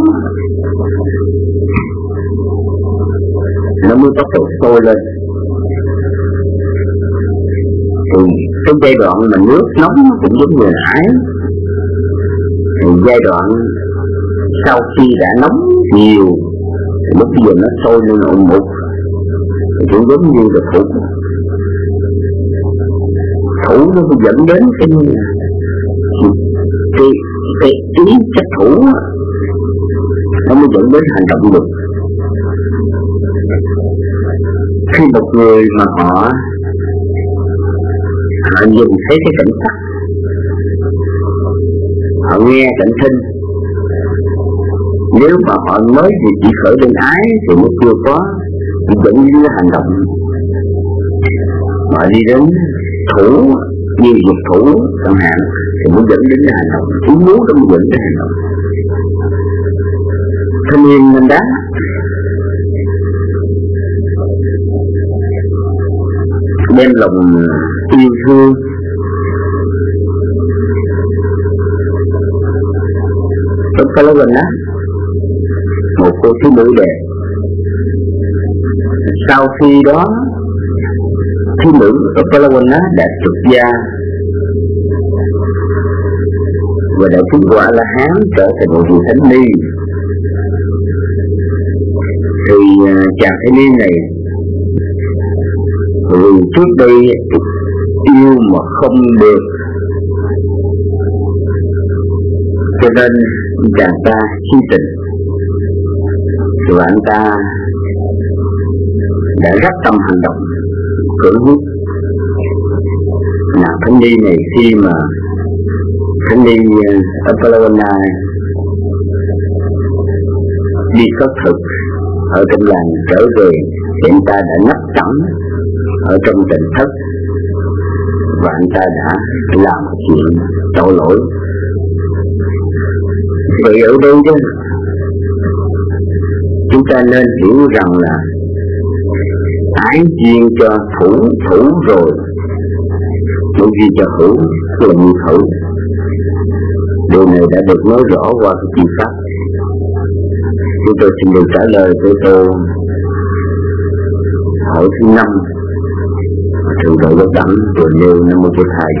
nó mới bắt đầu sôi lên. Thì cái giai đoạn mà nước nóng cũng giống như là ái. Thì giai đoạn sau khi đã nóng nhiều thì lúc bây giờ nó sôi lên ổn mục thì cũng giống như là thủ. Thủ nó mới dẫn đến cái ý chất thủ, nó mới dẫn đến hành động được. Khi một người mà họ nhìn thấy cái cảnh sắc, họ nghe cảnh thinh, nếu mà họ mới chỉ khởi lên ái thì nó chưa có, thì dẫn đến hành động. Họ đi đến thủ như dục thủ chẳng hạn thì mới dẫn đến hành động. Ý muốn nó mới dẫn đến hành động. Thanh niên nên đá đem lòng yêu thương trong cái lâu đó, một cô thiếu nữ đẹp. Sau khi đó thiếu nữ ở Palawan đã xuất gia và đã chứng quả La Hán, trở thành một vị thánh ni. Thì chàng thanh niên này vì trước đây yêu mà không được, cho nên chàng ta hy tình, và anh ta đã rất tâm hành động cưỡng hiếp nàng thanh niên này. Khi mà thanh niên ở Palawan đi khất thực ở trong làng trở về thì anh ta đã nấp tẩm ở trong tỉnh thất và anh ta đã làm chuyện tội lỗi. Vậy ở đây đó chúng ta nên hiểu rằng là ái duyên cho thủ rồi, những gì cho hữu là như hữu. Điều này đã được nói rõ qua cái chi pháp. Chúng tôi xin được trả lời với câu hỏi thứ 5 Thượng Tọa Giác Đẳng vừa nêu Nam Mô Bổn Thầy.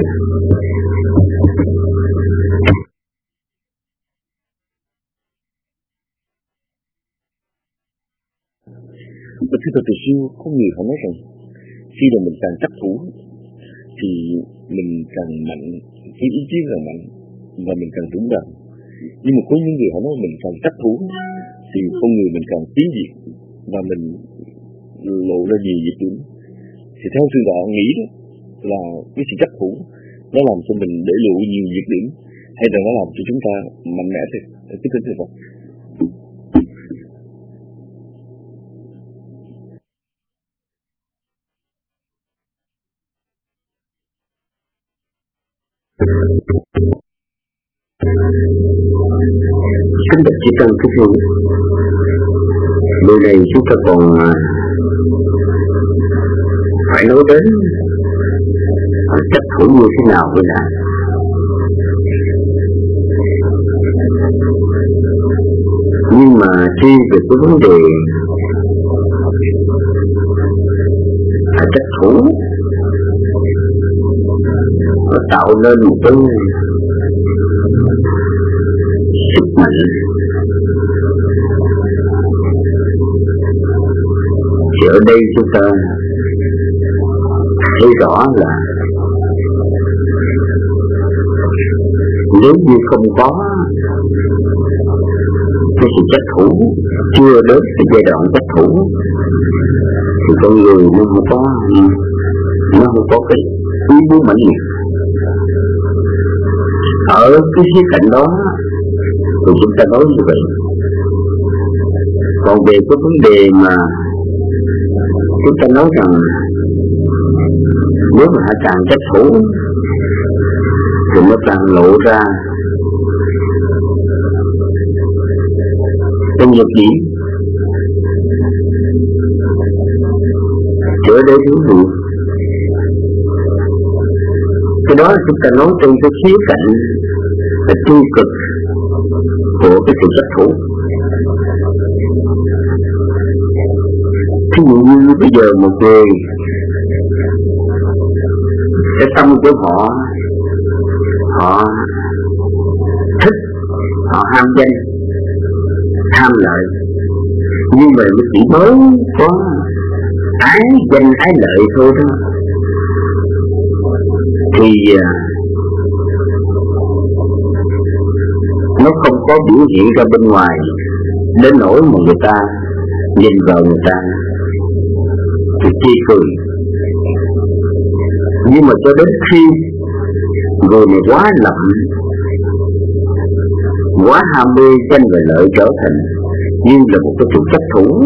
Mà thưa từ xưa có người họ nói rằng khi mà mình càng chấp thủ thì mình càng mạnh, cái ý chí càng mạnh và mình càng vững vàng. Nhưng mà có những người họ nói mình càng chấp thủ thì con người mình càng tiến diện và mình lộ ra nhiều nhược điểm. Thì theo sư đạo nghĩ đó là cái sự chấp thủ nó làm cho mình để lộ nhiều nhược điểm hay là nó làm cho chúng ta mạnh mẽ thôi. Cái tính như vậy.
Kính bạch chư tăng kính thưa, nơi này chúng ta còn phải nói đến chấp thủ như thế nào vậy đã. Nhưng mà khi về cái vấn đề chấp thủ nó tạo nên một cái sức mạnh thì ở đây chúng ta thấy rõ là nếu như không có cái sự chấp thủ, chưa đến cái giai đoạn chấp thủ thì con người nó không có cái ý muốn mạnh liệt. Ở cái khía cạnh đó thì chúng ta nói như vậy. Còn về cái vấn đề mà chúng ta nói rằng nếu mà họ càng chấp thủ thì nó càng lộ ra cái nhược điểm. Ở đây thú vị, cái đó chúng ta nói trên cái khía cạnh là tiêu cực của cái sự chấp thủ. Thí dụ như bây giờ một người cái tâm của họ thích, họ ham danh, tham lợi, nhưng mà chỉ mới có ái danh ái lợi thôi đó thì nó không có biểu hiện ra bên ngoài đến nỗi mà người ta nhìn vào người ta thì chê cười. Nhưng mà cho đến khi người này quá lậm, quá ham mê danh và lợi trở thành như là một cái sự chấp thủ,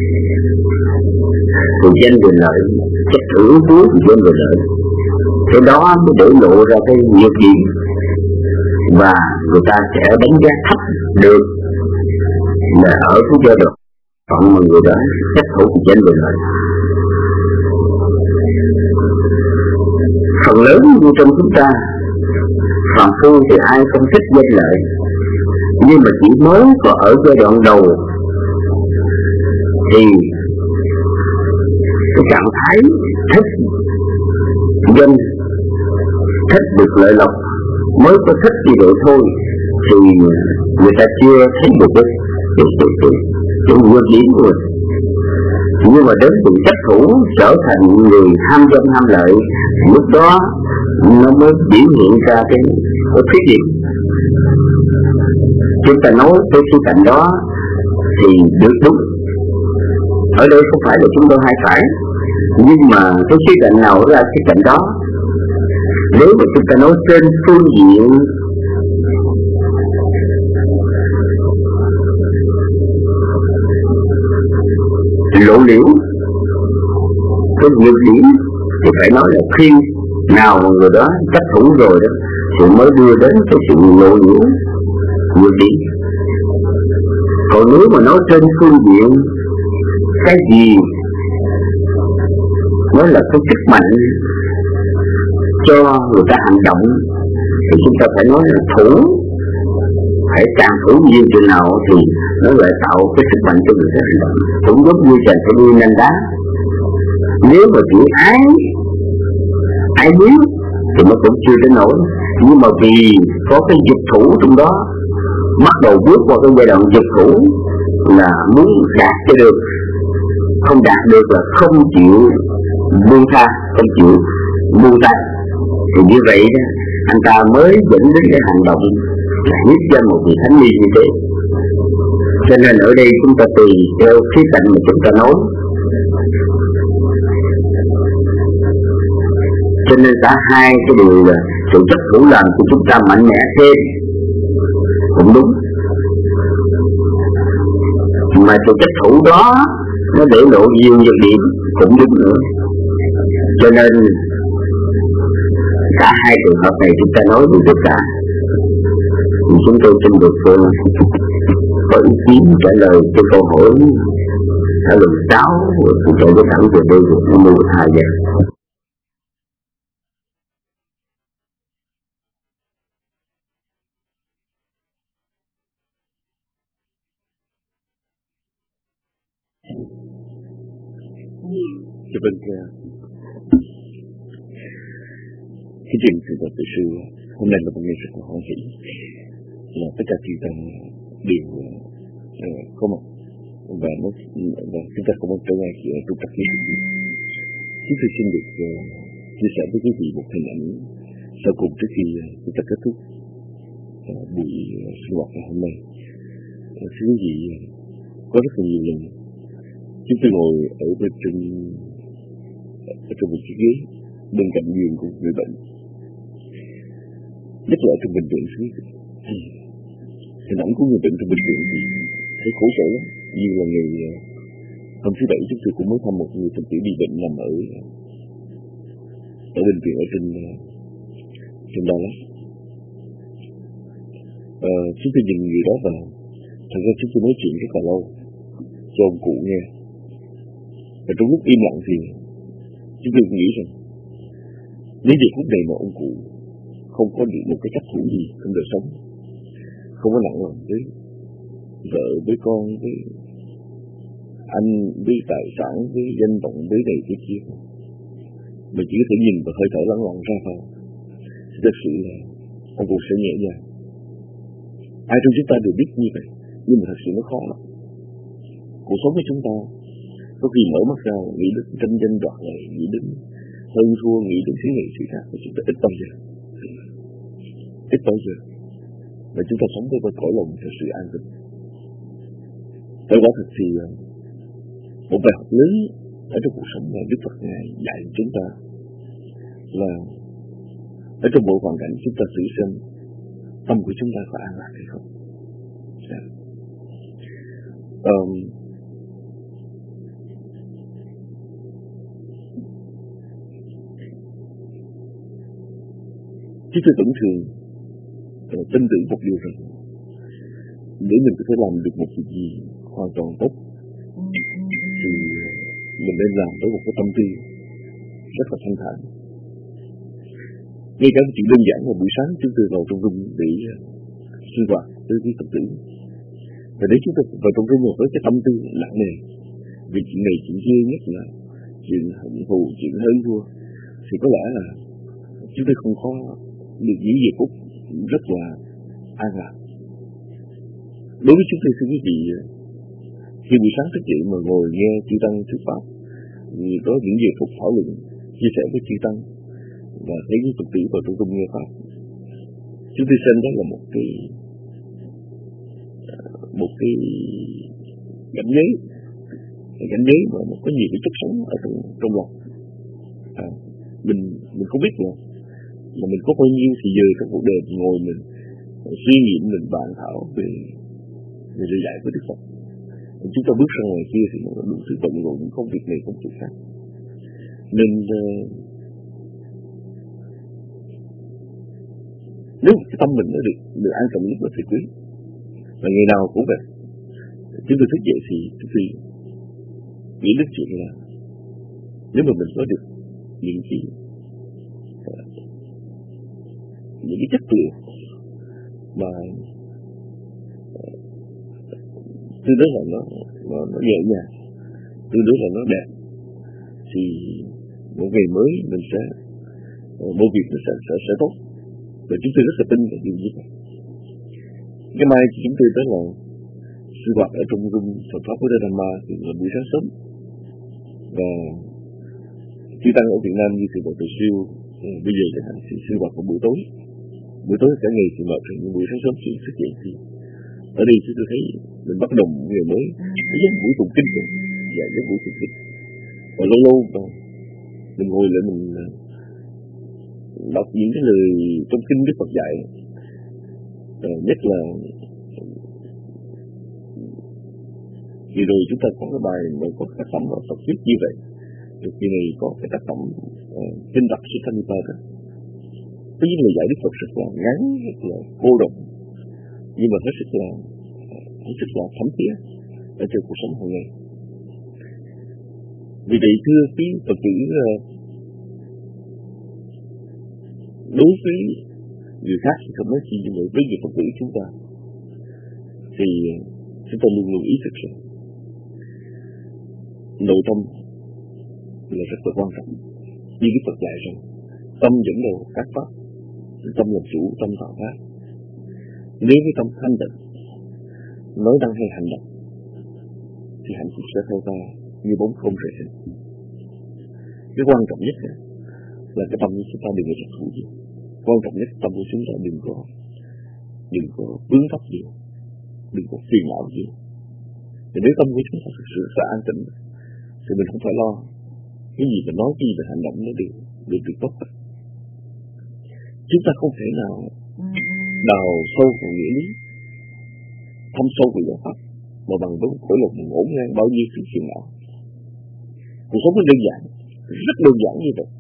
từ danh và lợi, chấp thủ cuối từ danh và lợi, cái đó mới để lộ ra cái nhược điểm và người ta sẽ đánh giá thấp được là ở cái giai đoạn mà người đó chấp thủ từ danh và lợi. Phần lớn như trong chúng ta phàm phu thì ai không thích danh lợi, nhưng mà chỉ mới có ở giai đoạn đầu thì cái trạng thái thích danh, thích được lợi lộc, mới có thích gì vậy thôi, thì người ta chưa thấy được cái nhược điểm rồi. Nhưng mà đến từ chấp thủ trở thành người ham danh ham lợi, lúc đó nó mới biểu hiện ra cái khuyết điểm. Chúng ta nói tới khía cạnh đó thì được đúng. Ở đây không phải là chúng tôi hay phải, nhưng mà cái khía cạnh nào ra khía cạnh đó. Nếu mà chúng ta nói trên phương diện lộ liễu cái nhược điểm thì phải nói là khi nào mà người đó chấp thủ rồi đó thì mới đưa đến cái sự lộ liễu nhược điểm. Còn nếu mà nói trên phương diện cái gì nó là cái sức mạnh cho người ta hành động thì chúng ta phải nói là thủ, phải càng thủ nhiều chừng nào thì nó lại tạo cái sức mạnh cho người ta hành động. Cũng giống như chàng phải nuôi nanh đá, nếu mà chỉ ái biếu thì nó cũng chưa đến nổi, nhưng mà vì có cái dục thủ trong đó, bắt đầu bước qua cái giai đoạn dục thủ là muốn đạt cho được không đạt được là không chịu buông tha, không chịu buông tay, thì như vậy đó, anh ta mới dẫn đến cái hành động là hiếp dâm một vị thánh niên như thế. Cho nên ở đây chúng ta tùy theo khía cạnh mà chúng ta nói. Cho nên cả hai cái điều là sự chấp thủ làm của chúng ta mạnh mẽ thêm cũng đúng, mà sự chấp thủ đó nó để lộ nhiều nhược điểm cũng đúng nữa. Cho nên cả hai trường hợp này chúng ta nói được cả. Thì chúng tôi xin được có ý kiến trả lời cho câu hỏi ở lần 6 của thầy với thẳng từ đây được 52 giờ.
Cho bên cái chuyện sự thật từ xưa, hôm nay là một ngày rất là hoan hỷ, là tất cả chư tăng đều có mặt và chúng ta không có trở ngại chuyện tu tập như thế. Chúng tôi xin được chia sẻ với quý vị một hình ảnh sau cùng trước khi chúng ta kết thúc buổi sinh hoạt ngày hôm nay. Thưa quý vị, có rất là nhiều lần chúng tôi ngồi ở bên trong một chiếc ghế bên cạnh giường của người bệnh, nhất là ở trong bệnh viện xứ. Hình ảnh của người bệnh trong bệnh viện thì thấy khổ sở lắm. Như là ngày hôm thứ Bảy chúng tôi cũng mới thăm một người thần tử bị bệnh nằm ở bệnh viện ở trên Đà Lạt. Chúng tôi nhìn người đó và thật ra chúng tôi nói chuyện rất là lâu cho ông cụ nghe. Và trong lúc im lặng thì chúng tôi nghĩ rằng nếu giờ phút này mà ông cụ không có được một cái trách nhiệm gì trong đời sống, không có nặng lòng với vợ, với con, với anh, với tài sản, với danh vọng, với này cái kia, mà chỉ có thể nhìn và hơi thở lắng lòng ra thôi, thì thật sự là ông cụ sẽ nhẹ nhàng. Ai trong chúng ta đều biết như vậy, nhưng mà thật sự nó khó lắm. Cuộc sống của chúng ta có khi mở mắt ra nghĩ đến tranh danh đoạt này, nghĩ đến hơn thua, nghĩ đến thứ này thứ khác, mà chúng ta ít bao giờ. Và chúng ta sống với cõi lòng thật sự an tĩnh. Bởi quả thật thì một bài học lớn ở trong cuộc sống mà Đức Phật Ngài dạy chúng ta là ở trong mọi hoàn cảnh chúng ta xử xem tâm của chúng ta có an lạc hay không. Chúng tôi vẫn thường tin tưởng một điều rằng để mình có thể làm được một việc gì hoàn toàn tốt thì mình nên làm với một cái tâm tư rất là thanh thản. Ngay cả một chuyện đơn giản là buổi sáng chúng tôi vào trong room để sinh hoạt với cái Phật tử, và nếu chúng ta vào trong room với cái tâm tư nặng nề vì chuyện này chuyện kia, nhất là chuyện hận thù, chuyện hơn thua, thì có lẽ là chúng tôi không có được những giây phút rất là an lạc. Đối với chúng tôi thưa quý vị, khi buổi sáng thức dậy mà ngồi nghe chư tăng thuyết pháp, thì có những giây phút thảo luận chia sẻ với chư tăng và thấy những Phật tử vào trong room nghe pháp, chúng tôi xem đó là một cái cảnh giới mà có nhiều cái chất sống ở trong lòng. Mình không biết là mình có bao nhiêu thì giờ trong cuộc đời ngồi mình suy nghiệm, mình bàn thảo về lời dạy của Đức Phật. Chúng ta bước ra ngoài kia thì nó đủ thứ bận rộn, những công việc này công việc khác. Nên nếu cái tâm mình nó được an tĩnh lúc đó thì quý. Và ngày nào cũng vậy. Chúng tôi thức dậy thì chúng tôi nghĩ đến chuyện là nếu mà mình có được những cái chất liệu mà tôi nói là nó nhẹ nhàng, tôi nói là nó đẹp, thì một ngày mới mình sẽ mọi việc nó sẽ tốt. Và chúng tôi rất là tin vào điều như vậy. Cái mai chúng tôi tới là sinh hoạt ở trong room Phật pháp của Đà Ma thì là buổi sáng sớm, Và chư tăng ở Việt Nam như sư Bà Từ Siêu bây giờ chẳng hạn sư Bà vào buổi tối cả ngày thì mệt rồi, nhưng buổi sáng sớm sư xuất hiện thì ở đây tôi thấy mình bắt đầu một ngày mới, nó giống buổi tụng kinh vậy, và giống buổi tụng kinh. Và lâu lâu mình ngồi lại mình đọc những cái lời trong kinh Đức Phật dạy, nhất là khi rồi chúng ta có cái bài mà có tác phẩm của Phật viết như vậy. Rồi kỳ này có cái tác phẩm kinh đọc Sutta đó. Có những lời dạy Đức Phật rất là ngắn, rất là cô độc, nhưng mà hết sức là thấm thía ở trong cuộc sống hàng ngày. Vì vậy thưa quý Phật tử, đối với người khác thì không nói gì, nhưng mà với người Phật tử chúng ta thì chúng ta luôn luôn ý thức rằng nội tâm là rất là quan trọng. Như Đức Phật dạy rằng tâm dẫn đầu các pháp, tâm làm chủ, tâm tạo pháp. Nếu cái tâm thanh tịnh, nói năng hay hành động thì hạnh phúc sẽ theo ta như bóng không rời hình. Cái quan trọng nhất là cái tâm của chúng ta đừng có trật thủ gì. Quan trọng nhất tâm của chúng ta đừng có vướng mắc gì, đừng có phiền não gì. Thì nếu tâm của chúng ta thực sự sẽ an tĩnh thì mình không phải lo cái gì mình nói, cái gì mình hành động nó đều tốt. Chúng ta không thể nào đào sâu vào nghĩa lý, thâm sâu vào giáo pháp mà bằng với khối lòng mình ngổn ngang bao nhiêu sự phiền não. Cuộc sống nó đơn giản, rất đơn giản như vậy.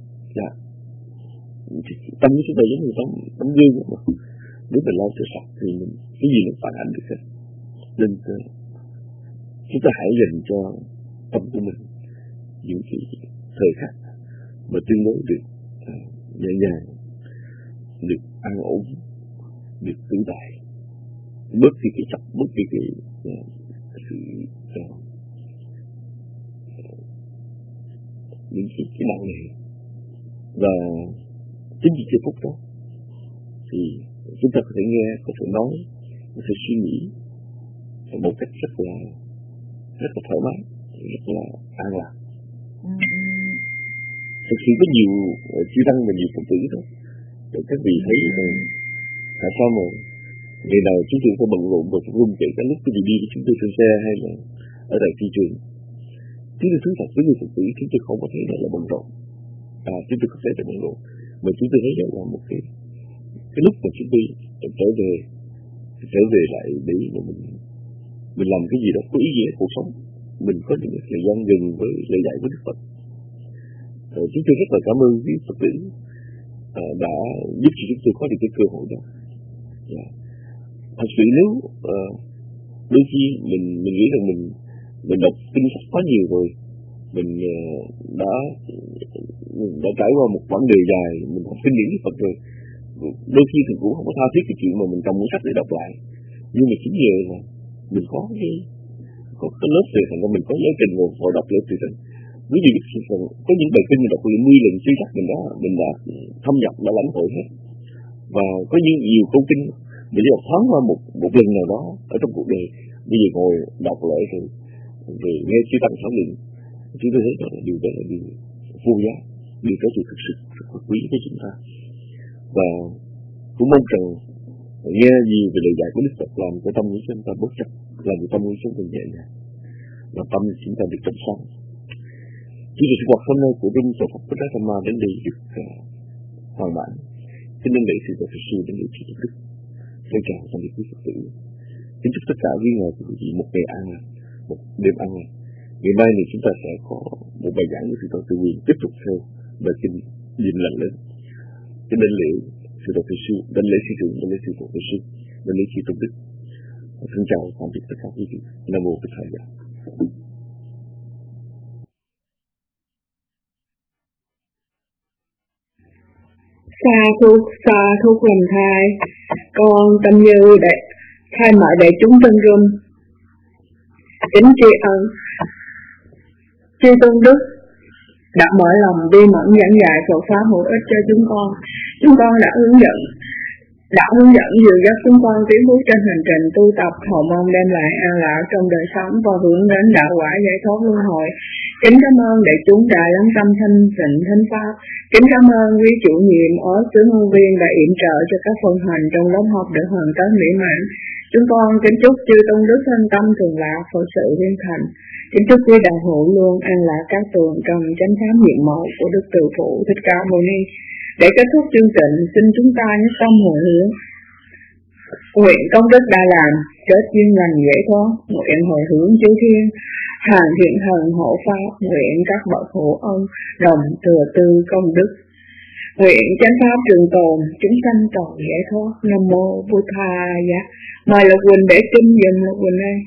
Tâm của chúng ta giống như tấm gương mà nếu mình lo cho sạch thì mình cái gì nó phản ảnh được hết. Nên chúng ta hãy dành cho tâm của mình những cái thời khắc mà tương đối được nhẹ nhàng, được an ổn, được tự tại, bớt đi cái chấp, bớt đi cái sự những cái nặng nề. Và chính vì cái phút đó thì chúng ta có thể nghe, có thể nói, có thể suy nghĩ một cách rất là thoải mái, rất là an lạc. Thực sự có nhiều chư tăng và nhiều Phật tử đó, để các vị thấy rằng tại sao mà ngày nào chúng tôi có bận rộn và phải run chạy các lúc cái gì đi với chúng tôi trên xe hay là ở tại thị trường. Chúng tôi thú thật với người Phật tử, chúng tôi không có thấy là bận rộn. Chúng tôi không thấy là bận rộn, mà chúng tôi thấy là một cái lúc mà chúng tôi trở về lại để mà mình làm cái gì đó có ý nghĩa cuộc sống. Mình có những thời gian gần với lời dạy của Đức Phật. Chúng tôi rất là cảm ơn quý Phật tử đã giúp cho chúng tôi có được cái cơ hội đó. Thật sự nếu đôi khi mình nghĩ rằng mình đọc kinh sách quá nhiều rồi, mình đã trải qua một quãng đời dài, mình học kinh điển Đức Phật rồi, đôi khi thì cũng không có tha thiết cái chuyện mà mình cầm cuốn sách để đọc lại. Nhưng mà chính nhờ là mình có cái lớp tuyệt thành, mình có giáo trình rồi họ đọc lớp tuyệt thành. Ví dụ có những bài kinh mình đọc 10 lần suy chắc mình đã thâm nhập, đã lãnh hội hết. Và có nhiều câu kinh mình đọc thoáng qua một lần nào đó ở trong cuộc đời, bây giờ ngồi đọc lại rồi nghe chư tăng thảo luận, chúng tôi thấy rằng điều đó là điều vô giá, điều đó thì thực sự rất là quý với chúng ta. Và cũng mong rằng nghe nhiều về lời dạy của Đức Phật làm cho tâm của chúng ta bớt chấp, làm cho tâm của chúng ta nhẹ nhàng, và tâm chúng ta được trong sáng. Chỉ vì sinh hoạt hôm nay của Đinh Tổ Phật Bồ Tát Ma đến đây được hoàn mãn. Xin nâng lễ sự Phật sư đến lễ trí đức. Xin chào tạm biệt quý Phật tử. Kính chúc tất cả quý ngài của quý vị một ngày an lành, một đêm an lành. Ngày mai này chúng ta sẽ có một bài giảng của sư Tổ Tư Nguyên tiếp tục theo bài kinh nhìn lần lên. Cho nên lễ sư Tổ Tư Sư, đến lễ sư trưởng, đến lễ sư Tổ Tư Sư, đến lễ sư Tôn Đức. Xin chào tạm biệt tất cả quý vị. Nam mô Bổn Thầy.
Sa thúc làm thai, con tâm như để thay mọi đại chúng tân rung, kính tri ân chư Tôn Đức đã mở lòng đi mẫn giảng dạy Phật pháp hữu ích cho chúng con đã hướng dẫn dìu dắt chúng con tiến bước trên hành trình tu tập, cầu mong đem lại an lạc trong đời sống và hướng đến đạo quả giải thoát luân hồi. Kính cảm ơn đại chúng đã lắng tâm thanh tịnh thánh pháp. Kính cảm ơn quý chủ nhiệm ở xứ Hương Viên đã yểm trợ cho các phần hành trong lớp học được hoàn tất mỹ mãn. Chúng con kính chúc chư tôn đức thanh tâm thường lạc, phật sự viên thành. Kính chúc quý đạo hữu luôn an lạc các tường trong chánh pháp nhiệm mẫu của Đức Từ Phụ Thích Ca Mâu Ni. Để kết thúc chương trình, xin chúng ta nhất tâm hồi hướng. Nguyện công đức đã làm, kết duyên lành dễ thoát. Nguyện hồi hướng chư thiên, hàng thiện thần hộ pháp. Nguyện các bậc hộ ân đồng thừa tư công đức. Nguyện chánh pháp trường tồn, chúng sanh toàn giải thoát. Nam mô Bụt Thaya. Mời Lục Quỳnh để kinh dùm Lục Quỳnh đây.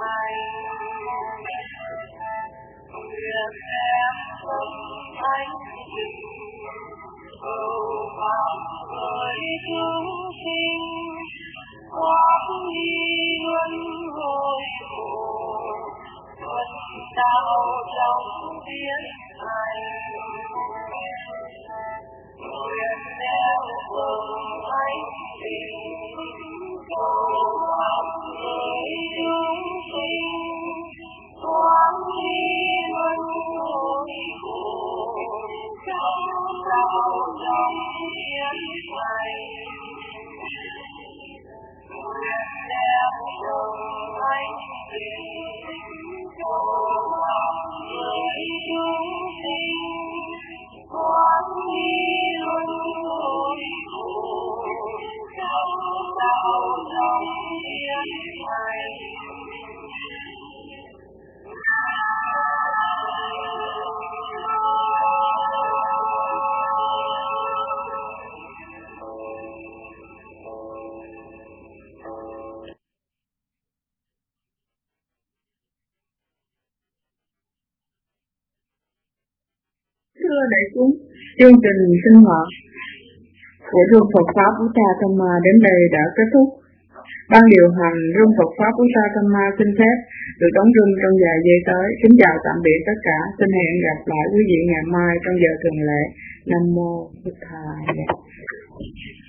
Nguyện đem thân thánh
Thưa đại chúng, chương trình sinh hoạt của Rung Phật Pháp Uttara đến đây đã kết thúc. Ban điều hành Rung Phật Pháp Uttara xin phép được đóng rung trong vài giây tới. Kính chào tạm biệt tất cả. Xin hẹn gặp lại quý vị ngày mai trong giờ thường lệ. Nam mô Bụt Thầy.